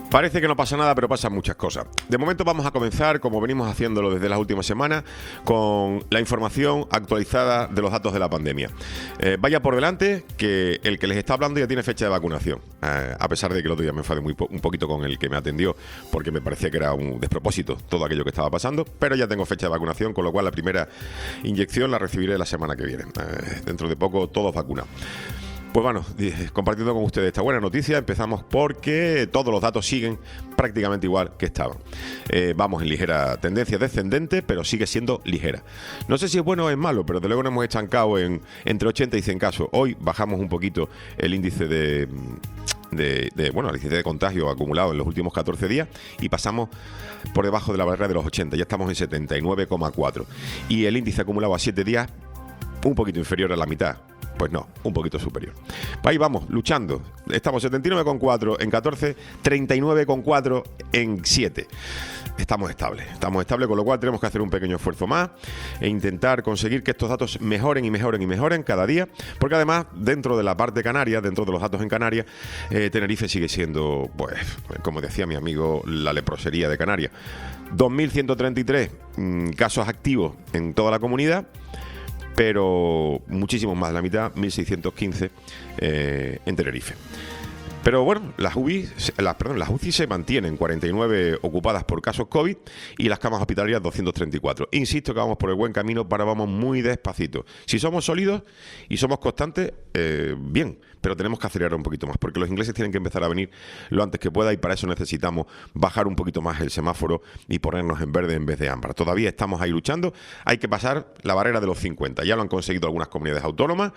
Parece que no pasa nada, pero pasan muchas cosas. De momento vamos a comenzar, como venimos haciéndolo desde las últimas semanas, con la información actualizada de los datos de la pandemia. Vaya por delante que el que les está hablando ya tiene fecha de vacunación, a pesar de que el otro día me enfadé un poquito con el que me atendió, porque me parecía que era un despropósito todo aquello que estaba pasando, pero ya tengo fecha de vacunación, con lo cual la primera inyección la recibiré la semana que viene. Dentro de poco todos vacunados. Pues bueno, compartiendo con ustedes esta buena noticia, empezamos porque todos los datos siguen prácticamente igual que estaban. Vamos en ligera tendencia descendente, pero sigue siendo ligera. No sé si es bueno o es malo, pero de luego nos hemos estancado en entre 80 y 100 casos. Hoy bajamos un poquito el índice el índice de contagio acumulado en los últimos 14 días y pasamos por debajo de la barrera de los 80. Ya estamos en 79,4. Y el índice acumulado a 7 días, un poquito inferior a la mitad. Pues no, un poquito superior. Ahí vamos, luchando. Estamos 79,4 en 14, 39,4 en 7. Estamos estables, con lo cual tenemos que hacer un pequeño esfuerzo más e intentar conseguir que estos datos mejoren y mejoren y mejoren cada día, porque además, dentro de la parte canaria, dentro de los datos en Canarias, Tenerife sigue siendo, pues, como decía mi amigo, la leprosería de Canarias. 2.133 casos activos en toda la comunidad, pero muchísimos más de la mitad, 1.615 en Tenerife. Pero bueno, las UCI se mantienen 49 ocupadas por casos COVID y las camas hospitalarias 234. Insisto que vamos por el buen camino, pero vamos muy despacito. Si somos sólidos y somos constantes, bien, pero tenemos que acelerar un poquito más, porque los ingleses tienen que empezar a venir lo antes que pueda y para eso necesitamos bajar un poquito más el semáforo y ponernos en verde en vez de ámbar. Todavía estamos ahí luchando, hay que pasar la barrera de los 50. Ya lo han conseguido algunas comunidades autónomas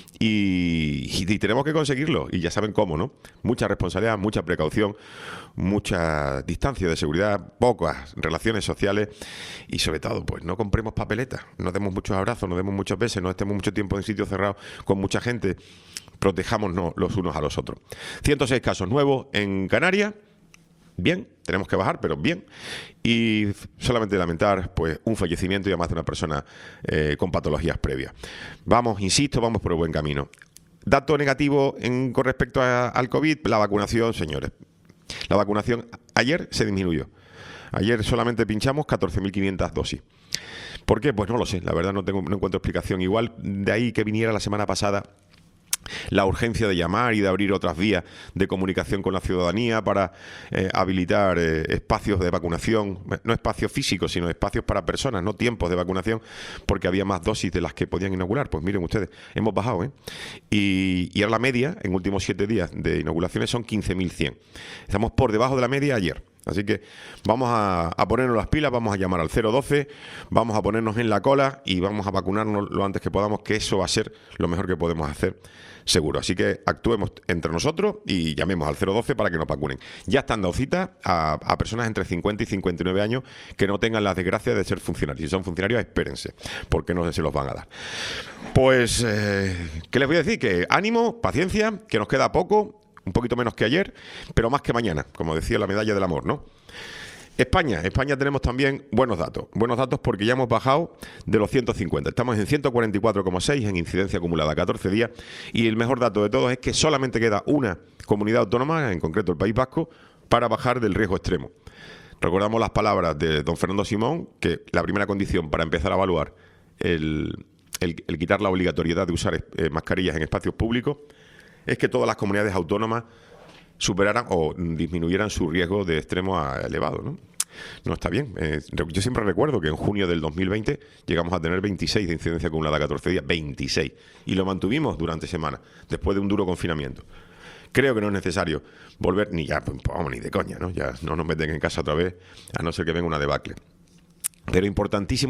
y tenemos que conseguirlo, y ya saben cómo, ¿no? Mucha responsabilidad, mucha precaución, mucha distancia de seguridad, pocas relaciones sociales y sobre todo, pues no compremos papeletas, no demos muchos abrazos, no demos muchos besos, no estemos mucho tiempo en sitios cerrados con mucha gente, protejámonos los unos a los otros. 106 casos nuevos en Canarias. Bien, tenemos que bajar, pero bien. Y solamente lamentar pues un fallecimiento y además de una persona con patologías previas. Vamos, insisto, vamos por el buen camino. Dato negativo con respecto al COVID, la vacunación, señores. La vacunación ayer se disminuyó. Ayer solamente pinchamos 14.500 dosis. ¿Por qué? Pues no lo sé, la verdad no encuentro explicación. Igual de ahí que viniera la semana pasada la urgencia de llamar y de abrir otras vías de comunicación con la ciudadanía para habilitar espacios de vacunación, no espacios físicos, sino espacios para personas, no tiempos de vacunación, porque había más dosis de las que podían inocular. Pues miren ustedes, hemos bajado, y ahora la media, en últimos 7 días de inoculaciones, son 15.100. Estamos por debajo de la media ayer. Así que vamos a ponernos las pilas, vamos a llamar al 012, vamos a ponernos en la cola y vamos a vacunarnos lo antes que podamos, que eso va a ser lo mejor que podemos hacer, seguro. Así que actuemos entre nosotros y llamemos al 012 para que nos vacunen. Ya están dando citas a personas entre 50 y 59 años que no tengan la desgracia de ser funcionarios. Si son funcionarios, espérense, porque no se los van a dar. Pues, ¿qué les voy a decir? Que ánimo, paciencia, que nos queda poco. Un poquito menos que ayer, pero más que mañana, como decía la medalla del amor, ¿no? España tenemos también buenos datos porque ya hemos bajado de los 150, estamos en 144,6 en incidencia acumulada 14 días y el mejor dato de todos es que solamente queda una comunidad autónoma, en concreto el País Vasco, para bajar del riesgo extremo. Recordamos las palabras de don Fernando Simón, que la primera condición para empezar a evaluar el quitar la obligatoriedad de usar mascarillas en espacios públicos es que todas las comunidades autónomas superaran o disminuyeran su riesgo de extremo a elevado, ¿no? No está bien. Yo siempre recuerdo que en junio del 2020 llegamos a tener 26 de incidencia acumulada 14 días, 26. Y lo mantuvimos durante semanas, después de un duro confinamiento. Creo que no es necesario volver, ni de coña, ¿no? Ya no nos meten en casa otra vez, a no ser que venga una debacle. Pero importantísimo,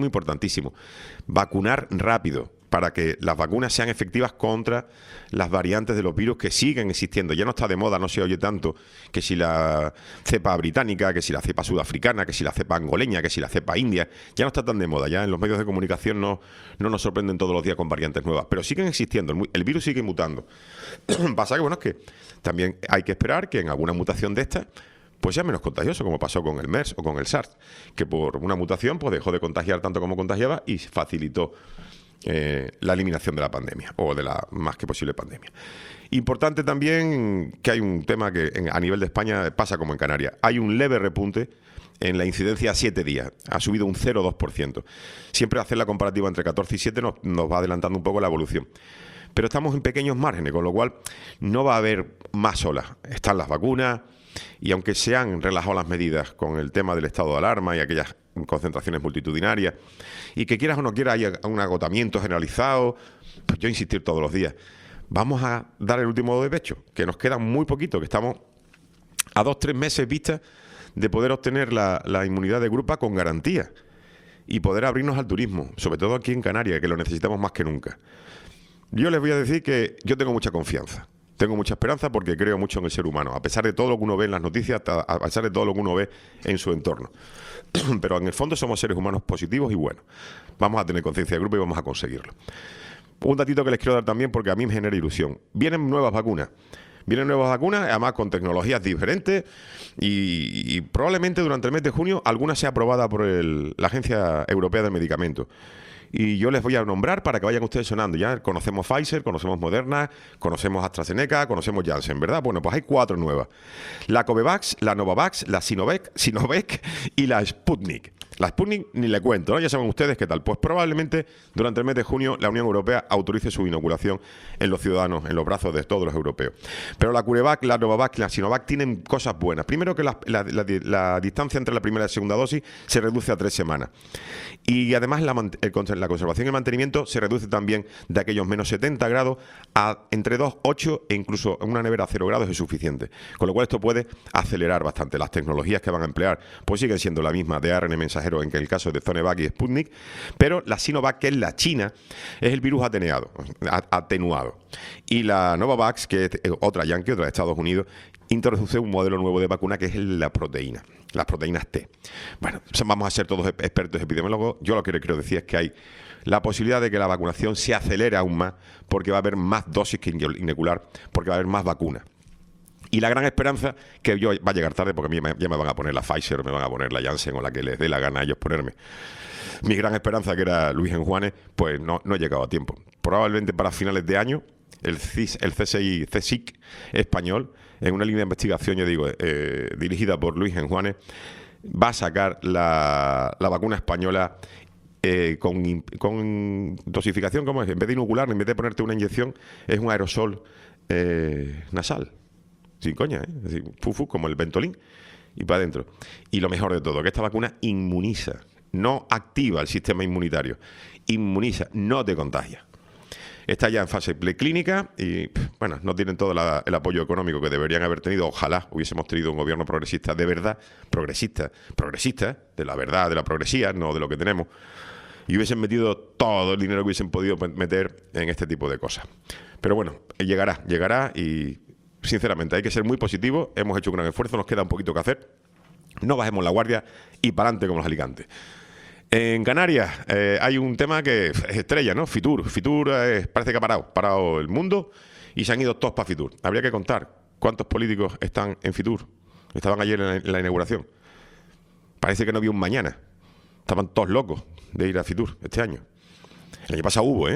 vacunar rápido para que las vacunas sean efectivas contra las variantes de los virus que siguen existiendo. Ya no está de moda, no se oye tanto que si la cepa británica, que si la cepa sudafricana, que si la cepa angoleña, que si la cepa india, ya no está tan de moda. Ya en los medios de comunicación no nos sorprenden todos los días con variantes nuevas, pero siguen existiendo, el virus sigue mutando. Pasa que, bueno, es que también hay que esperar que en alguna mutación de estas pues sea menos contagioso, como pasó con el MERS o con el SARS, que por una mutación pues dejó de contagiar tanto como contagiaba y facilitó la eliminación de la pandemia, o de la más que posible pandemia. Importante también que hay un tema que a nivel de España pasa como en Canarias. Hay un leve repunte en la incidencia a 7 días. Ha subido un 0,2%. Siempre hacer la comparativa entre 14 y 7 nos va adelantando un poco la evolución. Pero estamos en pequeños márgenes, con lo cual no va a haber más olas. Están las vacunas y aunque se han relajado las medidas con el tema del estado de alarma y aquellas concentraciones multitudinarias, y que quieras o no quieras haya un agotamiento generalizado, pues yo insistir todos los días. Vamos a dar el último de pecho, que nos queda muy poquito, que estamos a 2-3 meses vista de poder obtener la inmunidad de grupo con garantía y poder abrirnos al turismo, sobre todo aquí en Canarias, que lo necesitamos más que nunca. Yo les voy a decir que yo tengo mucha confianza, tengo mucha esperanza porque creo mucho en el ser humano, a pesar de todo lo que uno ve en las noticias, a pesar de todo lo que uno ve en su entorno. Pero en el fondo somos seres humanos positivos y buenos. Vamos a tener conciencia de grupo y vamos a conseguirlo. Un datito que les quiero dar también porque a mí me genera ilusión. Vienen nuevas vacunas, además con tecnologías diferentes y probablemente durante el mes de junio alguna sea aprobada por la Agencia Europea de Medicamentos. Y yo les voy a nombrar para que vayan ustedes sonando. Ya conocemos Pfizer, conocemos Moderna, conocemos AstraZeneca, conocemos Janssen, ¿verdad? Bueno, pues hay 4 nuevas. La Covovax, la Novavax, la Sinovac y la Sputnik. La Sputnik ni le cuento, ¿no? Ya saben ustedes qué tal. Pues probablemente durante el mes de junio la Unión Europea autorice su inoculación en los ciudadanos, en los brazos de todos los europeos. Pero la CureVac, la Novavax y la Sinovac tienen cosas buenas. Primero que la distancia entre la primera y la segunda dosis se reduce a 3 semanas. Y además la conservación y el mantenimiento se reduce también de aquellos menos 70 grados a entre 2, 8 e incluso en una nevera a 0 grados es suficiente. Con lo cual esto puede acelerar bastante. Las tecnologías que van a emplear pues siguen siendo la misma de ARN mensajero en el caso de Sinovac y Sputnik, pero la Sinovac, que es la china, es el virus atenuado. Y la Novavax, que es otra yankee, otra de Estados Unidos, introduce un modelo nuevo de vacuna que es la proteína, las proteínas T. Bueno, vamos a ser todos expertos epidemiólogos. Yo lo que quiero decir es que hay la posibilidad de que la vacunación se acelere aún más porque va a haber más dosis que inocular, porque va a haber más vacunas. Y la gran esperanza, que yo va a llegar tarde porque a mí ya me van a poner la Pfizer, me van a poner la Janssen o la que les dé la gana a ellos ponerme. Mi gran esperanza, que era Luis Enjuanes, pues no he llegado a tiempo. Probablemente para finales de año, el CSIC español, en una línea de investigación, yo digo, dirigida por Luis Enjuanes, va a sacar la vacuna española con dosificación, ¿cómo es? En vez de inocular, en vez de ponerte una inyección, es un aerosol nasal. Sin coña, así, como el Ventolin y para adentro. Y lo mejor de todo, que esta vacuna inmuniza, no activa el sistema inmunitario, inmuniza, no te contagia. Está ya en fase preclínica y, bueno, no tienen todo el apoyo económico que deberían haber tenido. Ojalá hubiésemos tenido un gobierno progresista de verdad, progresista, de la verdad, de la progresía, no de lo que tenemos, y hubiesen metido todo el dinero que hubiesen podido meter en este tipo de cosas. Pero bueno, llegará y sinceramente hay que ser muy positivos. Hemos hecho un gran esfuerzo, nos queda un poquito que hacer. No bajemos la guardia y para adelante como los alicantes. En Canarias hay un tema que es estrella, ¿no? Fitur parece que ha parado el mundo y se han ido todos para Fitur. Habría que contar cuántos políticos están en Fitur. Estaban ayer en la inauguración. Parece que no había un mañana. Estaban todos locos de ir a Fitur este año. El año pasado hubo,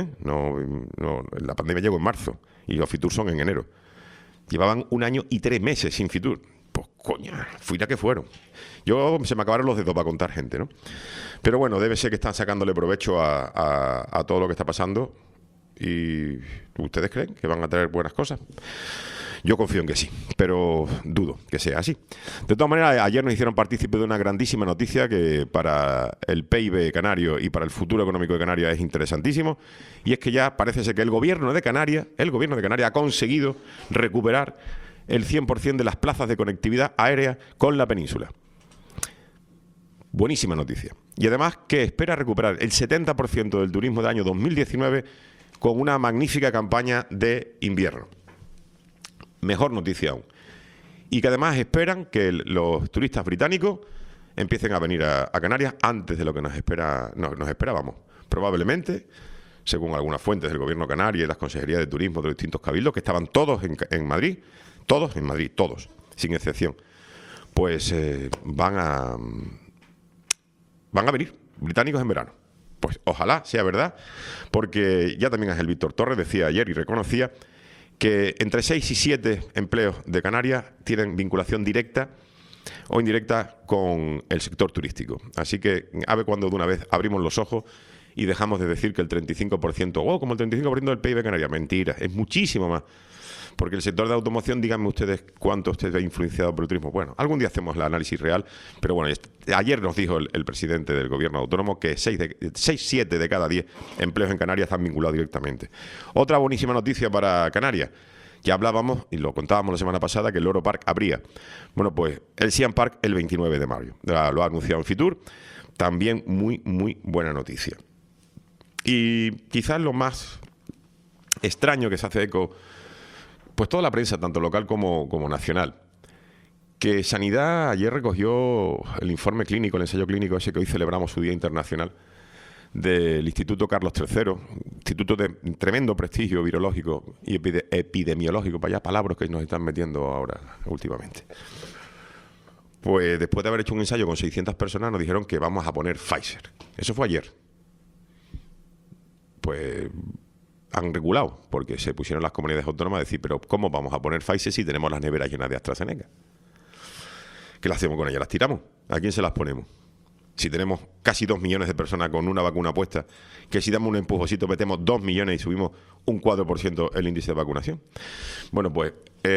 la pandemia llegó en marzo y los Fitur son en enero. Llevaban 1 año y 3 meses sin Fitur. Pues coña, fuera que fueron. Se me acabaron los dedos para contar gente, ¿no? Pero bueno, debe ser que están sacándole provecho a todo lo que está pasando. ¿Y ustedes creen que van a traer buenas cosas? Yo confío en que sí, pero dudo que sea así. De todas maneras, ayer nos hicieron partícipe de una grandísima noticia que para el PIB canario y para el futuro económico de Canarias es interesantísimo, y es que ya parece ser que el gobierno de Canarias ha conseguido recuperar el 100% de las plazas de conectividad aérea con la península. Buenísima noticia. Y además que espera recuperar el 70% del turismo del año 2019 con una magnífica campaña de invierno. Mejor noticia aún. Y que además esperan que los turistas británicos empiecen a venir a Canarias antes de lo que nos esperábamos. Probablemente, según algunas fuentes del gobierno canario y las consejerías de turismo de los distintos cabildos, que estaban todos en Madrid, todos, sin excepción, pues van a venir británicos en verano. Pues ojalá sea verdad, porque ya también Ángel Víctor Torres decía ayer y reconocía que entre 6 y 7 empleos de Canarias tienen vinculación directa o indirecta con el sector turístico. Así que a ver cuando de una vez abrimos los ojos y dejamos de decir que el 35%, como el 35% del PIB de Canarias. Mentira, es muchísimo más. Porque el sector de automoción, díganme ustedes cuánto usted ha influenciado por el turismo. Bueno, algún día hacemos el análisis real, pero bueno, ayer nos dijo el presidente del gobierno autónomo que 7 de cada 10 empleos en Canarias están vinculados directamente. Otra buenísima noticia para Canarias. Ya hablábamos, y lo contábamos la semana pasada, que el Loro Park abría. Bueno, pues el Siam Park el 29 de mayo. Lo ha anunciado en Fitur. También muy, muy buena noticia. Y quizás lo más extraño que se hace eco, pues toda la prensa, tanto local como nacional, que Sanidad ayer recogió el informe clínico, el ensayo clínico ese que hoy celebramos su Día Internacional, del Instituto Carlos III, instituto de tremendo prestigio virológico y epidemiológico, para allá palabras que nos están metiendo ahora últimamente. Pues después de haber hecho un ensayo con 600 personas nos dijeron que vamos a poner Pfizer. Eso fue ayer. Pues han regulado, porque se pusieron las comunidades autónomas a decir, pero ¿cómo vamos a poner Pfizer si tenemos las neveras llenas de AstraZeneca? ¿Qué le hacemos con ellas? ¿Las tiramos? ¿A quién se las ponemos? Si tenemos casi 2 millones de personas con una vacuna puesta, que si damos un empujocito metemos 2 millones y subimos un 4% el índice de vacunación. Bueno, pues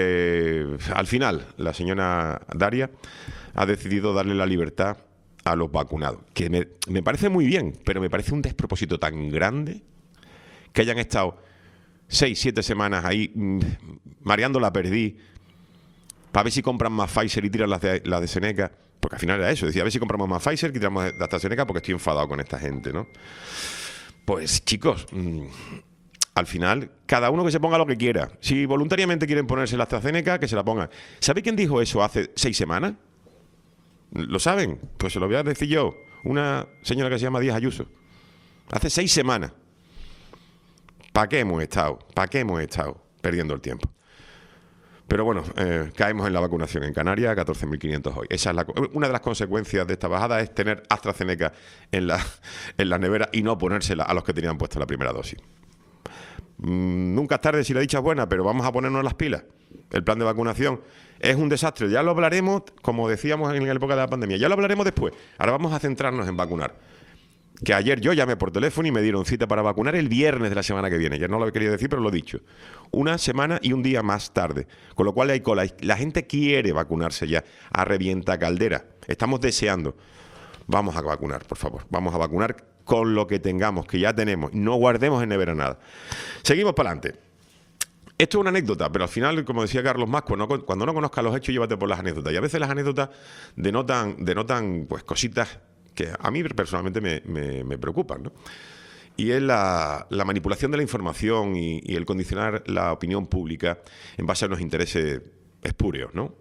al final la señora Daria ha decidido darle la libertad a los vacunados, que me parece muy bien, pero me parece un despropósito tan grande que hayan estado 6, 7 semanas ahí mareando la perdiz para ver si compran más Pfizer y tiran las de Seneca, porque al final era eso, decía, a ver si compramos más Pfizer y tiramos de AstraZeneca porque estoy enfadado con esta gente, ¿no? Pues chicos, al final, cada uno que se ponga lo que quiera. Si voluntariamente quieren ponerse la AstraZeneca, que se la pongan. ¿Sabe quién dijo eso hace 6 semanas? ¿Lo saben? Pues se lo voy a decir yo. Una señora que se llama Díaz Ayuso. Hace 6 semanas. ¿Para qué hemos estado? ¿Para qué hemos estado perdiendo el tiempo? Pero bueno, caemos en la vacunación en Canarias, 14.500 hoy. Esa es una de las consecuencias de esta bajada, es tener AstraZeneca en la nevera y no ponérsela a los que tenían puesta la primera dosis. Nunca es tarde si la dicha es buena, pero vamos a ponernos las pilas. El plan de vacunación es un desastre. Ya lo hablaremos, como decíamos en la época de la pandemia, ya lo hablaremos después. Ahora vamos a centrarnos en vacunar. Que ayer yo llamé por teléfono y me dieron cita para vacunar el viernes de la semana que viene. Ya no lo quería decir, pero lo he dicho. Una semana y un día más tarde. Con lo cual hay cola. La gente quiere vacunarse ya. A revienta caldera. Estamos deseando. Vamos a vacunar, por favor. Vamos a vacunar con lo que tengamos, que ya tenemos. No guardemos en nevera nada. Seguimos para adelante. Esto es una anécdota, pero al final, como decía Carlos Mas, cuando no conozcas los hechos, llévate por las anécdotas. Y a veces las anécdotas denotan pues cositas que a mí personalmente me preocupan, ¿no? Y es la manipulación de la información y el condicionar la opinión pública en base a unos intereses espurios, ¿no?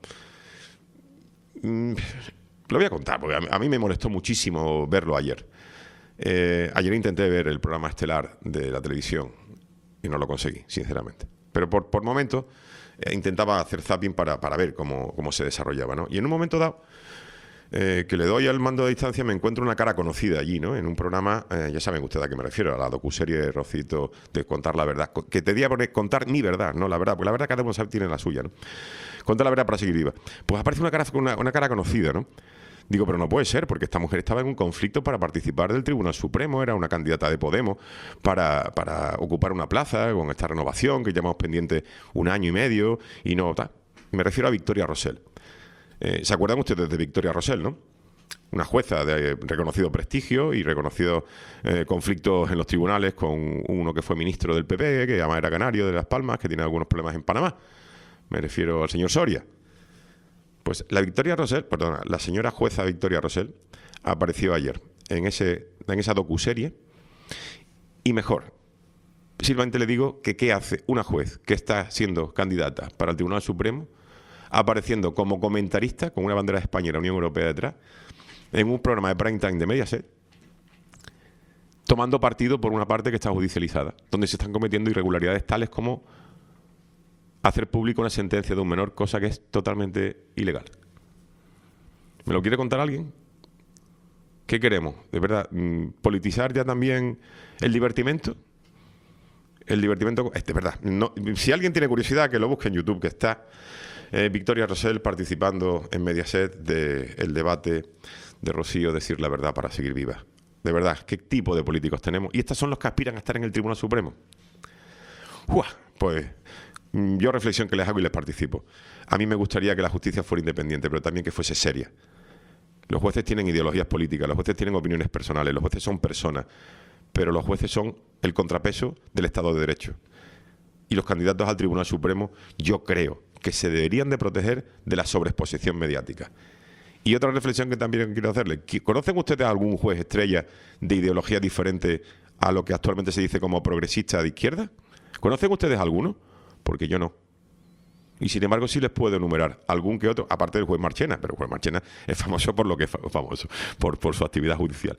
Lo voy a contar, porque a mí me molestó muchísimo verlo ayer. Ayer intenté ver el programa estelar de la televisión y no lo conseguí, sinceramente. Pero por momentos intentaba hacer zapping para ver cómo se desarrollaba, ¿no? Y en un momento dado, que le doy al mando de distancia, me encuentro una cara conocida allí, ¿no? En un programa, ya saben ustedes a qué me refiero, a la docuserie de Rocito, de Contar la Verdad, que te diría poner contar mi verdad, no la verdad, porque la verdad cada uno tiene la suya, ¿no? Contar la verdad para seguir viva. Pues aparece una cara conocida, ¿no? Digo, pero no puede ser, porque esta mujer estaba en un conflicto para participar del Tribunal Supremo, era una candidata de Podemos para ocupar una plaza con esta renovación que llevamos pendiente 1 año y medio y no tal. Me refiero a Victoria Rosell. ¿Se acuerdan ustedes de Victoria Rosell, no? Una jueza de reconocido prestigio y reconocidos conflictos en los tribunales con uno que fue ministro del PP, que además era canario de Las Palmas, que tiene algunos problemas en Panamá. Me refiero al señor Soria. Pues la señora jueza Victoria Rosell apareció ayer en esa docuserie y mejor. Simplemente le digo que qué hace una juez que está siendo candidata para el Tribunal Supremo apareciendo como comentarista con una bandera de España y la Unión Europea detrás en un programa de prime time de Mediaset, tomando partido por una parte que está judicializada, donde se están cometiendo irregularidades tales como hacer público una sentencia de un menor, cosa que es totalmente ilegal. ¿Me lo quiere contar alguien? ¿Qué queremos? De verdad, politizar ya también el divertimento. El divertimento, de verdad. No, si alguien tiene curiosidad, que lo busque en YouTube, que está Victoria Rosell participando en Mediaset del debate de Rocío, decir la verdad para seguir viva. De verdad, ¿qué tipo de políticos tenemos? Y estos son los que aspiran a estar en el Tribunal Supremo. Pues yo reflexión que les hago y les participo. A mí me gustaría que la justicia fuera independiente, pero también que fuese seria. Los jueces tienen ideologías políticas, los jueces tienen opiniones personales, los jueces son personas, pero los jueces son el contrapeso del Estado de Derecho. Y los candidatos al Tribunal Supremo, yo creo que se deberían de proteger de la sobreexposición mediática. Y otra reflexión que también quiero hacerle. ¿Conocen ustedes a algún juez estrella de ideología diferente a lo que actualmente se dice como progresista de izquierda? ¿Conocen ustedes alguno? Porque yo no. Y sin embargo sí les puedo enumerar algún que otro, aparte del juez Marchena, pero el juez Marchena es famoso por lo que es famoso, por su actividad judicial.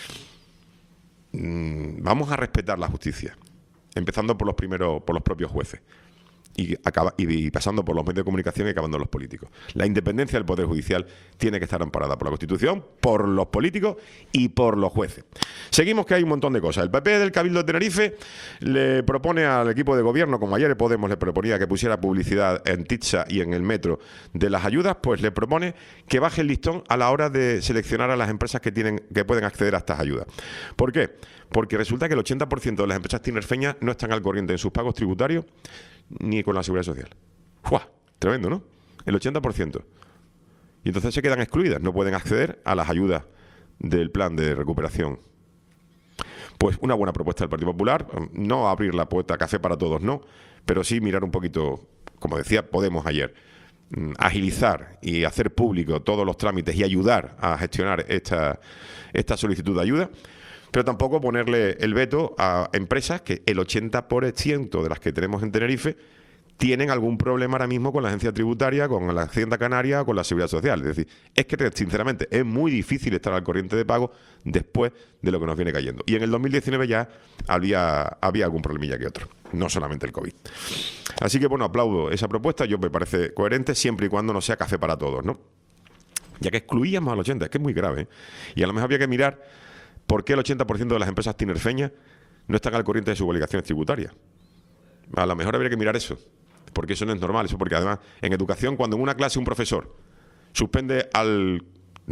Vamos a respetar la justicia, empezando por los propios jueces. Y pasando por los medios de comunicación y acabando los políticos. La independencia del Poder Judicial tiene que estar amparada por la Constitución, por los políticos y por los jueces. Seguimos, que hay un montón de cosas. El PP del Cabildo de Tenerife le propone al equipo de gobierno, como ayer Podemos le proponía que pusiera publicidad en Titsa y en el metro de las ayudas, pues le propone que baje el listón a la hora de seleccionar a las empresas que pueden acceder a estas ayudas. ¿Por qué? Porque resulta que el 80% de las empresas tinerfeñas no están al corriente en sus pagos tributarios ni con la Seguridad Social. ¡Fua! Tremendo, ¿no? El 80%. Y entonces se quedan excluidas, no pueden acceder a las ayudas del plan de recuperación. Pues una buena propuesta del Partido Popular, no abrir la puerta a café para todos, no, pero sí mirar un poquito, como decía Podemos ayer, agilizar y hacer público todos los trámites y ayudar a gestionar esta solicitud de ayuda. Pero tampoco ponerle el veto a empresas que el 80% de las que tenemos en Tenerife tienen algún problema ahora mismo con la agencia tributaria, con la Hacienda Canaria o con la Seguridad Social. Es decir, es que sinceramente es muy difícil estar al corriente de pago después de lo que nos viene cayendo. Y en el 2019 ya había algún problemilla que otro, no solamente el COVID. Así que bueno, aplaudo esa propuesta, yo me parece coherente siempre y cuando no sea café para todos, ¿no? Ya que excluíamos al 80%, es que es muy grave, ¿eh? Y a lo mejor había que mirar ¿por qué el 80% de las empresas tinerfeñas no están al corriente de sus obligaciones tributarias? A lo mejor habría que mirar eso, porque eso no es normal. Eso porque además en educación, cuando en una clase un profesor suspende al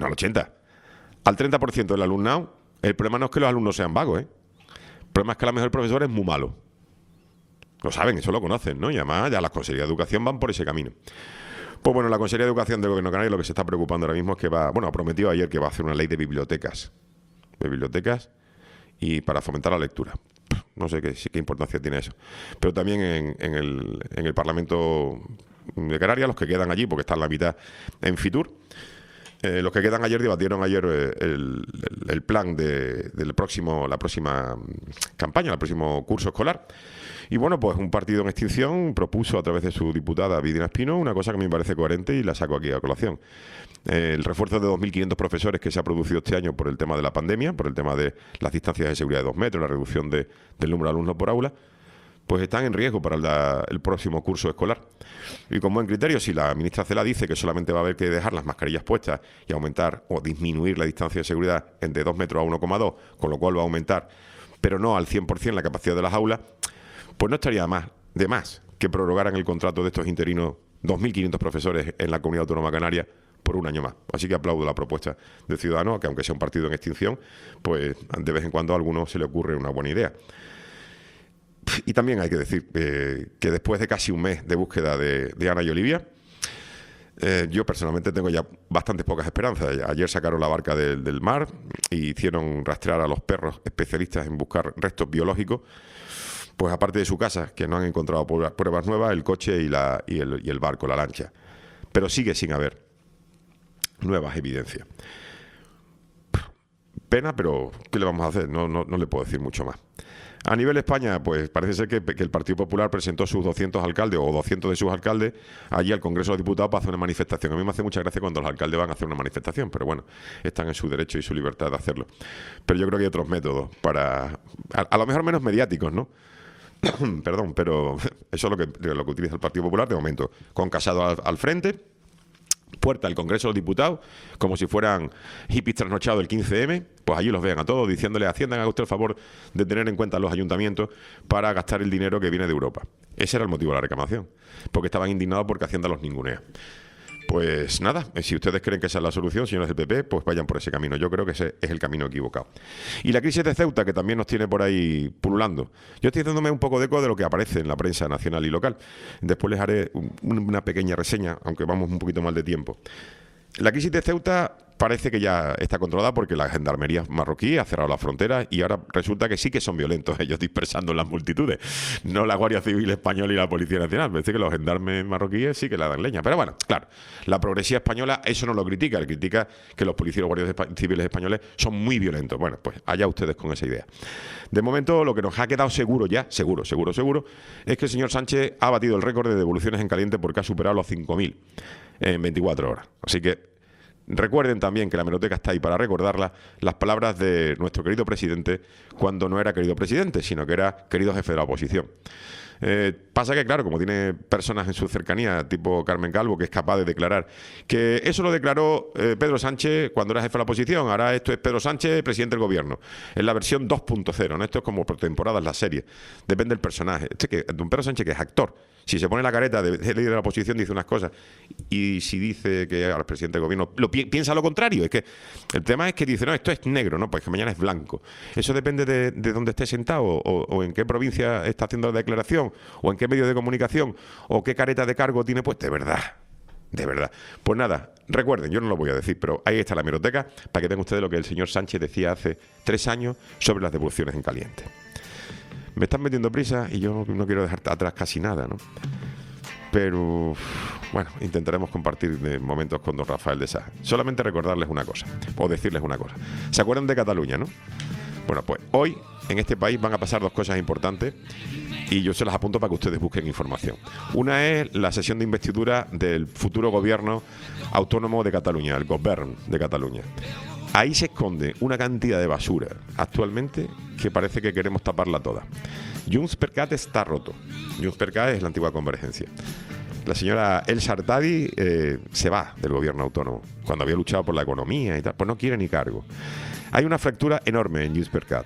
30% del alumnado, el problema no es que los alumnos sean vagos, ¿eh? El problema es que a lo mejor el profesor es muy malo. Lo saben, eso lo conocen, ¿no? Y además ya las consejerías de educación van por ese camino. Pues bueno, la Consejería de Educación del Gobierno canario lo que se está preocupando ahora mismo es que ha prometido ayer que va a hacer una ley de bibliotecas y para fomentar la lectura. No sé qué importancia tiene eso. Pero también en el Parlamento de Canarias, los que quedan allí, porque están la mitad en Fitur, los que quedan ayer debatieron el plan de la próxima campaña, el próximo curso escolar. Y bueno, pues un partido en extinción propuso a través de su diputada Vidina Espino una cosa que me parece coherente y la saco aquí a colación. El refuerzo de 2.500 profesores que se ha producido este año por el tema de la pandemia, por el tema de las distancias de seguridad de 2 metros, la reducción del número de alumnos por aula, pues están en riesgo para el próximo curso escolar. Y con buen criterio, si la ministra Cela dice que solamente va a haber que dejar las mascarillas puestas y aumentar o disminuir la distancia de seguridad de 2 metros a 1,2, con lo cual va a aumentar, pero no al 100% la capacidad de las aulas, pues no estaría de más que prorrogaran el contrato de estos interinos 2.500 profesores en la Comunidad Autónoma Canaria por un año más. Así que aplaudo la propuesta de Ciudadanos, que aunque sea un partido en extinción, pues de vez en cuando a alguno se le ocurre una buena idea. Y también hay que decir que después de casi un mes de búsqueda de Ana y Olivia, yo personalmente tengo ya bastantes pocas esperanzas. Ayer sacaron la barca del mar y hicieron rastrear a los perros especialistas en buscar restos biológicos. Pues aparte de su casa, que no han encontrado pruebas nuevas, el coche y el barco, la lancha. Pero sigue sin haber nuevas evidencias. Pena, pero ¿qué le vamos a hacer? No le puedo decir mucho más. A nivel España, pues parece ser que el Partido Popular presentó sus 200 alcaldes o 200 de sus alcaldes allí al Congreso de los Diputados para hacer una manifestación. A mí me hace mucha gracia cuando los alcaldes van a hacer una manifestación, pero bueno, están en su derecho y su libertad de hacerlo. Pero yo creo que hay otros métodos a lo mejor menos mediáticos, ¿no? Perdón, pero eso es lo que utiliza el Partido Popular de momento, con Casado al frente, puerta del Congreso de los Diputados, como si fueran hippies trasnochados del 15M, pues allí los vean a todos diciéndole a Hacienda, haga usted el favor de tener en cuenta a los ayuntamientos para gastar el dinero que viene de Europa. Ese era el motivo de la reclamación, porque estaban indignados porque Hacienda los ningunea. Pues nada, si ustedes creen que esa es la solución, señores del PP, pues vayan por ese camino. Yo creo que ese es el camino equivocado. Y la crisis de Ceuta, que también nos tiene por ahí pululando. Yo estoy haciéndome un poco de eco de lo que aparece en la prensa nacional y local. Después les haré una pequeña reseña, aunque vamos un poquito mal de tiempo. La crisis de Ceuta parece que ya está controlada porque la gendarmería marroquí ha cerrado las fronteras y ahora resulta que sí que son violentos ellos dispersando en las multitudes. No la Guardia Civil Española y la Policía Nacional. Parece que los gendarmes marroquíes sí que la dan leña. Pero bueno, claro, la progresía española eso no lo critica. Critica que los policías y los guardias civiles españoles son muy violentos. Bueno, pues allá ustedes con esa idea. De momento, lo que nos ha quedado seguro ya, seguro, es que el señor Sánchez ha batido el récord de devoluciones en caliente porque ha superado los 5.000 en 24 horas. Así que recuerden también que la hemeroteca está ahí para recordarla, las palabras de nuestro querido presidente cuando no era querido presidente, sino que era querido jefe de la oposición. Pasa que, claro, como tiene personas en su cercanía, tipo Carmen Calvo, que es capaz de declarar que eso lo declaró Pedro Sánchez cuando era jefe de la oposición, ahora esto es Pedro Sánchez, presidente del gobierno. Es la versión 2.0, ¿no? Esto es como por temporadas la serie. Depende del personaje. Don Pedro Sánchez, que es actor, si se pone la careta de líder de la oposición, dice unas cosas, y si dice que al presidente del gobierno piensa lo contrario. Es que el tema es que dice, no, esto es negro, no, pues que mañana es blanco. Eso depende de dónde esté sentado o en qué provincia está haciendo la declaración o en qué medio de comunicación o qué careta de cargo tiene, pues de verdad. Pues nada, recuerden, yo no lo voy a decir, pero ahí está la hemeroteca para que tengan ustedes lo que el señor Sánchez decía hace 3 años sobre las devoluciones en caliente. Me están metiendo prisa y yo no quiero dejar atrás casi nada, ¿no? Pero, bueno, intentaremos compartir momentos con don Rafael de Sá. Solamente recordarles una cosa, o decirles una cosa. ¿Se acuerdan de Cataluña, no? Bueno, pues hoy en este país van a pasar 2 cosas importantes y yo se las apunto para que ustedes busquen información. Una es la sesión de investidura del futuro gobierno autónomo de Cataluña, el Govern de Cataluña. Ahí se esconde una cantidad de basura actualmente que parece que queremos taparla toda. JxCat está roto. JxCat es la antigua Convergencia. La señora Elsa Artadi se va del gobierno autónomo cuando había luchado por la economía y tal, pues no quiere ni cargo. Hay una fractura enorme en JxCat.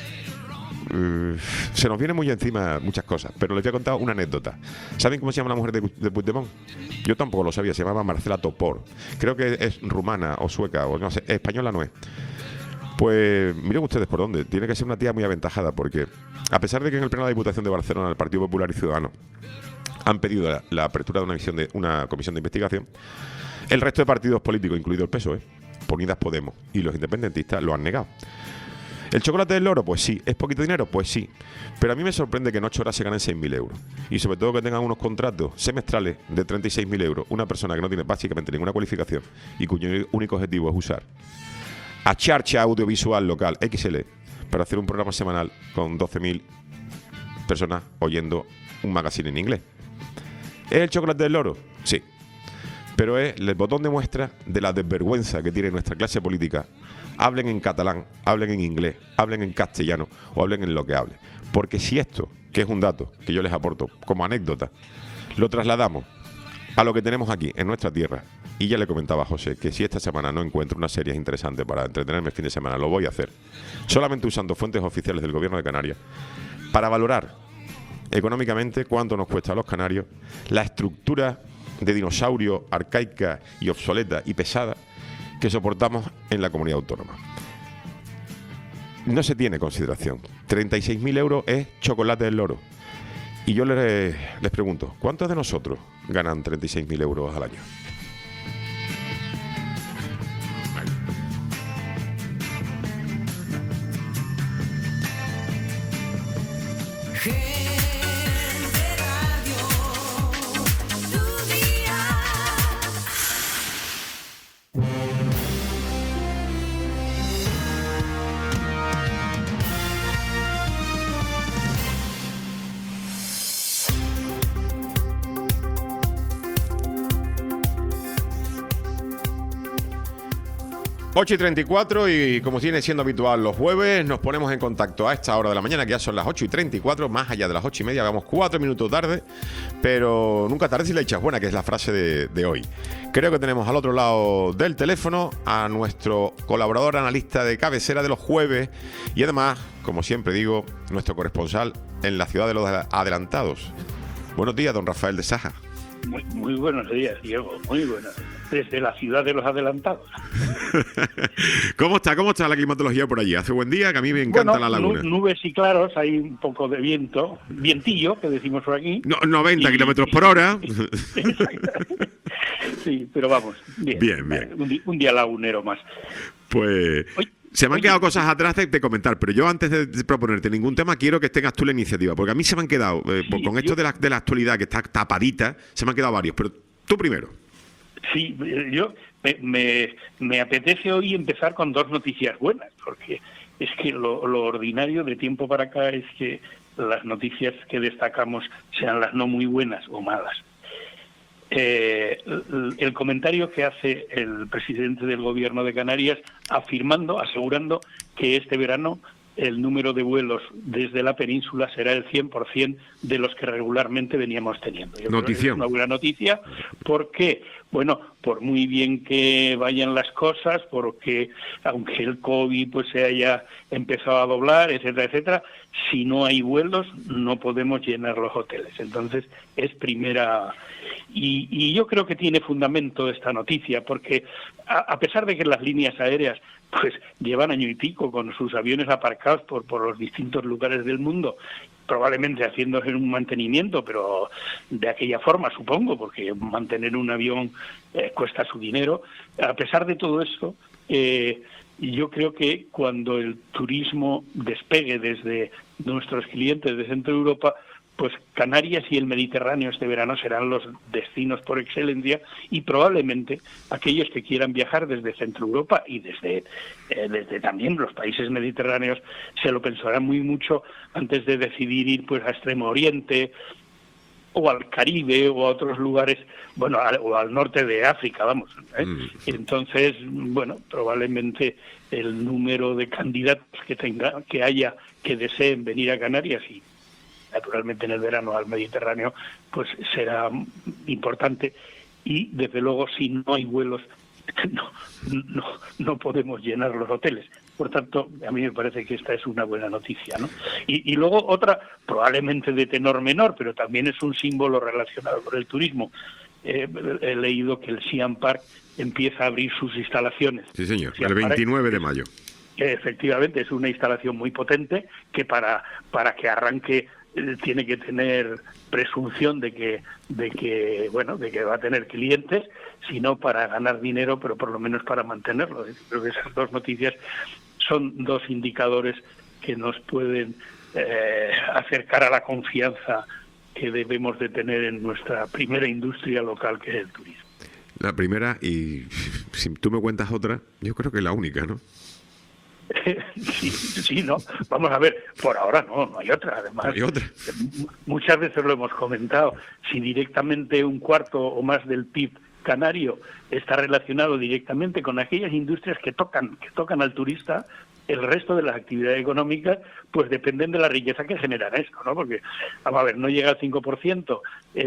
Se nos viene muy encima muchas cosas, pero les voy a contar una anécdota. ¿Saben cómo se llama la mujer de Puigdemont? Yo tampoco lo sabía, se llamaba Marcela Topor. Creo que es rumana o sueca, o no sé, española no es. Pues miren ustedes por dónde. Tiene que ser una tía muy aventajada, porque a pesar de que en el Pleno de la Diputación de Barcelona el Partido Popular y Ciudadanos han pedido la apertura de una comisión de investigación, el resto de partidos políticos, incluido el PSOE, Unidas Podemos y los independentistas, lo han negado. ¿El chocolate del loro? Pues sí. ¿Es poquito dinero? Pues sí. Pero a mí me sorprende que en 8 horas se ganen 6.000 euros. Y sobre todo que tengan unos contratos semestrales de 36.000 euros. Una persona que no tiene básicamente ninguna cualificación y cuyo único objetivo es usar a Charcha Audiovisual Local, XL, para hacer un programa semanal con 12.000 personas oyendo un magazine en inglés. ¿Es el chocolate del loro? Sí. Pero es el botón de muestra de la desvergüenza que tiene nuestra clase política. Hablen en catalán, hablen en inglés, hablen en castellano o hablen en lo que hablen. Porque si esto, que es un dato que yo les aporto como anécdota, lo trasladamos a lo que tenemos aquí, en nuestra tierra, y ya le comentaba a José que si esta semana no encuentro una serie interesante para entretenerme el fin de semana, lo voy a hacer, solamente usando fuentes oficiales del Gobierno de Canarias, para valorar económicamente cuánto nos cuesta a los canarios la estructura de dinosaurio arcaica y obsoleta y pesada que soportamos en la comunidad autónoma. No se tiene consideración. 36.000 euros es chocolate del loro. Y yo les pregunto, ¿cuántos de nosotros ganan 36.000 euros al año? 8:34 y como tiene siendo habitual los jueves, nos ponemos en contacto a esta hora de la mañana, que ya son las 8:34, más allá de las 8:30, vamos 4 minutos tarde, pero nunca tarde si la echas buena, que es la frase de hoy. Creo que tenemos al otro lado del teléfono a nuestro colaborador analista de cabecera de los jueves y además, como siempre digo, nuestro corresponsal en la ciudad de los adelantados. Buenos días, don Rafael de Saja. Muy buenos días, Diego, muy buenos. Desde la ciudad de los adelantados. ¿Cómo está la climatología por allí? ¿Hace buen día? Que a mí me encanta la laguna. Nubes y claros, hay un poco de viento, vientillo, que decimos por aquí. 90 kilómetros por hora. Sí, pero vamos, bien. Un día lagunero más. Pues... Se me han quedado cosas atrás de comentar, pero yo antes de proponerte ningún tema quiero que tengas tú la iniciativa, porque a mí se me han quedado, con esto de la actualidad que está tapadita, se me han quedado varios, pero tú primero. Sí, yo me apetece hoy empezar con 2 noticias buenas, porque es que lo ordinario de tiempo para acá es que las noticias que destacamos sean las no muy buenas o malas. El comentario que hace el presidente del Gobierno de Canarias asegurando que este verano el número de vuelos desde la península será el 100% de los que regularmente veníamos teniendo. Yo creo que es una buena noticia porque, bueno, por muy bien que vayan las cosas, porque aunque el COVID pues se haya empezado a doblar, etcétera, etcétera, si no hay vuelos no podemos llenar los hoteles. Entonces es primera... Y yo creo que tiene fundamento esta noticia, porque a pesar de que las líneas aéreas pues llevan año y pico con sus aviones aparcados por los distintos lugares del mundo, probablemente haciéndose un mantenimiento, pero de aquella forma, supongo, porque mantener un avión cuesta su dinero. A pesar de todo eso, yo creo que cuando el turismo despegue desde nuestros clientes de Centro Europa, pues Canarias y el Mediterráneo este verano serán los destinos por excelencia y probablemente aquellos que quieran viajar desde Centro Europa y desde también los países mediterráneos se lo pensarán muy mucho antes de decidir ir pues a Extremo Oriente o al Caribe o a otros lugares, bueno, o al norte de África, vamos. Entonces, bueno, probablemente el número de candidatos que haya que deseen venir a Canarias y naturalmente en el verano al Mediterráneo, pues será importante y desde luego si no hay vuelos no podemos llenar los hoteles. Por tanto, a mí me parece que esta es una buena noticia, ¿no? Y luego otra, probablemente de tenor menor, pero también es un símbolo relacionado con el turismo. He leído que el Siam Park empieza a abrir sus instalaciones. Sí, señor, el 29 de mayo. Efectivamente, es una instalación muy potente que para que arranque tiene que tener presunción de que va a tener clientes, sino para ganar dinero, pero por lo menos para mantenerlo. Creo que esas 2 noticias son 2 indicadores que nos pueden acercar a la confianza que debemos de tener en nuestra primera industria local, que es el turismo. La primera, y si tú me cuentas otra, yo creo que es la única, ¿no? Sí, no. Vamos a ver, por ahora no hay otra. Además, no hay otra. Muchas veces lo hemos comentado. Si directamente un cuarto o más del PIB canario está relacionado directamente con aquellas industrias que tocan al turista, el resto de las actividades económicas pues dependen de la riqueza que generan esto, ¿no? Porque, vamos a ver, no llega al 5%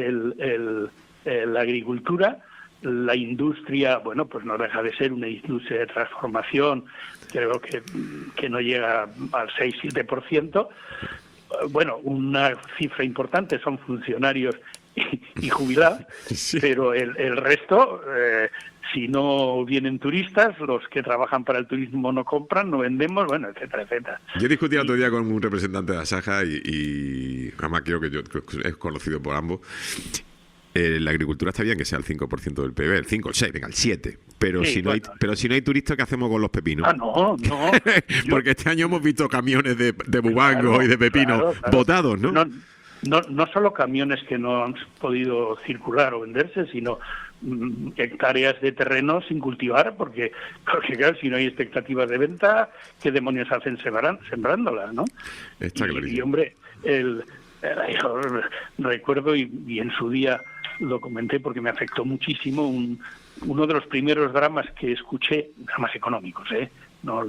la agricultura. La industria, bueno, pues no deja de ser una industria de transformación, creo que no llega al 6-7%. Bueno, una cifra importante son funcionarios y jubilados, sí. Pero el resto, si no vienen turistas, los que trabajan para el turismo no compran, no vendemos, bueno, etcétera, etcétera. Yo discutí el otro día con un representante de Asaja y además creo que yo es conocido por ambos. La agricultura está bien que sea el 5% del PIB, el 5, el 6, venga, el 7. Pero, sí, si no hay turistas, ¿qué hacemos con los pepinos? No. Porque este año hemos visto camiones de bubango y de pepino botados, ¿no? No solo camiones que no han podido circular o venderse, sino hectáreas de terreno sin cultivar, porque claro, si no hay expectativas de venta, ¿qué demonios hacen sembrándolas, no? Está clarísimo. Y hombre, yo recuerdo y en su día lo comenté porque me afectó muchísimo. Uno de los primeros dramas que escuché, dramas económicos, no,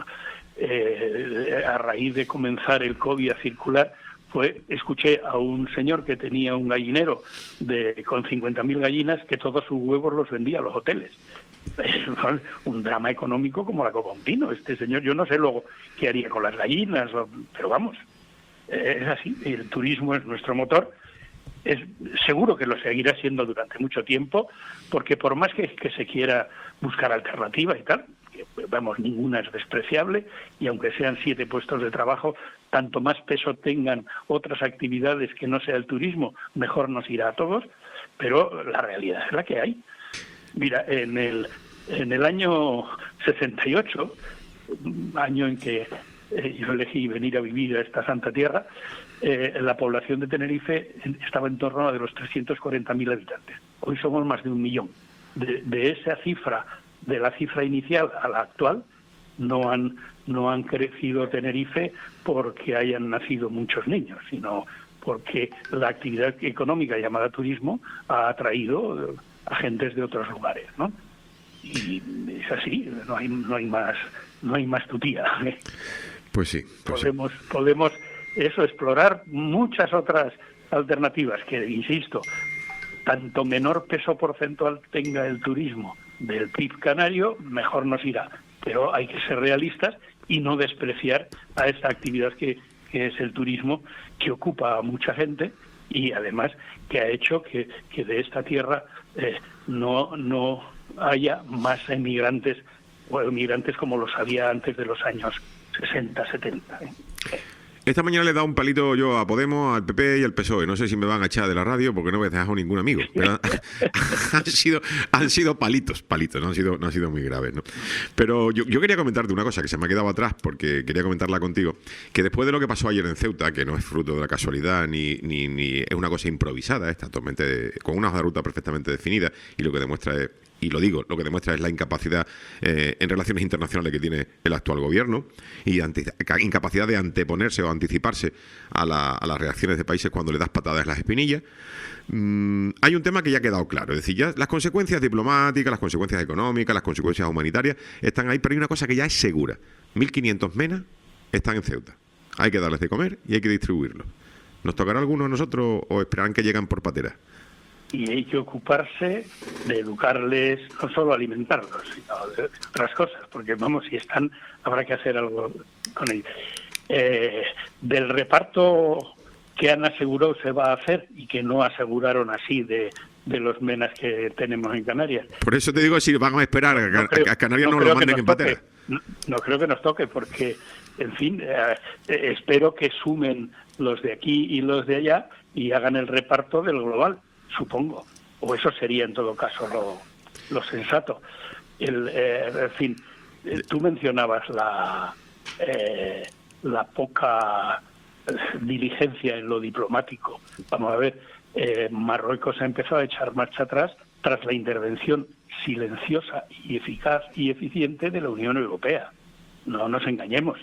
a raíz de comenzar el COVID a circular, escuché a un señor que tenía un gallinero con 50.000 gallinas, que todos sus huevos los vendía a los hoteles. Un drama económico como la copa un pino. Este señor, yo no sé luego qué haría con las gallinas, pero vamos, es así. El turismo es nuestro motor. Seguro que lo seguirá siendo durante mucho tiempo, porque por más que se quiera buscar alternativas y tal, vamos, ninguna es despreciable, y aunque sean 7 puestos de trabajo, tanto más peso tengan otras actividades que no sea el turismo, mejor nos irá a todos, pero la realidad es la que hay. Mira, en el año 68, año en que yo elegí venir a vivir a esta santa tierra, la población de Tenerife estaba en torno a de los 340.000 habitantes. Hoy somos más de 1 millón. De esa cifra, de la cifra inicial a la actual, no han crecido Tenerife porque hayan nacido muchos niños, sino porque la actividad económica llamada turismo ha atraído a gentes de otros lugares, ¿no? Y es así, no hay más tutía. Pues sí. Podemos explorar muchas otras alternativas que, insisto, tanto menor peso porcentual tenga el turismo del PIB canario, mejor nos irá. Pero hay que ser realistas y no despreciar a esta actividad que es el turismo, que ocupa a mucha gente y además que ha hecho que de esta tierra no haya más emigrantes o emigrantes como los había antes de los años 60, 70. Esta mañana le he dado un palito yo a Podemos, al PP y al PSOE. No sé si me van a echar de la radio porque no me he dejado ningún amigo. Pero han sido palitos, no han sido muy graves, ¿no? Pero yo quería comentarte una cosa que se me ha quedado atrás porque quería comentarla contigo, que después de lo que pasó ayer en Ceuta, que no es fruto de la casualidad ni es una cosa improvisada, está totalmente con una hoja de ruta perfectamente definida, y lo que demuestra es, y lo digo, lo que demuestra es la incapacidad en relaciones internacionales que tiene el actual gobierno y incapacidad de anteponerse o anticiparse a las reacciones de países cuando le das patadas en las espinillas. Hay un tema que ya ha quedado claro, es decir, ya las consecuencias diplomáticas, las consecuencias económicas, las consecuencias humanitarias están ahí, pero hay una cosa que ya es segura: 1.500 menas están en Ceuta. Hay que darles de comer y hay que distribuirlos. ¿Nos tocará a alguno de nosotros o esperarán que lleguen por pateras? Y hay que ocuparse de educarles, no solo alimentarlos, sino de otras cosas, porque vamos, si están, habrá que hacer algo con ellos. Del reparto que han asegurado se va a hacer y que no aseguraron así de los menas que tenemos en Canarias. Por eso te digo, si van a esperar a Canarias no lo manden en patera. No creo que nos toque, porque, en fin, espero que sumen los de aquí y los de allá y hagan el reparto del global, supongo, o eso sería en todo caso lo sensato. En fin, tú mencionabas la poca diligencia en lo diplomático. Vamos a ver, Marruecos ha empezado a echar marcha atrás tras la intervención silenciosa y eficaz y eficiente de la Unión Europea. No nos engañemos,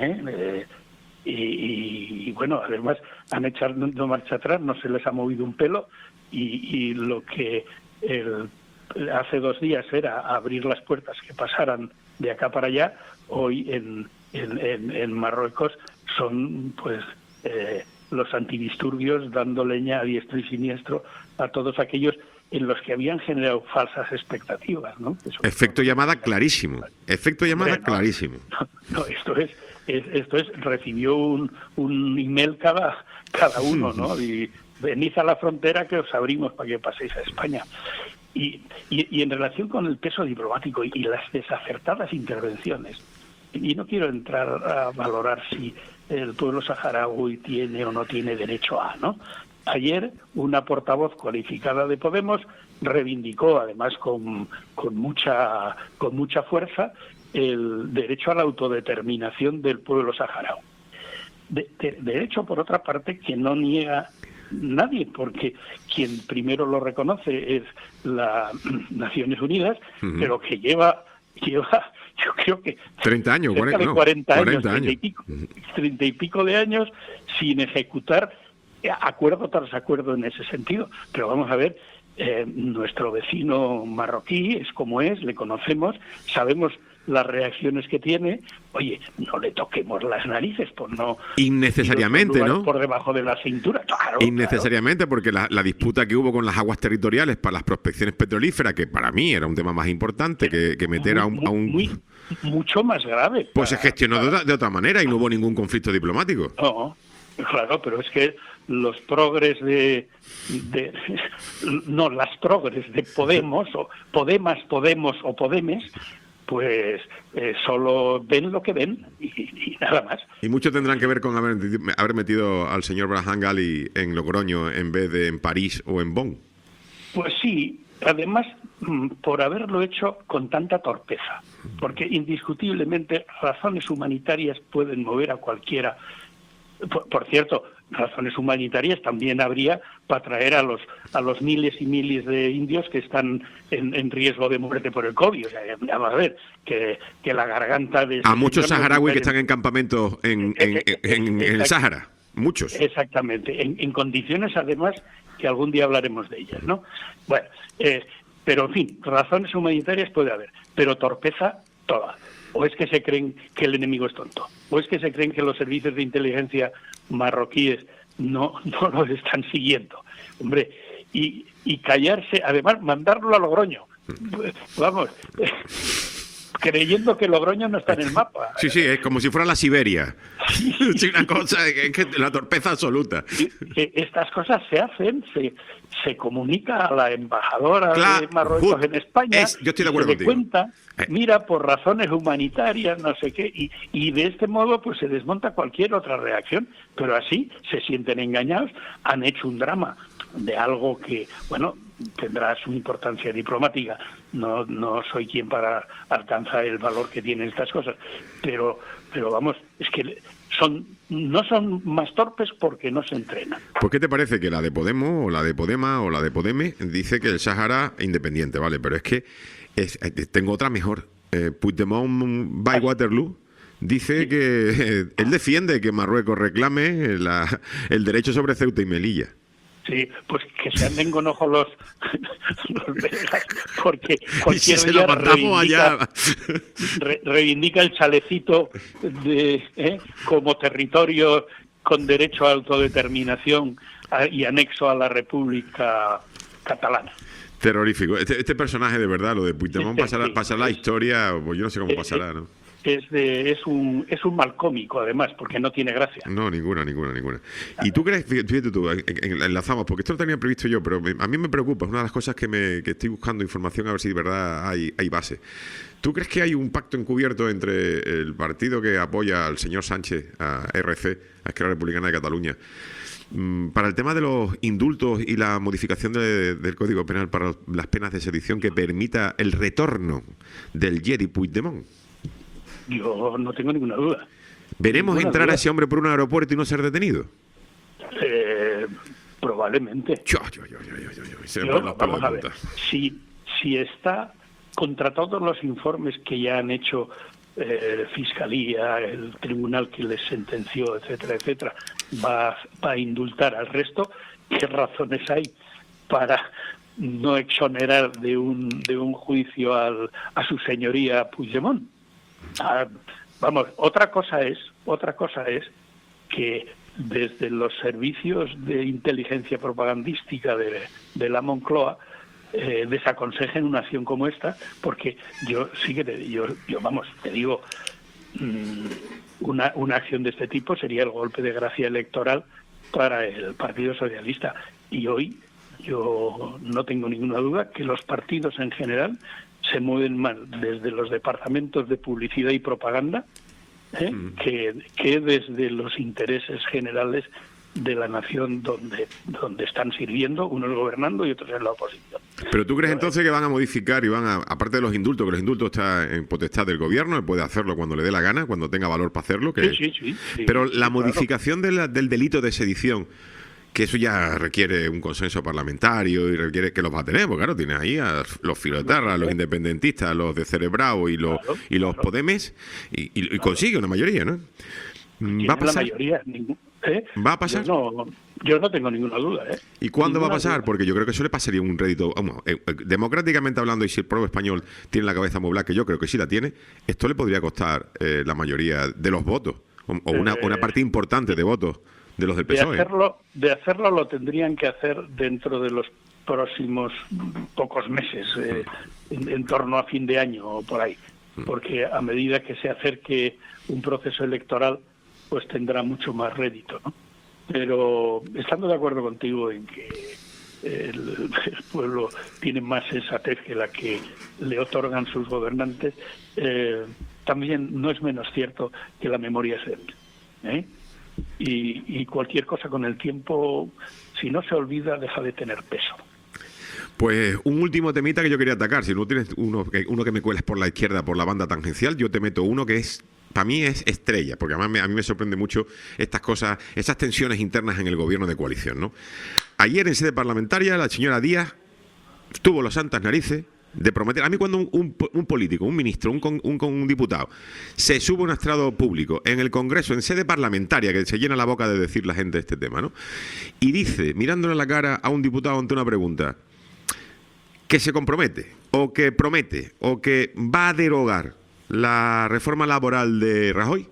Y bueno, además han echado marcha atrás, no se les ha movido un pelo, y lo que hace 2 días era abrir las puertas que pasaran de acá para allá, hoy en Marruecos son pues los antidisturbios dando leña a diestro y siniestro a todos aquellos en los que habían generado falsas expectativas, ¿no? Efecto llamada clarísimo. Clarísimo. No, esto es recibió un email cada uno, ¿no? Y venid a la frontera que os abrimos para que paséis a España. Y en relación con el peso diplomático y las desacertadas intervenciones, y no quiero entrar a valorar si el pueblo saharaui tiene o no tiene derecho a, ¿no? Ayer una portavoz cualificada de Podemos reivindicó, además con mucha fuerza, el derecho a la autodeterminación del pueblo saharaui. Derecho, por otra parte, que no niega nadie, porque quien primero lo reconoce es las Naciones Unidas, pero que lleva yo creo que 30 años, cerca de 40 años, 30 y pico de años sin ejecutar acuerdo tras acuerdo en ese sentido. Pero vamos a ver, nuestro vecino marroquí es como es, le conocemos, sabemos las reacciones que tiene. Oye, no le toquemos las narices, por no... Innecesariamente, ¿no? Por debajo de la cintura, claro. Innecesariamente, porque la disputa que hubo con las aguas territoriales para las prospecciones petrolíferas, que para mí era un tema más importante que meter a un... mucho más grave. Pues se gestionó de otra manera y no hubo ningún conflicto diplomático. No, claro, pero es que los progres las progres de Podemos, o Podemos o Podemes, pues solo ven lo que ven y nada más. Y mucho tendrán que ver con haber metido al señor Braham Gali en Logroño en vez de en París o en Bonn. Pues sí, además por haberlo hecho con tanta torpeza, porque indiscutiblemente razones humanitarias pueden mover a cualquiera. Por cierto, razones humanitarias también habría para traer a los miles y miles de indios que están en riesgo de muerte por el COVID. O sea, vamos a ver, que la garganta de... A muchos saharauis que están en campamentos en el Sáhara, muchos. Exactamente, en condiciones además que algún día hablaremos de ellas, ¿no? Bueno, pero en fin, razones humanitarias puede haber, pero torpeza toda. O es que se creen que el enemigo es tonto, o es que se creen que los servicios de inteligencia marroquíes no lo están siguiendo. Hombre, y callarse, además mandarlo a Logroño. Vamos, creyendo que Logroño no está en el mapa. Sí, es como si fuera la Siberia. Sí, una cosa, es que la torpeza absoluta. Estas cosas se hacen, se comunica a la embajadora de Marruecos en España, yo estoy de acuerdo y se le cuenta, mira, por razones humanitarias, no sé qué, y de este modo pues se desmonta cualquier otra reacción, pero así se sienten engañados, han hecho un drama de algo que, bueno, tendrá su importancia diplomática. No soy quien para alcanzar el valor que tienen estas cosas, pero vamos, es que no son más torpes porque no se entrenan. ¿Por qué te parece que la de Podemos o la de Podema o la de Podeme dice que el Sáhara es independiente, vale? Pero es que tengo otra mejor. Puigdemont by Waterloo dice que él defiende que Marruecos reclame el derecho sobre Ceuta y Melilla. Sí, pues que se anden con ojo los belgas, porque cualquier si día reivindica el chalecito como territorio con derecho a autodeterminación y anexo a la República Catalana. Terrorífico. Este personaje, de verdad, lo de Puigdemont, pasará la historia, pues yo no sé cómo pasará, ¿no? Es un mal cómico, además, porque no tiene gracia. No, ninguna. ¿Y tú crees, fíjate tú, enlazamos, porque esto lo tenía previsto yo, pero a mí me preocupa, es una de las cosas que estoy buscando información a ver si de verdad hay base. ¿Tú crees que hay un pacto encubierto entre el partido que apoya al señor Sánchez, a RC, a Esquerra Republicana de Cataluña, para el tema de los indultos y la modificación del Código Penal para las penas de sedición que permita el retorno del Jedi Puigdemont? Yo no tengo ninguna duda. ¿Veremos entrar a ese hombre por un aeropuerto y no ser detenido? Probablemente. Vamos a ver. Si está contra todos los informes que ya han hecho Fiscalía, el tribunal que les sentenció, etcétera, va a indultar al resto, ¿qué razones hay para no exonerar de un juicio a su señoría Puigdemont? Vamos, otra cosa es que desde los servicios de inteligencia propagandística de la Moncloa desaconsejen una acción como esta, porque yo sí que te digo, una acción de este tipo sería el golpe de gracia electoral para el Partido Socialista. Y hoy yo no tengo ninguna duda que los partidos en general se mueven mal desde los departamentos de publicidad y propaganda que desde los intereses generales de la nación donde están sirviendo, unos gobernando y otros en la oposición. Pero tú crees entonces que van a modificar y aparte de los indultos, que los indultos están en potestad del gobierno, él puede hacerlo cuando le dé la gana, cuando tenga valor para hacerlo. Sí. Pero la modificación del delito de sedición, que eso ya requiere un consenso parlamentario y requiere que los va a tener, porque claro, tienes ahí a los filoetarras, a los independentistas, a los de Cerebrao y los Podemes, y consigue una mayoría, ¿no? ¿Va a pasar? La mayoría, ¿Va a pasar? Yo no tengo ninguna duda, ¿eh? ¿Y cuándo va a Ninguna pasar? duda. Porque yo creo que eso le pasaría un rédito. Vamos, democráticamente hablando, y si el pueblo español tiene la cabeza muy blanca, que yo creo que sí la tiene, esto le podría costar la mayoría de los votos, o una parte importante de votos de los del PSOE. De hacerlo lo tendrían que hacer dentro de los próximos pocos meses, en torno a fin de año o por ahí, porque a medida que se acerque un proceso electoral, pues tendrá mucho más rédito, ¿no? Pero estando de acuerdo contigo en que el pueblo tiene más sensatez que la que le otorgan sus gobernantes, también no es menos cierto que la memoria es débil, ¿eh? Y cualquier cosa con el tiempo, si no se olvida, deja de tener peso. Pues un último temita que yo quería atacar. Si no tienes uno que me cueles por la izquierda, por la banda tangencial, yo te meto uno que es, para mí es estrella, porque además a mí me sorprende mucho estas cosas, esas tensiones internas en el gobierno de coalición, ¿no? Ayer en sede parlamentaria la señora Díaz tuvo las santas narices de prometer. A mí cuando un político, un ministro, un diputado se sube a un estrado público en el Congreso, en sede parlamentaria, que se llena la boca de decir la gente este tema, ¿no? Y dice, mirándole la cara a un diputado ante una pregunta, que se compromete, o que promete, o que va a derogar la reforma laboral de Rajoy,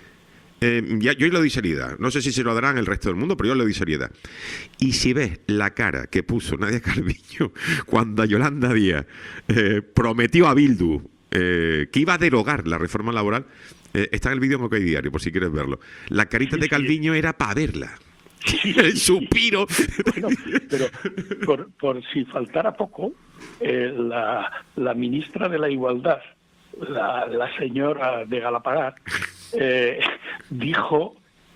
yo le doy seriedad. No sé si se lo darán el resto del mundo, pero yo le doy seriedad. Y si ves la cara que puso Nadia Calviño cuando Yolanda Díaz prometió a Bildu que iba a derogar la reforma laboral, está en el vídeo en OK Diario, por si quieres verlo. La carita de Calviño era para verla. El suspiro. Bueno, pero por si faltara poco, la ministra de la Igualdad, la señora de Galapagar, dijo,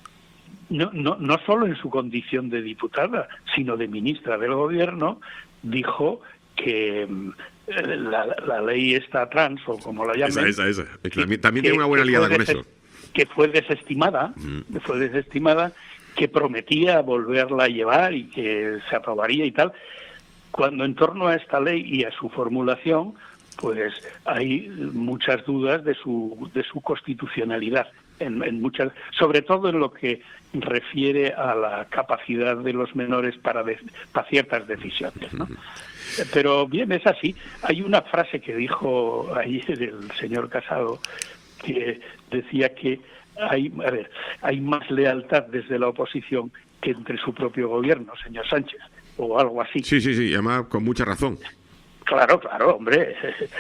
no solo en su condición de diputada, sino de ministra del Gobierno, dijo que la ley esta trans, o como la llaman... Esa. También tiene una buena aliada con eso. Que fue desestimada, que prometía volverla a llevar y que se aprobaría y tal, cuando en torno a esta ley y a su formulación, pues hay muchas dudas de su constitucionalidad, en muchas, sobre todo en lo que refiere a la capacidad de los menores para ciertas decisiones, ¿no? Pero bien, es así. Hay una frase que dijo ayer el señor Casado que decía que hay más lealtad desde la oposición que entre su propio gobierno, señor Sánchez, o algo así. Sí, y además con mucha razón. Claro, hombre.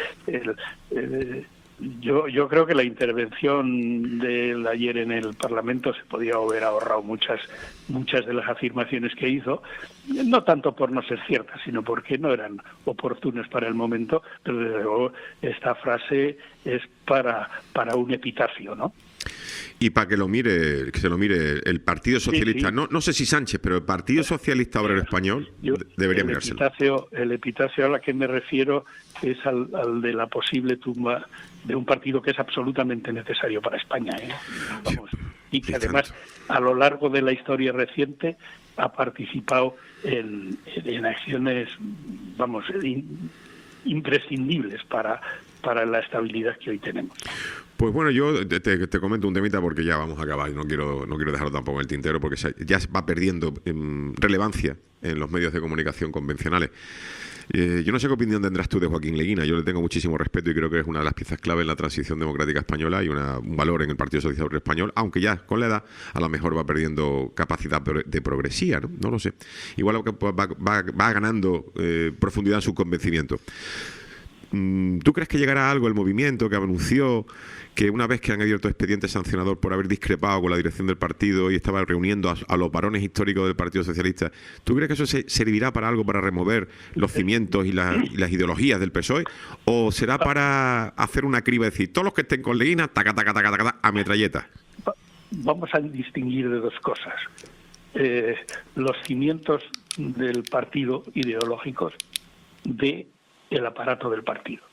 Yo creo que la intervención de ayer en el Parlamento se podía haber ahorrado muchas de las afirmaciones que hizo, no tanto por no ser ciertas, sino porque no eran oportunas para el momento, pero desde luego esta frase es para un epitafio, ¿no? Y para que se lo mire el Partido Socialista, sí. No sé si Sánchez, pero el Partido Socialista Obrero Español debería mirárselo. El epitafio a la que me refiero es al de la posible tumba de un partido que es absolutamente necesario para España, ¿eh? Vamos, y que además a lo largo de la historia reciente ha participado en acciones, vamos, imprescindibles para la estabilidad que hoy tenemos. Pues bueno, yo te comento un temita porque ya vamos a acabar y no quiero dejarlo tampoco en el tintero porque ya va perdiendo relevancia en los medios de comunicación convencionales. Yo no sé qué opinión tendrás tú de Joaquín Leguina. Yo le tengo muchísimo respeto y creo que es una de las piezas clave en la transición democrática española y un valor en el Partido Socialista Obrero Español, aunque ya con la edad a lo mejor va perdiendo capacidad de progresía, ¿no? No lo sé. Igual va ganando profundidad en su convencimiento. ¿Tú crees que llegará algo el movimiento que anunció que una vez que han abierto expediente sancionador por haber discrepado con la dirección del partido y estaba reuniendo a los varones históricos del Partido Socialista, ¿tú crees que eso servirá para algo, para remover los cimientos y las ideologías del PSOE? ¿O será para hacer una criba y decir, todos los que estén con Leguina, taca, a metralleta? Vamos a distinguir de dos cosas. Los cimientos del partido ideológicos de el aparato del partido.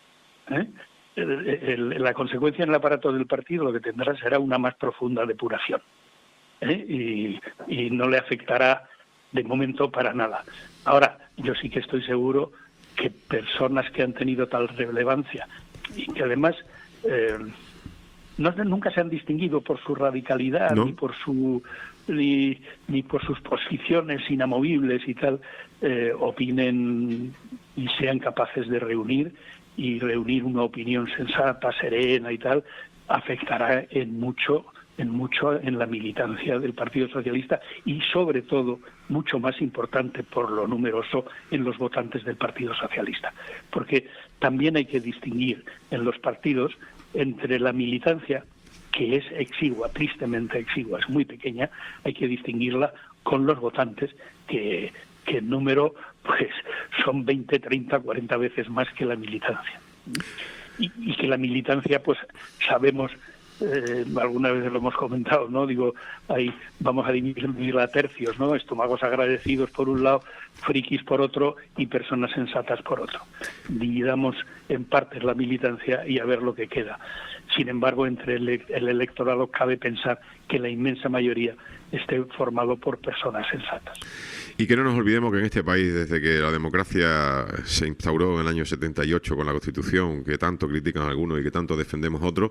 La consecuencia en el aparato del partido lo que tendrá será una más profunda depuración. Y no le afectará de momento para nada. Ahora, yo sí que estoy seguro que personas que han tenido tal relevancia y que además nunca se han distinguido por su radicalidad, ¿no? Ni por ni por sus posiciones inamovibles y tal, opinen y sean capaces de reunir una opinión sensata, serena y tal, afectará en mucho en la militancia del Partido Socialista y, sobre todo, mucho más importante por lo numeroso, en los votantes del Partido Socialista. Porque también hay que distinguir en los partidos entre la militancia, que es exigua, tristemente exigua, es muy pequeña, hay que distinguirla con los votantes, que en número pues son 20, 30, 40 veces más que la militancia. Y que la militancia, pues sabemos, alguna vez lo hemos comentado, ¿no? Digo, ahí vamos a dividirla a tercios, ¿no? Estómagos agradecidos por un lado, frikis por otro y personas sensatas por otro. Dividamos en partes la militancia y a ver lo que queda. Sin embargo, entre el electorado cabe pensar que la inmensa mayoría esté formado por personas sensatas. Y que no nos olvidemos que en este país, desde que la democracia se instauró en el año 78 con la Constitución, que tanto critican algunos y que tanto defendemos otros,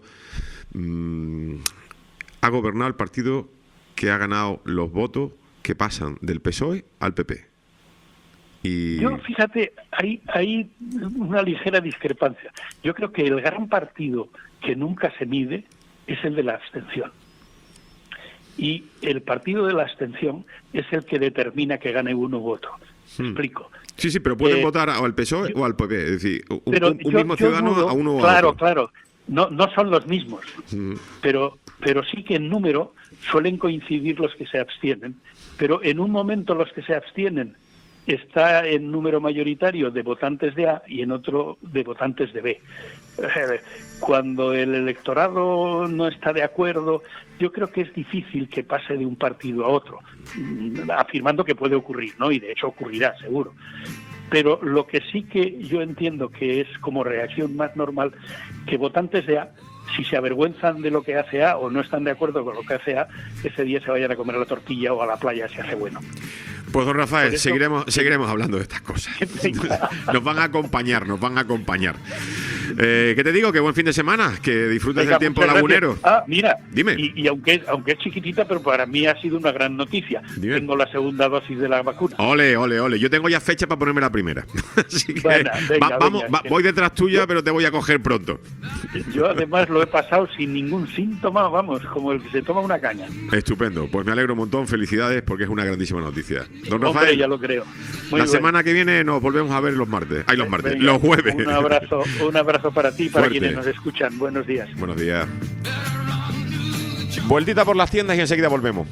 ha gobernado el partido que ha ganado los votos que pasan del PSOE al PP. Y... Yo, fíjate, hay una ligera discrepancia. Yo creo que el gran partido que nunca se mide es el de la abstención. Y el partido de la abstención es el que determina que gane uno voto. ¿Me explico? Sí, pero pueden votar o al PSOE o al PP. Es decir, un mismo ciudadano a uno o a otro. Claro. No son los mismos. Pero sí que en número suelen coincidir los que se abstienen. Pero en un momento los que se abstienen está en número mayoritario de votantes de A y en otro de votantes de B. Cuando el electorado no está de acuerdo, yo creo que es difícil que pase de un partido a otro, afirmando que puede ocurrir, ¿no? Y de hecho ocurrirá, seguro. Pero lo que sí que yo entiendo que es como reacción más normal, que votantes de A, si se avergüenzan de lo que hace A o no están de acuerdo con lo que hace A, ese día se vayan a comer a la tortilla o a la playa si hace bueno. Pues don Rafael, seguiremos hablando de estas cosas. Nos van a acompañar. ¿Qué te digo? Que buen fin de semana, que disfrutes del tiempo lagunero. Mira, dime. Y aunque es chiquitita, pero para mí ha sido una gran noticia. Dime. Tengo la segunda dosis de la vacuna. Ole. Yo tengo ya fecha para ponerme la primera. Así que voy detrás tuya, pero te voy a coger pronto. Yo además lo he pasado sin ningún síntoma, como el que se toma una caña. Estupendo, pues me alegro un montón, felicidades, porque es una grandísima noticia. Don Rafael, hombre, ya lo creo. La semana que viene nos volvemos a ver los jueves. Un abrazo para ti y para quienes nos escuchan. Buenos días. Buenos días. Vueltita por las tiendas y enseguida volvemos.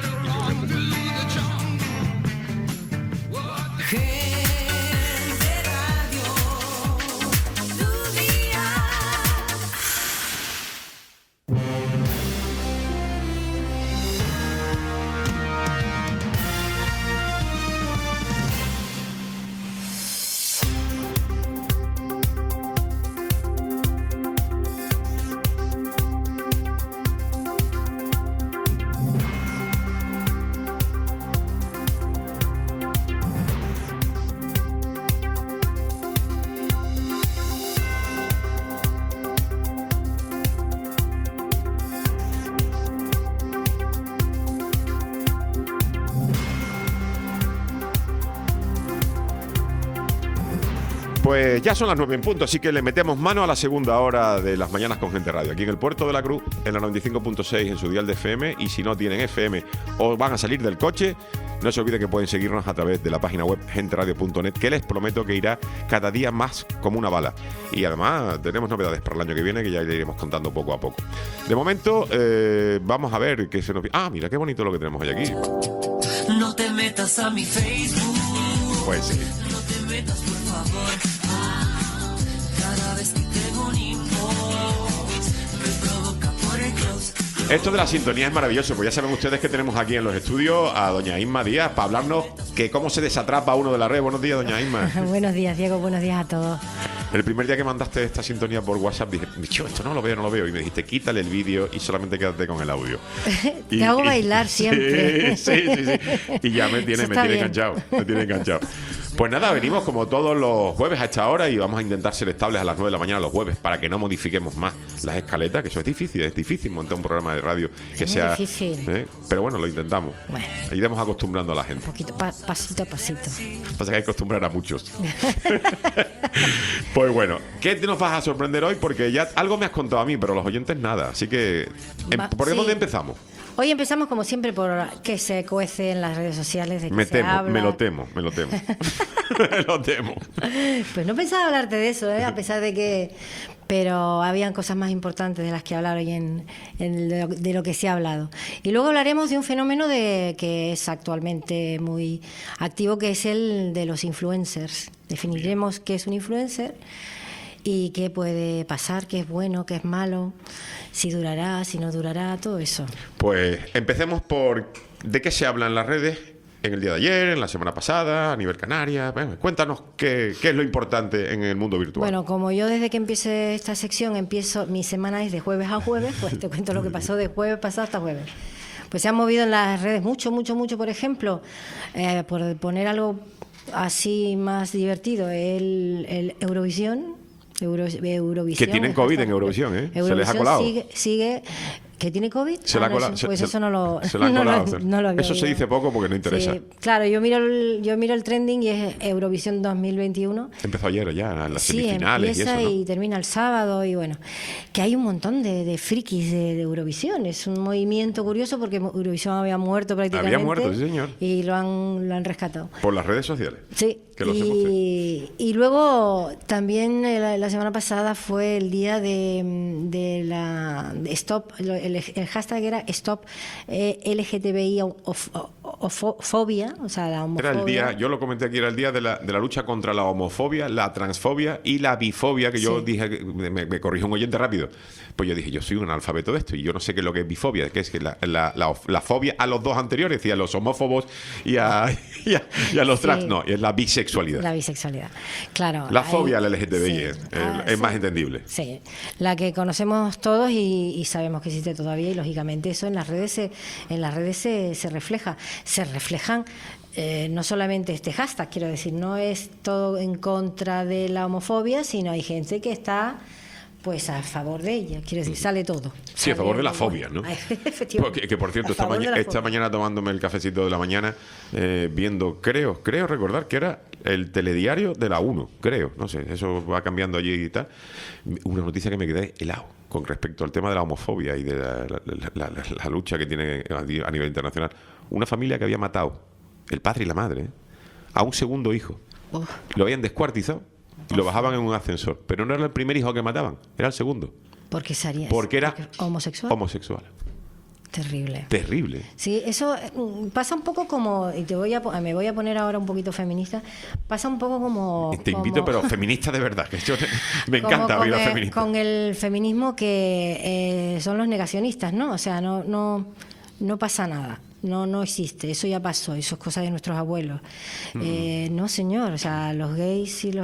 Pues ya son las 9 en punto, así que le metemos mano a la segunda hora de las mañanas con Gente Radio. Aquí en el Puerto de la Cruz, en la 95.6 en su dial de FM. Y si no tienen FM o van a salir del coche, no se olviden que pueden seguirnos a través de la página web genteradio.net, que les prometo que irá cada día más como una bala. Y además tenemos novedades para el año que viene, que ya le iremos contando poco a poco. De momento, vamos a ver qué se nos... mira qué bonito lo que tenemos hoy aquí. No te metas a mi Facebook. Pues sí. No te metas, por favor. Cada vez que tengo un inbox me provoca por el close. Esto de la sintonía es maravilloso, pues ya saben ustedes que tenemos aquí en los estudios a doña Isma Díaz para hablarnos que cómo se desatrapa uno de la red. Buenos días, doña Isma. Buenos días, Diego, buenos días a todos. El primer día que mandaste esta sintonía por WhatsApp dije, esto no lo veo. Y me dijiste, quítale el vídeo y solamente quédate con el audio. Te hago bailar siempre. Sí. Y ya me tiene enganchado. Pues nada, venimos como todos los jueves a esta hora y vamos a intentar ser estables a las 9 de la mañana los jueves para que no modifiquemos más las escaletas, que eso es difícil montar un programa de radio que Es sea... muy difícil. Pero bueno, lo intentamos. Bueno. Iremos acostumbrando a la gente. Un poquito, pasito a pasito. Pasa que hay que acostumbrar a muchos. Pues bueno, ¿qué nos vas a sorprender hoy? Porque ya algo me has contado a mí, pero los oyentes nada. Así que, ¿por sí. dónde empezamos? Hoy empezamos como siempre por que se cuece en las redes sociales, de que Me se habla. lo temo. Me lo temo. Pues no pensaba hablarte de eso, a pesar de que... Pero habían cosas más importantes de las que hablar hoy de lo que se ha hablado. Y luego hablaremos de un fenómeno que es actualmente muy activo, que es el de los influencers. Definiremos qué es un influencer y qué puede pasar, qué es bueno, qué es malo, si durará, si no durará, todo eso. Pues empecemos por ¿de qué se habla en las redes en el día de ayer, en la semana pasada, a nivel Canarias? Bueno, cuéntanos qué es lo importante en el mundo virtual. Bueno, como yo desde que empiece esta sección, mi semana es de jueves a jueves, pues te cuento lo que pasó de jueves pasado hasta jueves. Pues se han movido en las redes mucho, por ejemplo, por poner algo así más divertido, el Eurovisión. Eurovisión. Que tienen COVID en Eurovisión, ¿eh? Se les ha colado. Sigue ¿que tiene COVID? Se la ha colado. Pues eso no lo... Se la han colado. no lo había Eso se oído. dice poco porque no interesa. Sí, claro, yo miro el trending y es Eurovisión 2021. Empezó ayer ya, en las Sí, semifinales y empieza eso, ¿no? y termina el sábado y bueno, que hay un montón de frikis de Eurovisión. Es un movimiento curioso porque Eurovisión había muerto prácticamente. Había muerto, sí, señor. Y lo han rescatado. Por las redes sociales. Sí, Que lo sepa usted. y luego también la semana pasada fue el día de la de Stop, el hashtag era Stop LGTBI fobia, o sea, la homofobia. Era el día, yo lo comenté aquí, era el día de la lucha contra la homofobia, la transfobia y la bifobia, que yo Sí. dije, me corrigió un oyente rápido. Pues yo dije, yo soy un analfabeto de esto y yo no sé qué es lo que es bifobia, que es que la fobia a los dos anteriores, es decir, a los homófobos y a los Sí. trans, no, es la bisexualidad. La bisexualidad, claro. La hay- fobia al LGTBI sí. es Sí. más entendible. Sí, la que conocemos todos y sabemos que existe todavía y lógicamente eso en las redes se refleja. Se reflejan no solamente este hashtag, quiero decir, no es todo en contra de la homofobia, sino hay gente que está pues a favor de ella, quiero decir, sale todo. Sí, a favor de la fobia, ¿no? Efectivamente. Que por cierto, A favor de la esta fobia. mañana tomándome el cafecito de la mañana, viendo, creo recordar que era el telediario de la 1, creo, no sé, eso va cambiando allí y tal. Una noticia que me quedé helado con respecto al tema de la homofobia y de la lucha que tiene a nivel internacional. Una familia que había matado, el padre y la madre, a un segundo hijo. Uf. Lo habían descuartizado y lo bajaban en un ascensor. Pero no era el primer hijo que mataban, era el segundo. Porque sería Porque era homosexual. homosexual. Terrible. Terrible. Sí, eso pasa un poco como, y me voy a poner ahora un poquito feminista, pasa un poco como... Te invito, pero feminista de verdad, que yo me encanta oír a feministas. Con el feminismo que son los negacionistas, ¿no? O sea, no pasa nada. No existe, eso ya pasó, eso es cosa de nuestros abuelos. No, señor, o sea, los gays y los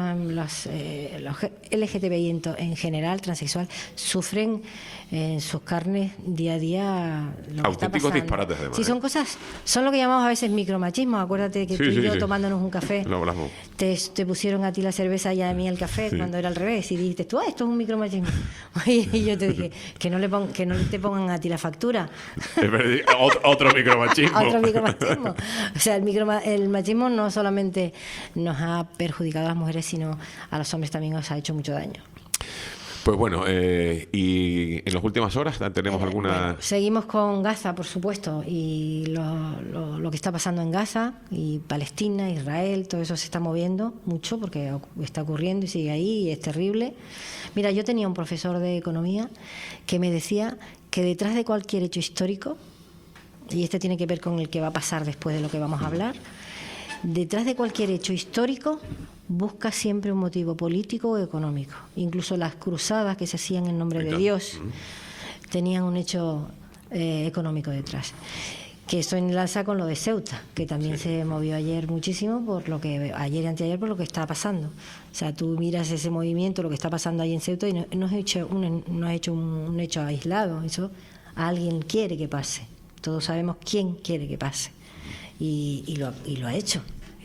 LGTBI en general, transexual, sufren en sus carnes día a día lo que está Auténticos pasando. disparates, además, Sí, son cosas, son lo que llamamos a veces micromachismo. Acuérdate que Sí, tú y sí, yo sí. tomándonos un café, Lo hablamos. te pusieron a ti la cerveza y a mí el café, Sí. cuando era al revés, y dijiste tú, esto es un micromachismo. Y yo te dije, que no te pongan a ti la factura. Es verdad, otro micromachismo. Otro micromachismo. O sea, el machismo no solamente nos ha perjudicado a las mujeres, sino a los hombres también nos ha hecho mucho daño. Pues bueno, y en las últimas horas tenemos alguna... Bueno, seguimos con Gaza, por supuesto, y lo que está pasando en Gaza, y Palestina, Israel, todo eso se está moviendo mucho porque está ocurriendo y sigue ahí y es terrible. Mira, yo tenía un profesor de economía que me decía que detrás de cualquier hecho histórico, y este tiene que ver con el que va a pasar después de lo que vamos a hablar, detrás de cualquier hecho histórico busca siempre un motivo político o económico. Incluso las cruzadas que se hacían en nombre de Dios tenían un hecho económico detrás. Que esto enlaza con lo de Ceuta, que también se movió ayer muchísimo ayer y anteayer por lo que está pasando. O sea, tú miras ese movimiento, lo que está pasando ahí en Ceuta y no es hecho un hecho aislado. Eso alguien quiere que pase. Todos sabemos quién quiere que pase y lo ha hecho.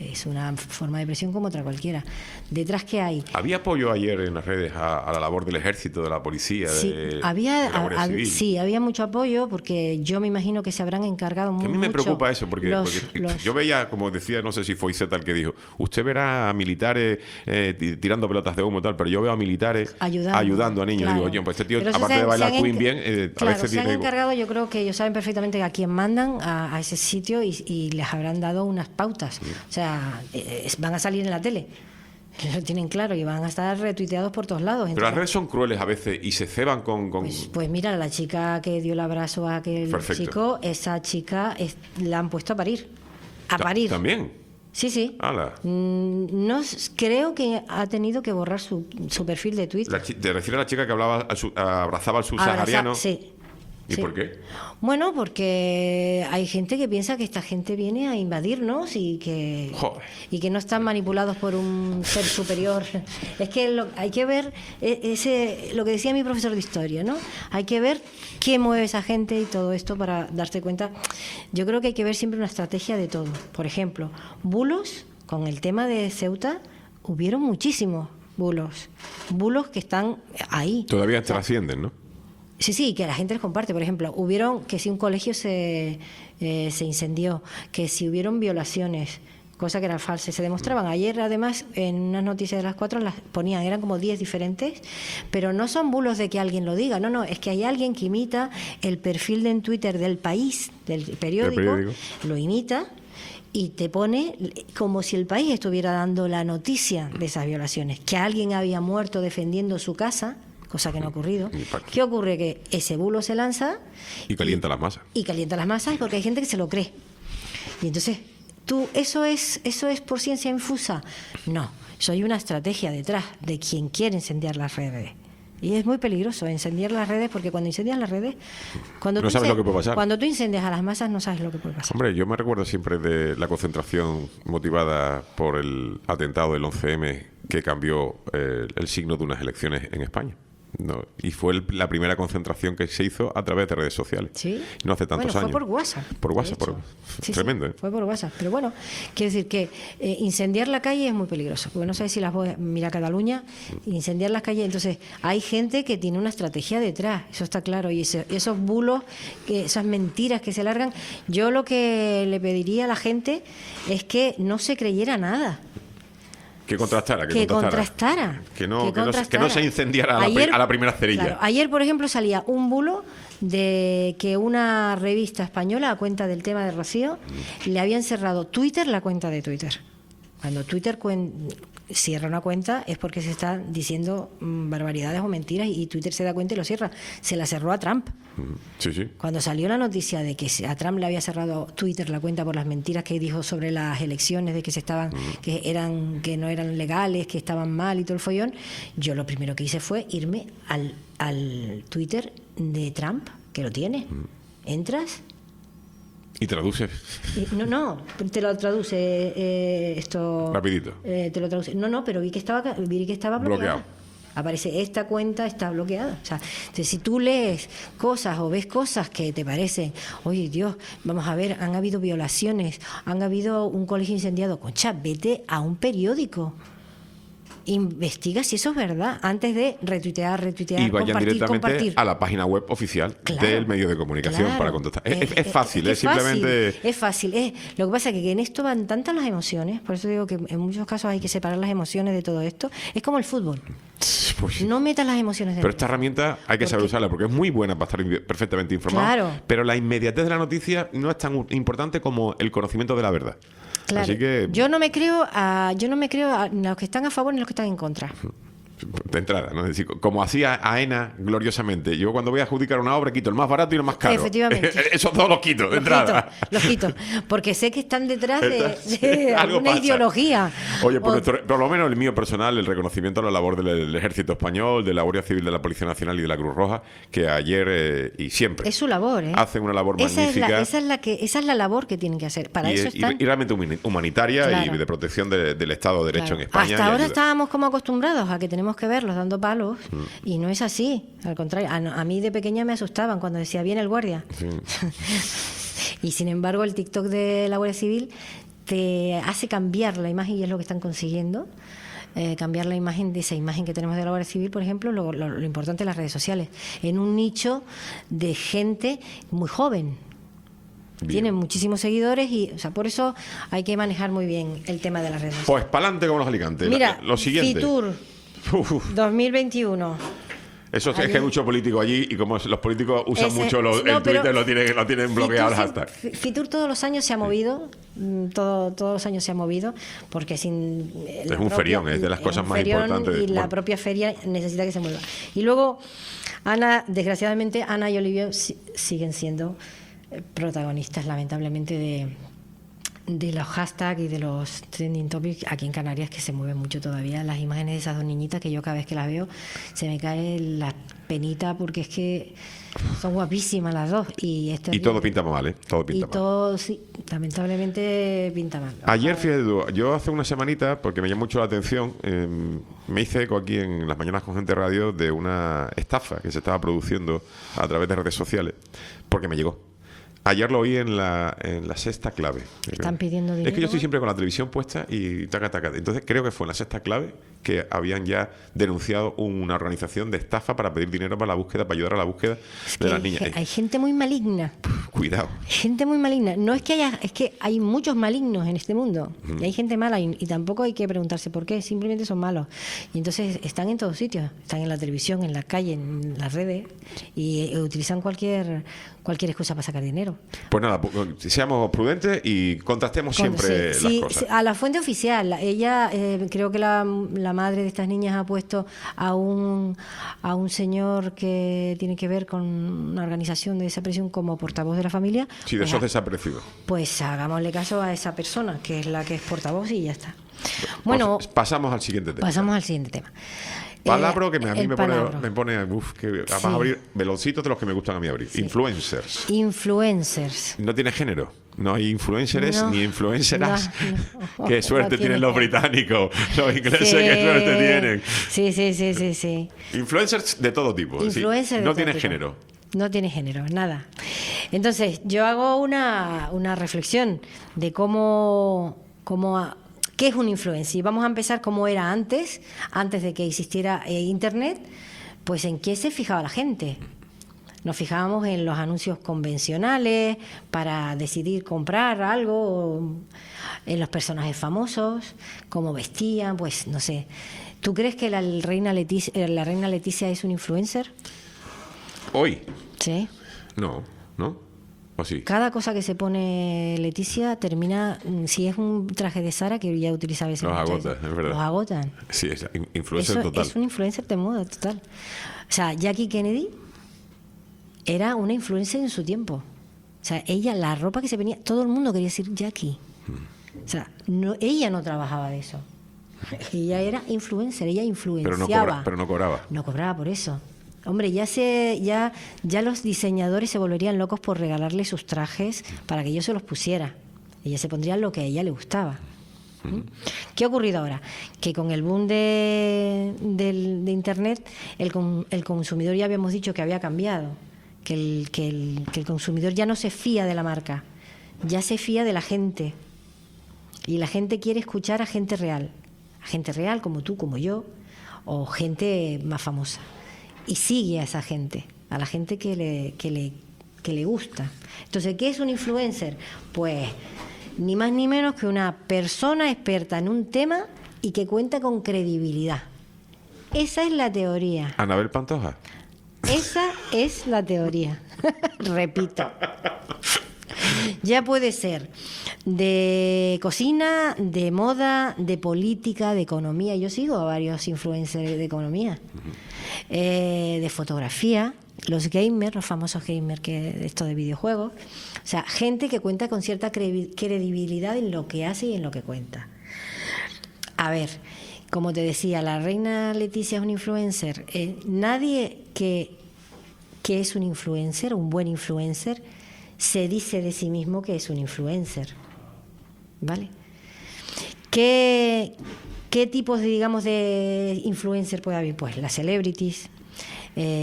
es una forma de presión como otra cualquiera. ¿Detrás qué hay? ¿Había apoyo ayer en las redes a la labor del ejército, de la policía, Sí, de la Guardia Civil? sí, había mucho apoyo porque yo me imagino que se habrán encargado Que mucho. a mí me preocupa eso, porque los- yo veía, como decía, no sé si fue Iseta el que dijo, usted verá a militares tirando pelotas de humo y tal, pero yo veo a militares ayudando a niños. claro. Digo, oye, pues este tío, Pero eso aparte de bailar se han Queen bien, a claro, veces se han digo, encargado, yo creo que ellos saben perfectamente a quién mandan a ese sitio y les habrán dado unas pautas. O sea, van a salir en la tele. Lo tienen claro y van a estar retuiteados por todos lados. pero las Entonces, redes son crueles a veces y se ceban con... pues mira, la chica que dio el abrazo a aquel Perfecto. chico, esa chica la han puesto a parir. A parir. ¿También? Sí, sí. Ala. No creo que ha tenido que borrar su perfil de Twitter. ¿Te refieres a la chica que abrazaba al subsahariano? Sí. ¿Y sí. por qué? Bueno, porque hay gente que piensa que esta gente viene a invadirnos Joder. y que no están manipulados por un ser superior. Es que hay que ver lo que decía mi profesor de historia, ¿no? Hay que ver qué mueve esa gente y todo esto para darte cuenta. Yo creo que hay que ver siempre una estrategia de todo. Por ejemplo, bulos, con el tema de Ceuta, hubieron muchísimos bulos que están ahí. Todavía O sea, trascienden, ¿no? Sí, que la gente les comparte. Por ejemplo, hubieron que si un colegio se incendió, que si hubieron violaciones, cosa que eran falsas, se demostraban. Ayer, además, en unas noticias de las 4 las ponían, eran como 10 diferentes, pero no son bulos de que alguien lo diga, no, es que hay alguien que imita el perfil en Twitter del País, del periódico, lo imita y te pone como si el País estuviera dando la noticia de esas violaciones, que alguien había muerto defendiendo su casa, cosa que no ha ocurrido. ¿Qué ocurre? Que ese bulo se lanza Y calienta las masas. y calienta las masas porque hay gente que se lo cree. Y entonces, ¿eso es por ciencia infusa? No, eso hay una estrategia detrás de quien quiere incendiar las redes. Y es muy peligroso incendiar las redes porque cuando incendias las redes, No sabes lo que puede pasar. Cuando tú incendias a las masas no sabes lo que puede pasar. Hombre, yo me recuerdo siempre de la concentración motivada por el atentado del 11M que cambió el signo de unas elecciones en España. No, y fue la primera concentración que se hizo a través de redes sociales. Sí. No hace tantos Bueno, años. fue por WhatsApp. Por WhatsApp, de hecho. Sí, tremendo, ¿eh? Fue por WhatsApp. Pero bueno, quiero decir que incendiar la calle es muy peligroso. Porque no sé si las voy. Mira Cataluña, incendiar las calles. Entonces, hay gente que tiene una estrategia detrás. Eso está claro. Y esos bulos, esas mentiras que se largan. Yo lo que le pediría a la gente es que no se creyera nada. Que contrastara. Que contrastara. Que no se incendiara a la primera cerilla. Claro, ayer, por ejemplo, salía un bulo de que una revista española, a cuenta del tema de Rocío, le habían cerrado Twitter, la cuenta de Twitter. Cuando Twitter cierra una cuenta es porque se están diciendo barbaridades o mentiras y Twitter se da cuenta y lo cierra. Se la cerró a Trump. Sí. Cuando salió la noticia de que a Trump le había cerrado Twitter la cuenta por las mentiras que dijo sobre las elecciones, de que que no eran legales, que estaban mal y todo el follón, yo lo primero que hice fue irme al Twitter de Trump, que lo tiene. Entras. Y traduce. No, te lo traduce esto. Rapidito. Te lo traduce. No, pero vi que estaba bloqueado. Bloqueado. Aparece, esta cuenta está bloqueada. O sea, entonces, si tú lees cosas o ves cosas que te parecen, oye Dios, vamos a ver, han habido violaciones, han habido un colegio incendiado, concha, vete a un periódico. Investiga si eso es verdad antes de retuitear, Y vayan directamente a la página web oficial del medio de comunicación para contestar. Es fácil, simplemente... Es fácil. Lo que pasa es que en esto van tantas las emociones, por eso digo que en muchos casos hay que separar las emociones de todo esto. Es como el fútbol. Pues, no metas las emociones pero esta herramienta hay que saber usarla porque es muy buena para estar perfectamente informado. Claro. Pero la inmediatez de la noticia no es tan importante como el conocimiento de la verdad. Claro. Así que, yo no me creo a los que están a favor ni los que están en contra. de entrada, ¿no? Es decir, como hacía AENA gloriosamente, yo cuando voy a adjudicar una obra quito el más barato y el más caro. Efectivamente. Esos dos los quito de entrada. Los quito, porque sé que están detrás de Algo alguna pasa. ideología. Oye, por lo menos el mío personal, el reconocimiento a la labor del Ejército Español, de la Guardia Civil, de la Policía Nacional y de la Cruz Roja, que ayer y siempre Es su labor, ¿eh? hacen una labor magnífica. Esa es la labor que tienen que hacer. Para eso están. Y realmente humanitaria Claro. y de protección del Estado de Derecho Claro. en España. Hasta y ahora ayuda. estábamos como acostumbrados a que tenemos que verlos dando palos y no es así. Al contrario, a mí de pequeña me asustaban cuando decía viene el guardia. Sí. Y sin embargo el TikTok de la Guardia Civil te hace cambiar la imagen, y es lo que están consiguiendo. Cambiar la imagen de esa imagen que tenemos de la Guardia Civil, por ejemplo, lo importante de las redes sociales, en un nicho de gente muy joven. Bien. Tienen muchísimos seguidores y, o sea, por eso hay que manejar muy bien el tema de las redes sociales. Pues para adelante como los alicantes. Mira, Lo siguiente. Fitur Uf, 2021. eso es que hay mucho político allí y como los políticos usan Ese- mucho no, el pero Twitter, lo tienen bloqueado el Fitur, hashtag. Fitur todos los años se ha movido, todos los años se ha movido, porque sin Es un ferión, es de las cosas más importantes. Y la Bueno. propia feria necesita que se mueva. Y luego, desgraciadamente, Ana y Olivia siguen siendo protagonistas, lamentablemente, de los hashtags y de los trending topics aquí en Canarias, que se mueven mucho todavía. Las imágenes de esas dos niñitas, que yo cada vez que las veo se me cae la penita, porque es que son guapísimas las dos. Y todo pinta mal, ¿eh? Todo pinta y mal. todo, sí, lamentablemente pinta mal. Ayer, fíjate tú, yo hace una semanita, porque me llamó mucho la atención, me hice eco aquí en Las Mañanas con Gente Radio de una estafa que se estaba produciendo a través de redes sociales, porque me llegó. Ayer lo oí en la Sexta Clave. Están pidiendo Es dinero. que yo estoy siempre con la televisión puesta y taca, taca. Entonces creo que fue en la Sexta Clave que habían ya denunciado una organización de estafa para pedir dinero para la búsqueda, para ayudar a la búsqueda Es de que las niñas. hay gente muy maligna. Cuidado. Gente muy maligna. No es que haya, es que hay muchos malignos en este mundo. Y hay gente mala y tampoco hay que preguntarse por qué, simplemente son malos. Y entonces están en todos sitios. Están en la televisión, en la calle, en las redes y utilizan cualquier excusa para sacar dinero. Pues nada, seamos prudentes y contrastemos siempre Sí, las cosas. a la fuente oficial. Ella, creo que la madre de estas niñas ha puesto a un señor que tiene que ver con una organización de desaparición como portavoz de la familia. Sí, de esos desaparecidos. Pues hagámosle caso a esa persona, que es la que es portavoz, y ya está. Bueno, Pasamos al siguiente tema. pasamos al siguiente tema. Palabra que a mí el me palabra. pone que vas Sí. a abrir veloncitos de los que me gustan a mí abrir. Influencers. Influencers. No tiene género. No hay influencers No, ni influenceras. no. Qué suerte No tienen tiene los género. británicos. Los ingleses, Sí. qué suerte tienen. Sí. Influencers de todo tipo. ¿sí? Influencers de No todo tiene tipo. género. No tiene género, nada. Entonces, yo hago una reflexión de qué es un influencer. Y vamos a empezar como era antes de que existiera Internet, pues en qué se fijaba la gente. Nos fijábamos en los anuncios convencionales para decidir comprar algo, en los personajes famosos, cómo vestían, pues no sé. ¿Tú crees que la reina Leticia es un influencer? Hoy. Sí. No. ¿O sí? Cada cosa que se pone Leticia termina, si es un traje de Sara, que ya utilizaba ese Los muchacho, agotan, es verdad. Los agotan. Sí, es influencer Eso total. es un influencer de moda total. O sea, Jackie Kennedy era una influencer en su tiempo. O sea, ella, la ropa que se ponía, todo el mundo quería decir Jackie. O sea, ella no trabajaba de eso. Ella era influencer, ella influenciaba. Pero no cobraba. No cobraba por eso. Hombre, ya los diseñadores se volverían locos por regalarle sus trajes para que yo se los pusiera. Ella se pondría lo que a ella le gustaba. ¿Qué ha ocurrido ahora? Que con el boom de Internet, el consumidor, ya habíamos dicho que había cambiado, que el consumidor ya no se fía de la marca, ya se fía de la gente. Y la gente quiere escuchar a gente real como tú, como yo, o gente más famosa. Y sigue a esa gente, a la gente que le gusta. Entonces, ¿qué es un influencer? Pues ni más ni menos que una persona experta en un tema y que cuenta con credibilidad. Esa es la teoría. Anabel Pantoja. Esa es la teoría. Repito. Ya puede ser de cocina, de moda, de política, de economía. Yo sigo a varios influencers de economía. De fotografía, los gamers, los famosos gamers de esto de videojuegos. O sea, gente que cuenta con cierta credibilidad en lo que hace y en lo que cuenta. A ver, como te decía, la reina Leticia es un influencer. Nadie que es un influencer, un buen influencer, se dice de sí mismo que es un influencer. ¿Vale? ¿Qué tipos de influencer puede haber? Pues las celebrities,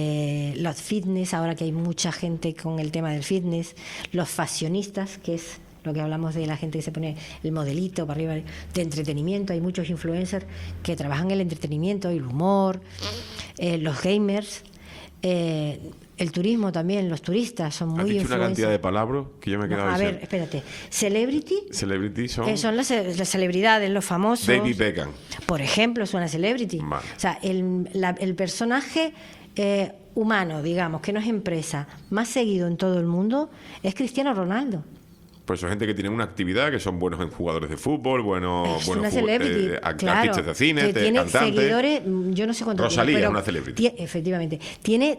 los fitness, ahora que hay mucha gente con el tema del fitness, los fashionistas, que es lo que hablamos de la gente que se pone el modelito para arriba, de entretenimiento. Hay muchos influencers que trabajan el entretenimiento y el humor, los gamers, el turismo también, los turistas son muy Has dicho influencers. una cantidad de palabras que yo me he quedado A sin- ver, espérate. Celebrity Celebrity son las celebridades, los famosos. David Beckham. Por ejemplo, es una celebrity. Vale. O sea, el personaje humano, digamos, que no es empresa, más seguido en todo el mundo es Cristiano Ronaldo. Pues son gente que tiene una actividad, que son buenos en jugadores de fútbol, buenos Es una fútbol- celebrity, claro, artistas de cine, que tiene cantantes. seguidores, yo no sé cuántos Rosalía tiene, es pero una celebrity. efectivamente, tiene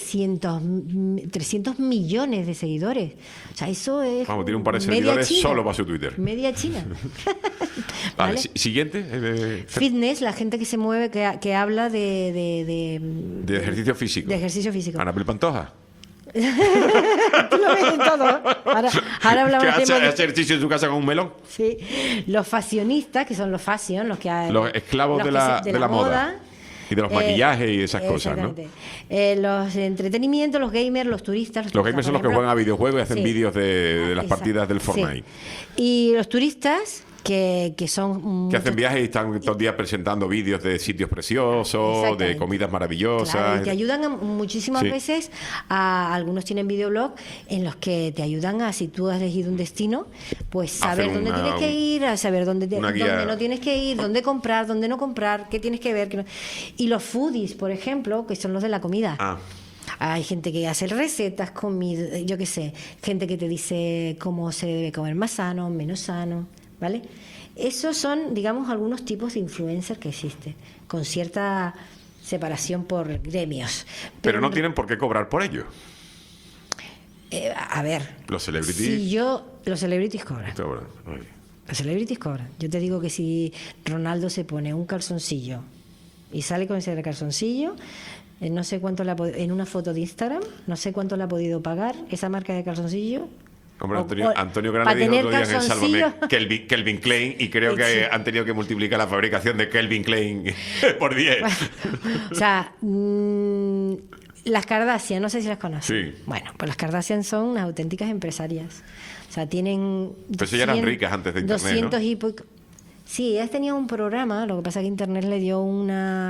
300 millones de seguidores. O sea, eso es Vamos, tiene un par de media seguidores China. solo para su Twitter. Media China. Vale, ¿Vale? siguiente. Fitness, la gente que se mueve, que habla De ejercicio físico. de ejercicio físico. Anabel Pantoja. Tú lo ves en todo. Ahora hablamos Que de hace moda. ejercicio en su casa con un melón. Sí. Los fashionistas, que son los fashion, los que Los esclavos los de que la, de la moda. Y de los maquillajes y esas cosas, ¿no? exactamente. Los entretenimientos, los gamers, los turistas. Los gamers son los que juegan a videojuegos y hacen Sí. vídeos de las Exacto. partidas del Sí. Fortnite. Y los turistas, que son... Que hacen viajes y están todo el día presentando vídeos de sitios preciosos, de Exactamente. comidas maravillosas. Claro, y te ayudan muchísimas Sí. veces algunos tienen videoblog en los que te ayudan a, si tú has elegido un destino, pues saber Hacer dónde una- tienes que ir, a saber dónde una guía. dónde no tienes que ir, dónde comprar, dónde no comprar, qué tienes que ver. Qué no. Y los foodies, por ejemplo, que son los de la comida. Ah, Hay gente que hace recetas, comida, yo qué sé, gente que te dice cómo se debe comer más sano, menos sano, ¿vale? Esos son, digamos, algunos tipos de influencers que existen, con cierta separación por gremios. pero no tienen por qué cobrar por ello. A ver, Los celebrities. los celebrities cobran. Cobran. Ay. Los celebrities cobran. Yo te digo que si Ronaldo se pone un calzoncillo y sale con ese calzoncillo, no sé cuánto en una foto de Instagram, no sé cuánto le ha podido pagar esa marca de calzoncillo. Hombre, O- Antonio para Grande dijo tener otro día en el Sálvame calzoncillo. Kelvin Klein, y creo que Sí. han tenido que multiplicar la fabricación de Kelvin Klein por 10. O sea, las Kardashian, no sé si las conoces. Sí. Bueno, pues las Kardashian son unas auténticas empresarias. O sea, tienen... Pero ellas eran 100, ricas antes de Internet, 200 ¿no? y poco. Sí, ellas tenían un programa, lo que pasa es que Internet le dio un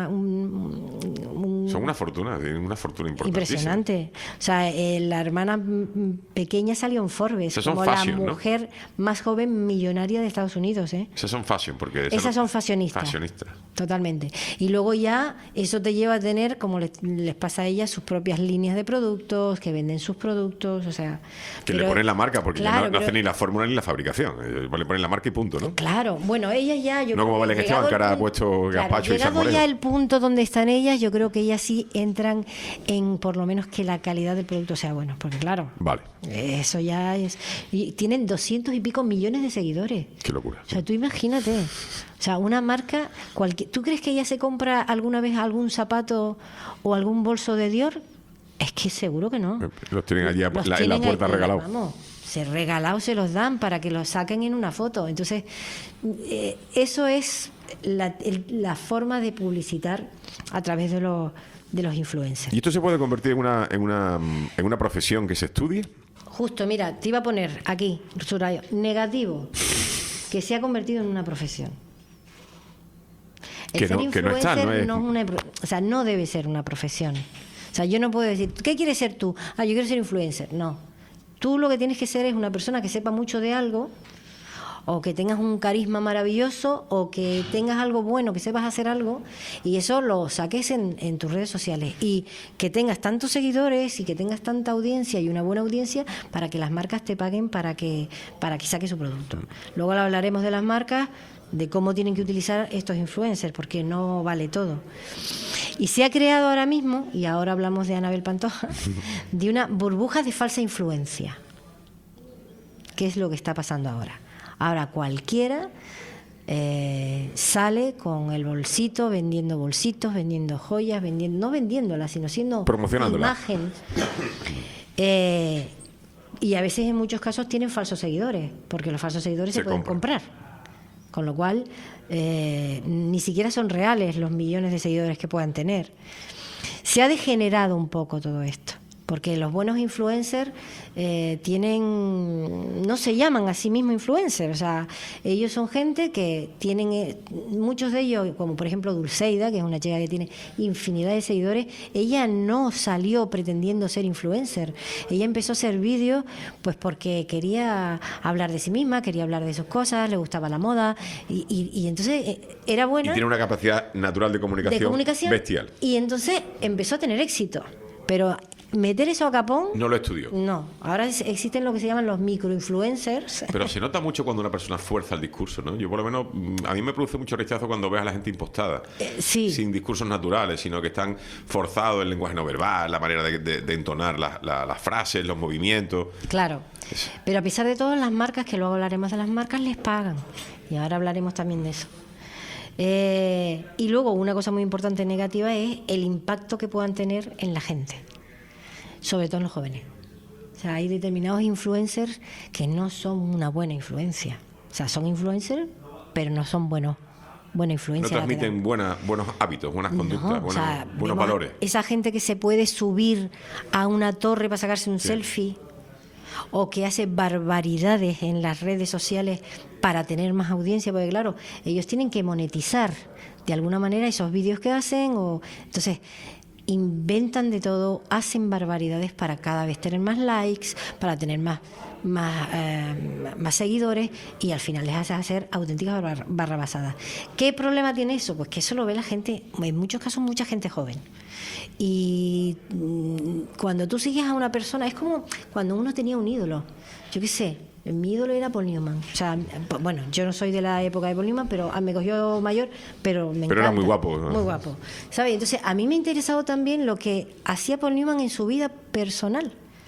Son una fortuna, tienen una fortuna importantísima. impresionante. O sea, la hermana pequeña salió en Forbes Esas son como fashion, la ¿no? mujer más joven millonaria de Estados Unidos, ¿eh? Esas son fashion, porque Esas son fashionistas. Fashionistas. Totalmente. Y luego ya eso te lleva a tener, como les pasa a ellas, sus propias líneas de productos, que venden sus productos, o sea... Que le pero- ponen la marca, porque ya claro, no pero- hacen ni la fórmula ni la fabricación. Le ponen la marca y punto, ¿no? Claro, bueno, ellas ya... Yo No creo como Belén llegado Esteban, que el ahora ha punto- puesto gazpacho y llegado salmorejo. ya el punto donde están ellas, yo creo que ellas sí entran en, por lo menos, que la calidad del producto sea bueno, porque claro... Vale, Eso ya es... Y tienen 200 y pico millones de seguidores. qué locura. O sea, tú imagínate. O sea, una marca... ¿Tú crees que ella se compra alguna vez algún zapato o algún bolso de Dior? Es que seguro que no. Los tienen allí Los en la tienen puerta ahí, regalados. Vamos, regalados se los dan para que los saquen en una foto. Entonces, eso es la forma de publicitar a través de los influencers. ¿Y esto se puede convertir en una profesión que se estudie? Justo, mira, te iba a poner aquí, subrayo, negativo, que se ha convertido en una profesión. El Que ser no- que no está, influencer no es- es o sea, no debe ser una profesión. O sea, yo no puedo decir, ¿qué quieres ser tú? Ah, yo quiero ser influencer. No. Tú lo que tienes que ser es una persona que sepa mucho de algo, o que tengas un carisma maravilloso, o que tengas algo bueno, que sepas hacer algo, y eso lo saques en tus redes sociales. Y que tengas tantos seguidores y que tengas tanta audiencia y una buena audiencia para que las marcas te paguen para que saques su producto. Luego hablaremos de las marcas, de cómo tienen que utilizar estos influencers, porque no vale todo. Y se ha creado ahora mismo, y ahora hablamos de Anabel Pantoja, de una burbuja de falsa influencia. ¿Qué es lo que está pasando ahora? Ahora cualquiera sale con el bolsito, vendiendo bolsitos, vendiendo joyas, no vendiéndolas, sino siendo Promocionándola. imagen. Y a veces, en muchos casos, tienen falsos seguidores, porque los falsos seguidores se pueden compran. comprar. Con lo cual, ni siquiera son reales los millones de seguidores que puedan tener. Se ha degenerado un poco todo esto. Porque los buenos influencers no se llaman a sí mismos influencers, o sea, ellos son gente que tienen, muchos de ellos, como por ejemplo Dulceida, que es una chica que tiene infinidad de seguidores, ella no salió pretendiendo ser influencer, ella empezó a hacer vídeos pues porque quería hablar de sí misma, quería hablar de sus cosas, le gustaba la moda, y entonces era buena. Y tiene una capacidad natural de comunicación bestial. Y entonces empezó a tener éxito, pero meter eso a capón... No lo estudió. No, ahora existen lo que se llaman los microinfluencers. Pero se nota mucho cuando una persona fuerza el discurso, ¿no? Yo por lo menos, a mí me produce mucho rechazo cuando ves a la gente impostada. Sí. Sin discursos naturales, sino que están forzados el lenguaje no verbal, la manera de entonar las frases, los movimientos. Claro. Pero a pesar de todo, las marcas, que luego hablaremos de las marcas, les pagan. Y ahora hablaremos también de eso. Y luego una cosa muy importante negativa es el impacto que puedan tener en la gente, sobre todo en los jóvenes. O sea, hay determinados influencers que no son una buena influencia. O sea, son influencers, pero no son buena influencia. No transmiten buenos hábitos, buenas conductas, buenos valores. Esa gente que se puede subir a una torre para sacarse un selfie, o que hace barbaridades en las redes sociales para tener más audiencia, porque claro, ellos tienen que monetizar de alguna manera esos vídeos que hacen, entonces inventan de todo, hacen barbaridades para cada vez tener más likes, para tener más seguidores, y al final les hace hacer auténticas barrabasadas. ¿Qué problema tiene eso? Pues que eso lo ve la gente, en muchos casos mucha gente joven. Y cuando tú sigues a una persona, es como cuando uno tenía un ídolo. Yo qué sé, mi ídolo era Paul Newman. O sea, bueno, yo no soy de la época de Paul Newman, pero me cogió mayor, pero me encanta. Pero era muy guapo, ¿no? Muy guapo. ¿Sabes? Entonces, a mí me ha interesado también lo que hacía Paul Newman en su vida personal.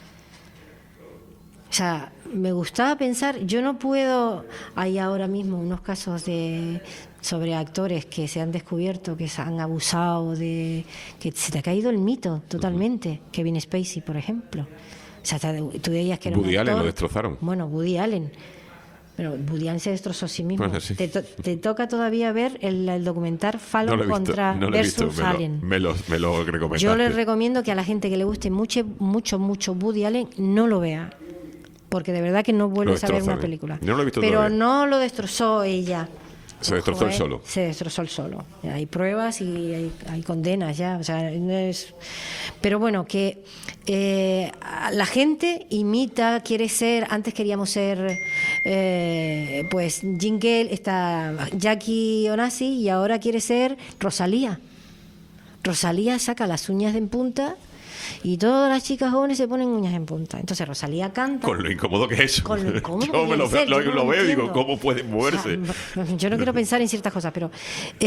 O sea, me gustaba pensar, yo no puedo, hay ahora mismo unos casos sobre actores que se han descubierto que se han abusado que se te ha caído el mito totalmente. Kevin Spacey, por ejemplo. O sea, tú veías que era Woody Allen lo destrozaron. Bueno, Woody Allen. Pero Woody Allen se destrozó a sí mismo. Bueno, sí. Te toca todavía ver el documental Fallon versus Allen. Me lo recomendaste. Yo les recomiendo que a la gente que le guste mucho Woody Allen no lo vea. Porque de verdad que no vuelves a ver una película. Yo no lo he visto pero todavía. no lo destrozó ella. Se destrozó él solo. Se destrozó él solo. Hay pruebas y hay condenas ya. O sea, no es... Pero bueno, que la gente imita, quiere ser. Antes queríamos ser, pues, Jingle, está Jackie Onassi, y ahora quiere ser Rosalía. Rosalía saca las uñas en punta. Y todas las chicas jóvenes se ponen uñas en punta. Entonces Rosalía canta. Con lo incómodo que es eso. Con lo incómodo yo que lo veo y digo, ¿cómo pueden moverse? O sea, yo no quiero pensar en ciertas cosas, pero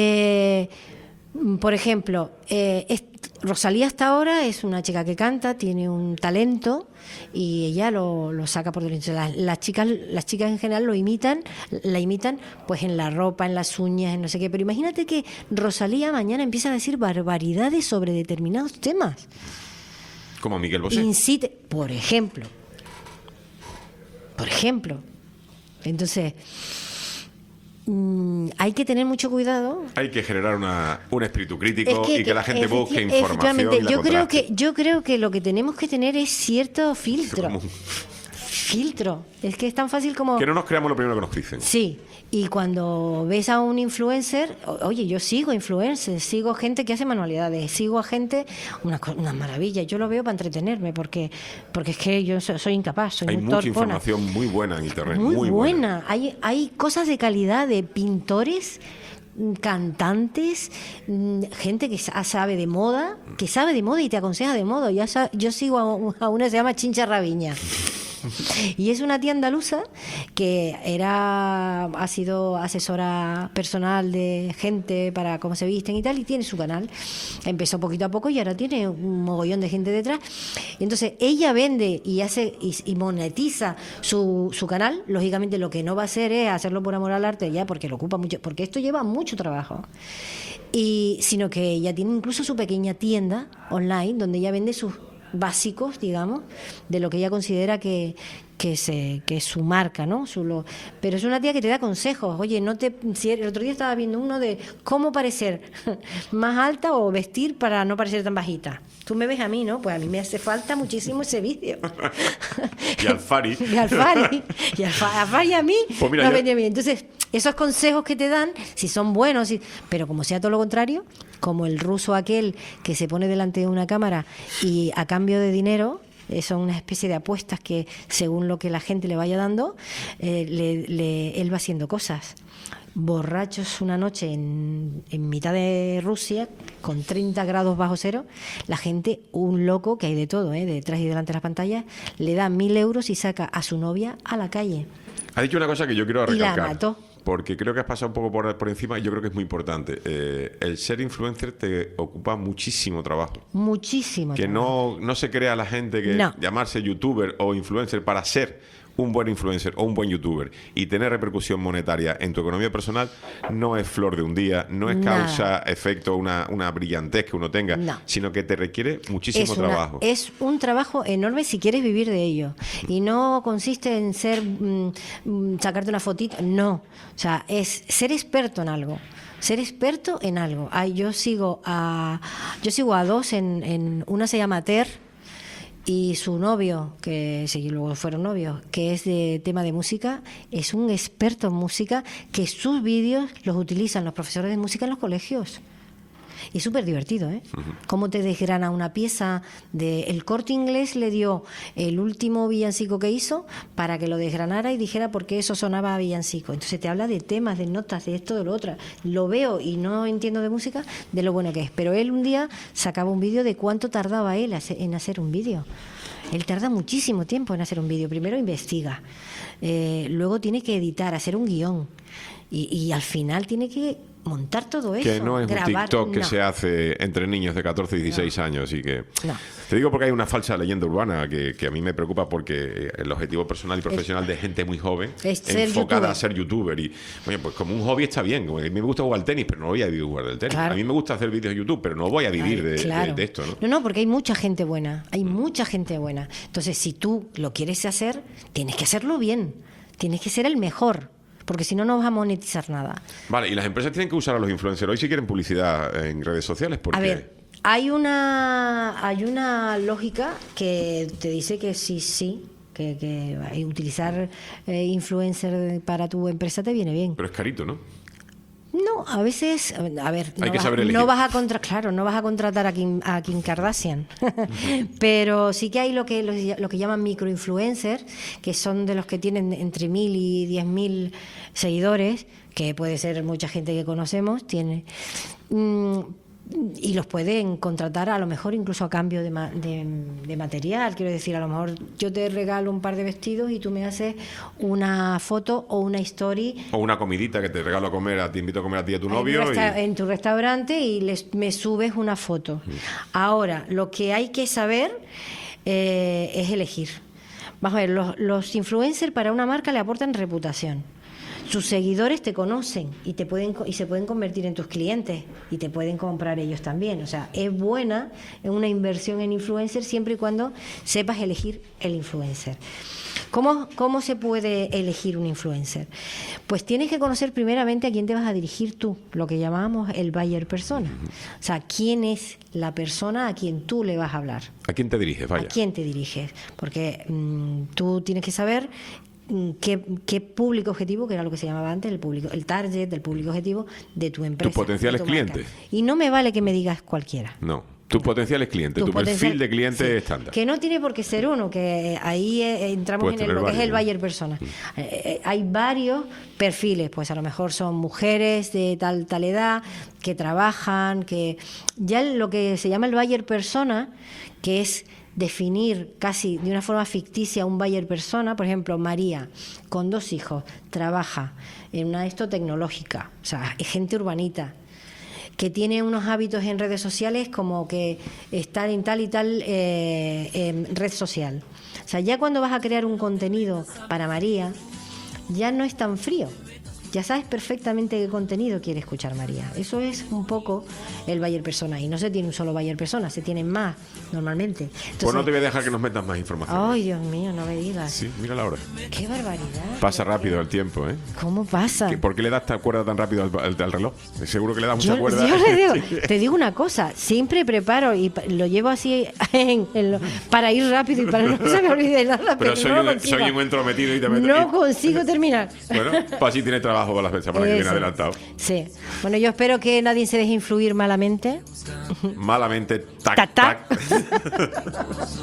por ejemplo, Rosalía hasta ahora es una chica que canta, tiene un talento y ella lo saca por dentro. Las chicas en general la imitan pues en la ropa, en las uñas, en no sé qué. Pero imagínate que Rosalía mañana empieza a decir barbaridades sobre determinados temas. Como Miguel Bosé. Incite, por ejemplo. Entonces, hay que tener mucho cuidado. Hay que generar un espíritu crítico y que la gente busque información. Efectivamente, y la yo creo que lo que tenemos que tener es cierto filtro. Es que es tan fácil como... Que no nos creamos lo primero que nos dicen. Sí, y cuando ves a un influencer, oye, yo sigo influencers, sigo gente que hace manualidades, sigo a gente, unas maravillas, yo lo veo para entretenerme, porque es que yo soy incapaz, soy Hay muy mucha torpona. información muy buena en internet, Muy buena. Hay cosas de calidad de pintores, cantantes, gente que sabe de moda y te aconseja de moda. Yo sigo a una que se llama Chincha Raviña. Y es una tía andaluza que ha sido asesora personal de gente para cómo se visten y tal, y tiene su canal. Empezó poquito a poco y ahora tiene un mogollón de gente detrás. Entonces ella vende y hace y monetiza su canal. Lógicamente lo que no va a hacer es hacerlo por amor al arte ya, porque lo ocupa mucho, porque esto lleva mucho trabajo. Sino que ella tiene incluso su pequeña tienda online donde ella vende sus básicos, digamos, de lo que ella considera que que es su marca, ¿no? Pero es una tía que te da consejos. Oye, si el otro día estaba viendo uno de cómo parecer más alta o vestir para no parecer tan bajita. Tú me ves a mí, ¿no? Pues a mí me hace falta muchísimo ese vídeo. Y al Fari. Y al Fari a mí Pues mira, no venía bien. Entonces, esos consejos que te dan, si son buenos, pero como sea todo lo contrario, como el ruso aquel que se pone delante de una cámara y a cambio de dinero, son una especie de apuestas que según lo que la gente le vaya dando, él va haciendo cosas. Borrachos una noche en mitad de Rusia, con 30 grados bajo cero, la gente, un loco, que hay de todo, detrás y delante de las pantallas, le da 1.000 euros y saca a su novia a la calle. Ha dicho una cosa que yo quiero Y la recalcar. mató. Porque creo que has pasado un poco por encima y yo creo que es muy importante. El ser influencer te ocupa muchísimo trabajo. Muchísimo. Que no se crea la gente que No. llamarse youtuber o influencer para ser un buen influencer o un buen youtuber y tener repercusión monetaria en tu economía personal no es flor de un día, no es Nada. causa, efecto, una brillantez que uno tenga, No. sino que te requiere muchísimo trabajo. Es un trabajo enorme si quieres vivir de ello. Y no consiste en sacarte una fotito, no. O sea, es ser experto en algo. Ser experto en algo. Yo sigo a dos, una se llama Ter, y su novio, que luego fueron novios, que es de tema de música, es un experto en música, que sus vídeos los utilizan los profesores de música en los colegios. Y súper divertido, ¿eh? Cómo te desgrana una pieza El Corte Inglés le dio el último villancico que hizo para que lo desgranara y dijera por qué eso sonaba a villancico. Entonces te habla de temas, de notas, de esto, de lo otro. Lo veo y no entiendo de música, de lo bueno que es. Pero él un día sacaba un vídeo de cuánto tardaba él en hacer un vídeo. Él tarda muchísimo tiempo en hacer un vídeo. Primero investiga, luego tiene que editar, hacer un guión y al final tiene que montar todo eso. Que no es grabar, un TikTok que no. se hace entre niños de 14 y 16 años. Y que No. Te digo porque hay una falsa leyenda urbana que a mí me preocupa porque el objetivo personal y profesional de gente muy joven es ser enfocada youtuber. a ser youtuber. Y, oye, pues como un hobby está bien. Como a mí me gusta jugar al tenis, pero no voy a vivir jugar del tenis. Claro. A mí me gusta hacer vídeos de YouTube, pero no voy a vivir Claro. de esto, ¿no? No, porque hay mucha gente buena. Hay mucha gente buena. Entonces, si tú lo quieres hacer, tienes que hacerlo bien. Tienes que ser el mejor. Porque si no, no vas a monetizar nada. Vale, y las empresas tienen que usar a los influencers hoy si quieren publicidad en redes sociales. Porque A ver, hay una lógica que te dice que sí, que utilizar influencer para tu empresa te viene bien. Pero es carito, ¿no? No, a veces, a ver, Hay que saber elegir. no vas a contratar a Kim Kardashian, pero sí que hay lo que llaman microinfluencers, que son de los que tienen entre 1.000 y 10.000 seguidores, que puede ser mucha gente que conocemos, y los pueden contratar a lo mejor incluso a cambio de material. Quiero decir, a lo mejor yo te regalo un par de vestidos y tú me haces una foto o una story O una comidita que te regalo a comer, te invito a comer a ti y a tu novio. en tu restaurante y me subes una foto. Ahora, lo que hay que saber es elegir. Vamos a ver, los influencers para una marca le aportan reputación. Sus seguidores te conocen y se pueden convertir en tus clientes y te pueden comprar ellos también. O sea, es buena una inversión en influencer siempre y cuando sepas elegir el influencer. ¿Cómo se puede elegir un influencer? Pues tienes que conocer primeramente a quién te vas a dirigir tú, lo que llamábamos el buyer persona. O sea, quién es la persona a quien tú le vas a hablar. ¿A quién te diriges? Vaya. ¿A quién te diriges? Porque tú tienes que saber qué público objetivo, que era lo que se llamaba antes, el target del público objetivo de tu empresa. Tus potenciales de tu marca. clientes. Y no me vale que me digas cualquiera. No. Tus potenciales clientes, tu perfil de cliente sí, estándar. Que no tiene por qué ser uno, que ahí entramos Puedes en tener lo que es el varios. buyer persona. Hay varios perfiles, pues a lo mejor son mujeres de tal edad, que trabajan, que ya lo que se llama el buyer persona, que es definir casi de una forma ficticia un buyer persona. Por ejemplo, María, con 2 hijos, trabaja en una tecnológica, o sea, es gente urbanita, que tiene unos hábitos en redes sociales como que estar en tal y tal red social. O sea, ya cuando vas a crear un contenido para María, ya no es tan frío. ya sabes perfectamente qué contenido quiere escuchar María. Eso es un poco el buyer persona. Y no se tiene un solo buyer persona, se tienen más normalmente. Entonces, Pues no te voy a dejar que nos metas más información. Ay, Dios mío, no me digas. Sí, mira la hora. Qué barbaridad. Pasa rápido el tiempo, ¿eh? ¿Cómo pasa? ¿Por qué le das cuerda tan rápido al reloj? Seguro que le das mucha Yo cuerda. le digo, te digo una cosa, siempre preparo y lo llevo así para ir rápido y para no se me olvide nada. Pero no lo consigo. soy un entrometido y te meto. No consigo terminar. Bueno, pues así tiene trabajo para la semana que viene Eso. adelantado. Sí. Bueno, yo espero que nadie se deje influir malamente. Malamente, tac, Tac, tac. tac.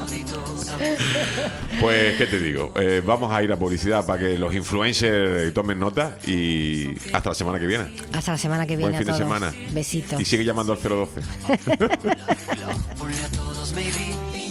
Pues, ¿qué te digo? Vamos a ir a publicidad para que los influencers tomen nota y hasta la semana que viene. Hasta la semana que viene. Buen fin a de todos. semana. Besitos. Y sigue llamando al 012. Ponle a todos, maybe.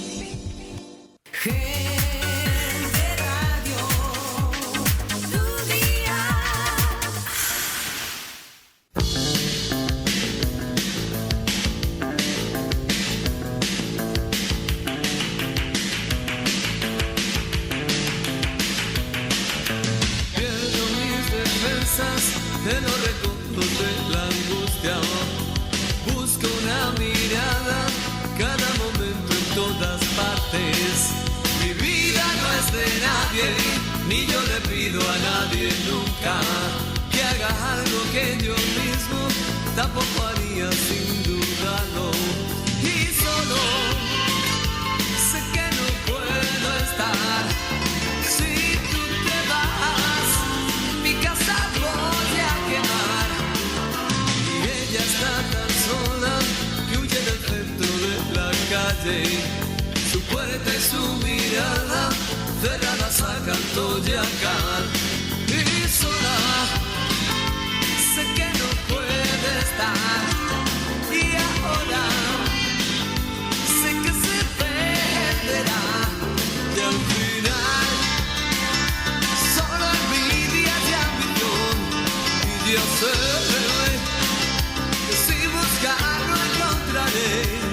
Pierdo mis defensas en los recodos de la angustia. Busco una mirada cada momento en todas partes. Mi vida no es de nadie, ni yo le pido a nadie nunca que haga algo que yo mismo tampoco haría sin dudarlo. Y solo sé que no puedo estar si tú te vas. Mi casa voy a quemar y ella está tan sola que huye del centro de la calle. Su puerta y su mirada cerradas a canto y a cal. Y sola sé que no puede estar. Y ahora sé que se perderá. Y al final solo envidia y ambición. Y yo sé que si buscarlo encontraré.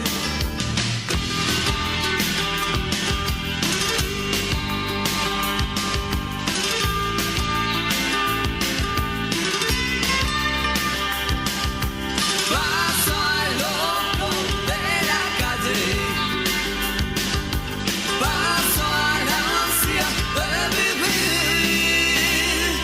Paso al loco de la calle, paso a la ansia de vivir.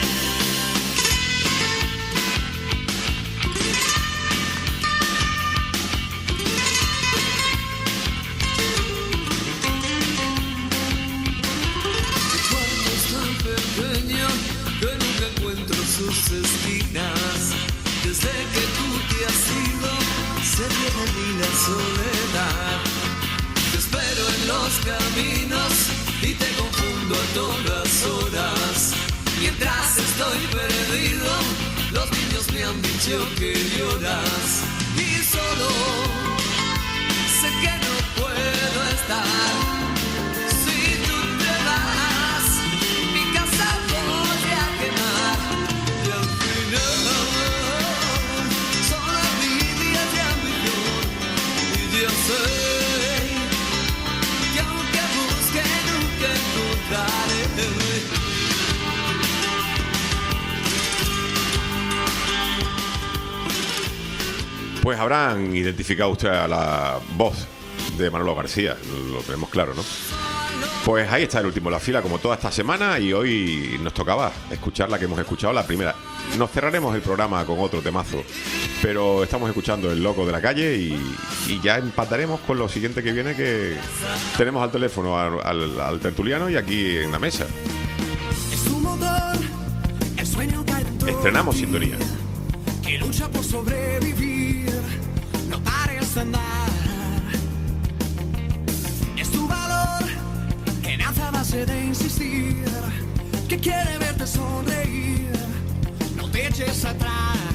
Mi cuarto es tan pequeño que nunca encuentro sus esquinas. Desde que tú te has ido, se viene de mí la soledad. Te espero en los caminos y te confundo a todas horas. Mientras estoy perdido, los niños me han dicho que lloras. Y solo sé que no puedo estar si tú te vas. Mi casa voy a quemar y al final solo envidia y ambición. Y yo sé que aunque busque nunca encontraré. Pues habrán identificado usted a la voz de Manolo García, lo tenemos claro, ¿no? Pues ahí está el último en la fila, como toda esta semana, y hoy nos tocaba escuchar la que hemos escuchado, la primera. Nos cerraremos el programa con otro temazo, pero estamos escuchando El Loco de la Calle y ya empataremos con lo siguiente que viene, que tenemos al teléfono al tertuliano y aquí en la mesa. Es tu motor, el sueño cae dentro Estrenamos de ti, sintonía. que lucha por sobrevivir, no pares de andar. Es tu valor, que nace a base de insistir, que quiere verte sonreír, no te eches atrás.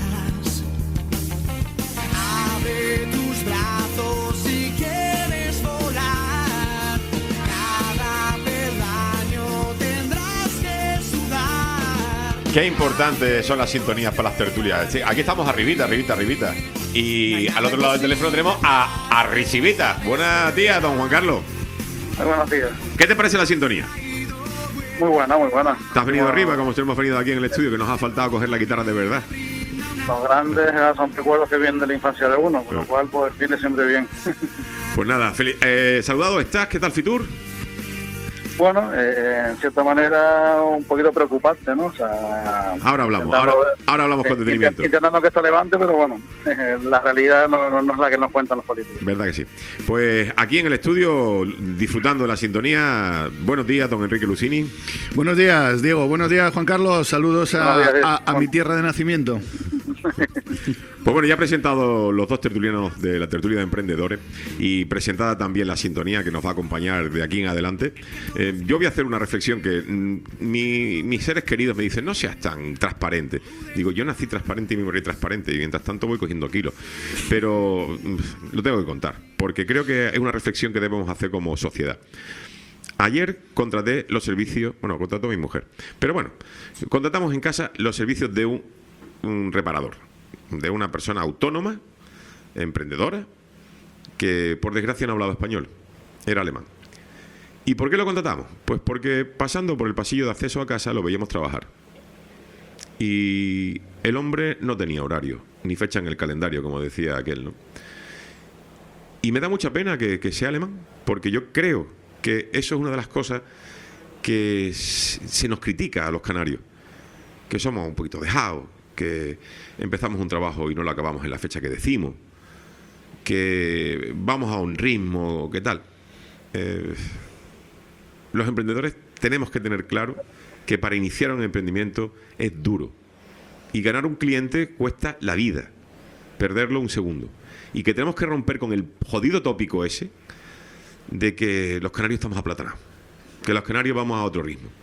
Abre tus brazos si quieres volar, cada peldaño tendrás que sudar. Qué importantes son las sintonías para las tertulias. Sí, aquí estamos arribita. Y al otro lado del teléfono tenemos a Risibita. Buenos días, don Juan Carlos. Buenos días. ¿Qué te parece la sintonía? Muy buena, muy buena. ¿Te has venido arriba como si hemos venido aquí en el estudio, que nos ha faltado coger la guitarra de verdad? Los grandes son recuerdos que vienen de la infancia de uno, con lo cual pues viene siempre bien. Pues nada, saludado estás, ¿qué tal Fitur? Bueno, en cierta manera un poquito preocupante, ¿no? O sea, ahora hablamos con detenimiento. Intentando que esto levante, pero bueno, la realidad no es la que nos cuentan los políticos. Verdad que sí. Pues aquí en el estudio, disfrutando de la sintonía, buenos días, don Enrique Lucini. Buenos días, Diego. Buenos días, Juan Carlos. Saludos a mi tierra de nacimiento. Pues bueno, ya he presentado los dos tertulianos de la tertulia de emprendedores y presentada también la sintonía que nos va a acompañar de aquí en adelante. Yo voy a hacer una reflexión que mis seres queridos me dicen, no seas tan transparente. Digo, yo nací transparente y me morí transparente y mientras tanto voy cogiendo kilos. Pero lo tengo que contar, porque creo que es una reflexión que debemos hacer como sociedad. Ayer contraté los servicios, contrató mi mujer, pero bueno, contratamos en casa los servicios de un reparador, de una persona autónoma, emprendedora, que por desgracia no hablaba español, era alemán. ¿Y por qué lo contratamos? Pues porque pasando por el pasillo de acceso a casa lo veíamos trabajar. Y el hombre no tenía horario, ni fecha en el calendario, como decía aquel, ¿no? Y me da mucha pena que sea alemán, porque yo creo que eso es una de las cosas que se nos critica a los canarios, que somos un poquito dejados, que empezamos un trabajo y no lo acabamos en la fecha que decimos, que vamos a un ritmo, ¿qué tal? Los emprendedores tenemos que tener claro que para iniciar un emprendimiento es duro y ganar un cliente cuesta la vida, perderlo un segundo, y que tenemos que romper con el jodido tópico ese de que los canarios estamos aplatanados, que los canarios vamos a otro ritmo.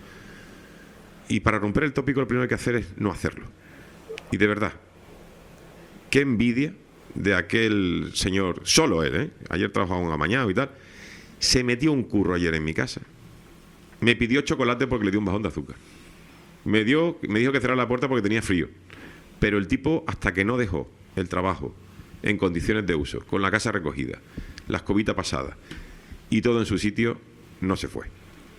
Y para romper el tópico lo primero que hay que hacer es no hacerlo. Y de verdad, qué envidia de aquel señor, solo él, ayer trabajaba un amañado y tal, se metió un curro ayer en mi casa. Me pidió chocolate porque le dio un bajón de azúcar. Me dijo que cerrara la puerta porque tenía frío. Pero el tipo, hasta que no dejó el trabajo en condiciones de uso, con la casa recogida, la escobita pasada y todo en su sitio, no se fue.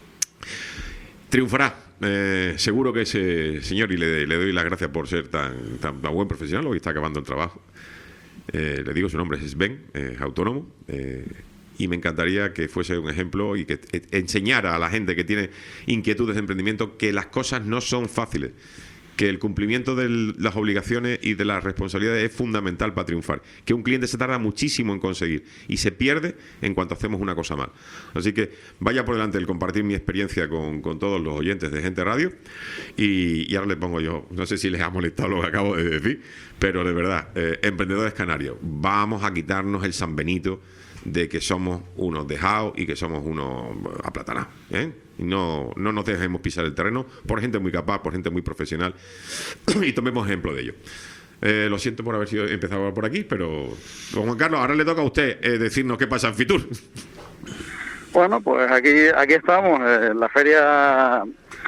Triunfará. Seguro que ese señor, y le doy las gracias por ser tan buen profesional, hoy está acabando el trabajo. Le digo, su nombre es Sven, es autónomo, y me encantaría que fuese un ejemplo y que enseñara a la gente que tiene inquietudes de emprendimiento que las cosas no son fáciles, que el cumplimiento de las obligaciones y de las responsabilidades es fundamental para triunfar, que un cliente se tarda muchísimo en conseguir y se pierde en cuanto hacemos una cosa mal. Así que vaya por delante el compartir mi experiencia con todos los oyentes de Gente Radio y ahora le pongo yo, no sé si les ha molestado lo que acabo de decir, pero de verdad, emprendedores canarios, vamos a quitarnos el San Benito de que somos unos dejados y que somos unos aplatanados, Y no nos dejemos pisar el terreno por gente muy capaz, por gente muy profesional y tomemos ejemplo de ello. Lo siento por haber empezado por aquí, pero don Juan Carlos, ahora le toca a usted decirnos qué pasa en Fitur. Bueno, pues aquí estamos. La feria,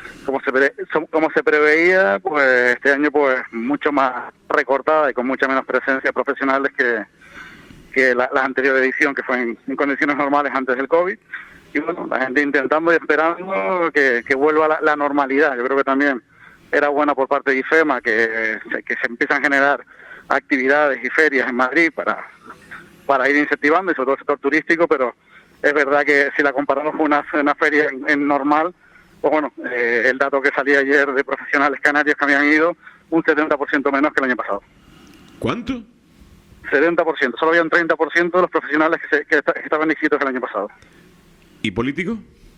como se preveía, pues este año pues mucho más recortada y con mucha menos presencia profesionales que la anterior edición, que fue en condiciones normales antes del COVID. Y bueno, la gente intentando y esperando que vuelva la normalidad. Yo creo que también era buena por parte de IFEMA que se empiezan a generar actividades y ferias en Madrid para ir incentivando, y sobre todo el sector turístico, pero es verdad que si la comparamos con una feria en normal, pues bueno, el dato que salía ayer de profesionales canarios que habían ido, un 70% menos que el año pasado. ¿Cuánto? 70%, solo había un 30% de los profesionales que estaban inscritos el año pasado. ¿Y políticos?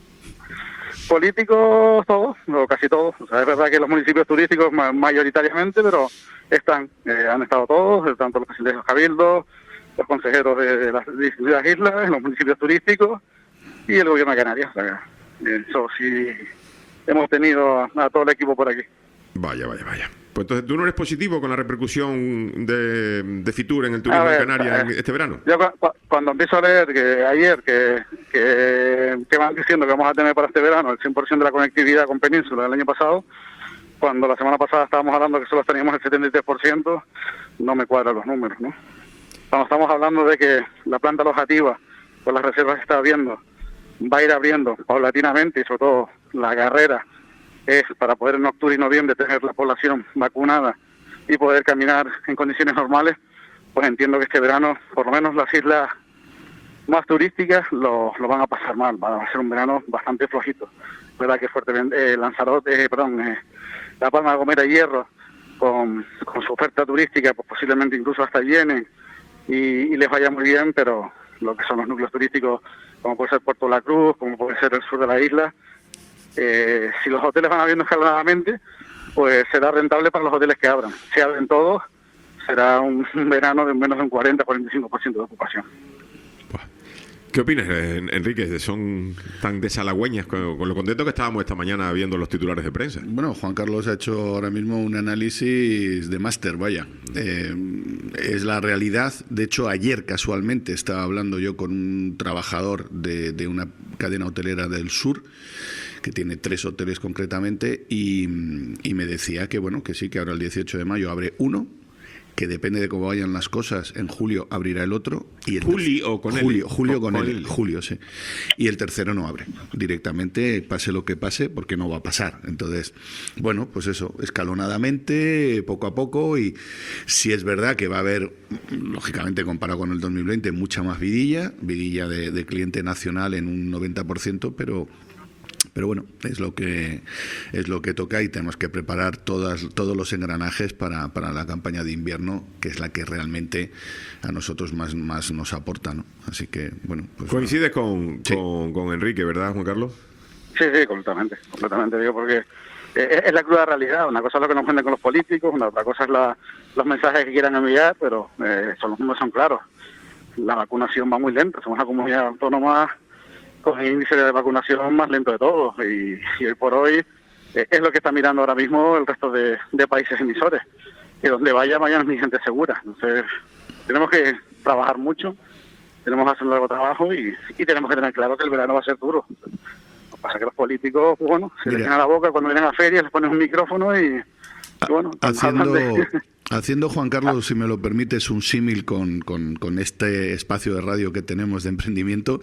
Políticos todos, o casi todos. O sea, es verdad que los municipios turísticos mayoritariamente, pero han estado todos, tanto los presidentes de los cabildos, los consejeros de las islas, los municipios turísticos y el gobierno de Canarias. O sea, eso sí, hemos tenido a todo el equipo por aquí. Vaya. Pues entonces, ¿tú no eres positivo con la repercusión de Fitur en el turismo de Canarias este verano? Yo cuando empiezo a leer que ayer que van diciendo que vamos a tener para este verano el 100% de la conectividad con Península del año pasado, cuando la semana pasada estábamos hablando que solo teníamos el 73%, no me cuadran los números, ¿no? Cuando estamos hablando de que la planta alojativa, con las reservas que está habiendo, va a ir abriendo paulatinamente, y sobre todo la carrera es para poder en octubre y noviembre tener la población vacunada y poder caminar en condiciones normales, pues entiendo que este verano, por lo menos las islas más turísticas lo van a pasar mal, va a ser un verano bastante flojito. Verdad que fuertemente Lanzarote, La Palma de Gomera y Hierro, con su oferta turística, pues posiblemente incluso hasta llenen y les vaya muy bien, pero lo que son los núcleos turísticos, como puede ser Puerto La Cruz, como puede ser el sur de la isla, si los hoteles van abriendo escalonadamente, pues será rentable para los hoteles que abran. Si abren todos, será un verano de menos de un 40-45% de ocupación. ¿Qué opinas, Enrique? ¿Son tan desalagüeñas con lo contento que estábamos esta mañana viendo los titulares de prensa? Bueno, Juan Carlos ha hecho ahora mismo un análisis de máster, vaya. Es la realidad. De hecho, ayer casualmente estaba hablando yo con un trabajador de una cadena hotelera del sur, que tiene 3 hoteles concretamente, y me decía que bueno, que sí, que ahora el 18 de mayo abre uno, que depende de cómo vayan las cosas, en julio abrirá el otro. Y el Julio con él. Julio, sí. Y el tercero no abre directamente, pase lo que pase, porque no va a pasar. Entonces, bueno, pues eso, escalonadamente, poco a poco, y si es verdad que va a haber, lógicamente comparado con el 2020, mucha más vidilla de cliente nacional en un 90%, pero bueno, es lo que toca, y tenemos que preparar todos los engranajes para la campaña de invierno, que es la que realmente a nosotros más nos aporta, ¿no? Así que, bueno, pues ¿coincides con Enrique, verdad, Juan Carlos? Sí, completamente, digo, porque es la cruda realidad. Una cosa es lo que nos venden con los políticos, una otra cosa es los mensajes que quieran enviar, pero los números son claros. La vacunación va muy lenta, somos una comunidad autónoma con el índice de vacunación más lento de todos, y hoy por hoy es lo que está mirando ahora mismo el resto de países emisores, que donde vayan mi gente segura. Entonces tenemos que trabajar mucho, tenemos que hacer un largo trabajo y tenemos que tener claro que el verano va a ser duro. Lo que pasa es que los políticos, pues bueno, se les llena la boca cuando vienen a ferias, les ponen un micrófono y bueno, haciendo, Juan Carlos, si me lo permites, un símil con este espacio de radio que tenemos de emprendimiento.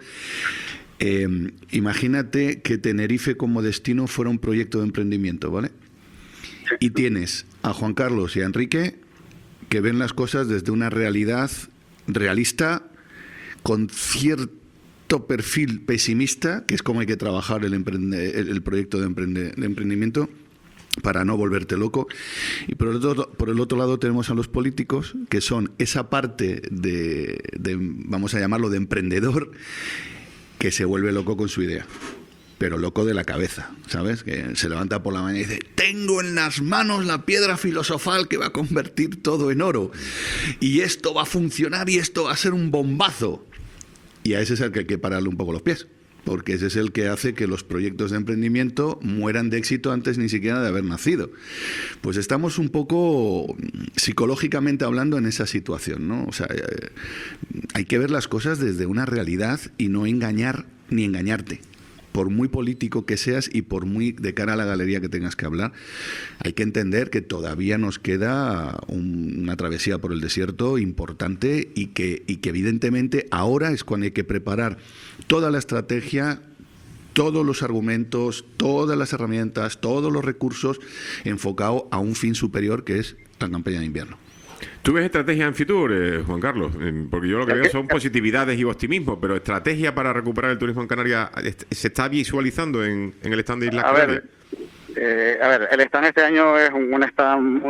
Imagínate que Tenerife como destino fuera un proyecto de emprendimiento, ¿vale? Y tienes a Juan Carlos y a Enrique que ven las cosas desde una realidad realista, con cierto perfil pesimista, que es como hay que trabajar el proyecto de emprendimiento, para no volverte loco. Y por el otro lado tenemos a los políticos, que son esa parte de vamos a llamarlo, de emprendedor, que se vuelve loco con su idea, pero loco de la cabeza, ¿sabes? Que se levanta por la mañana y dice: tengo en las manos la piedra filosofal que va a convertir todo en oro, y esto va a funcionar, y esto va a ser un bombazo. Y a ese es el que hay que pararle un poco los pies, porque ese es el que hace que los proyectos de emprendimiento mueran de éxito antes ni siquiera de haber nacido. Pues estamos un poco psicológicamente hablando en esa situación, ¿no? O sea, hay que ver las cosas desde una realidad y no engañar ni engañarte. Por muy político que seas y por muy de cara a la galería que tengas que hablar, hay que entender que todavía nos queda una travesía por el desierto importante, y que evidentemente ahora es cuando hay que preparar toda la estrategia, todos los argumentos, todas las herramientas, todos los recursos enfocado a un fin superior, que es la campaña de invierno. ¿Tú ves estrategia en Fitur, Juan Carlos? Porque yo lo que veo son positividades y optimismo, pero estrategia para recuperar el turismo en Canarias, ¿se está visualizando en el stand de Islas Canarias? A ver, el stand este año es un stand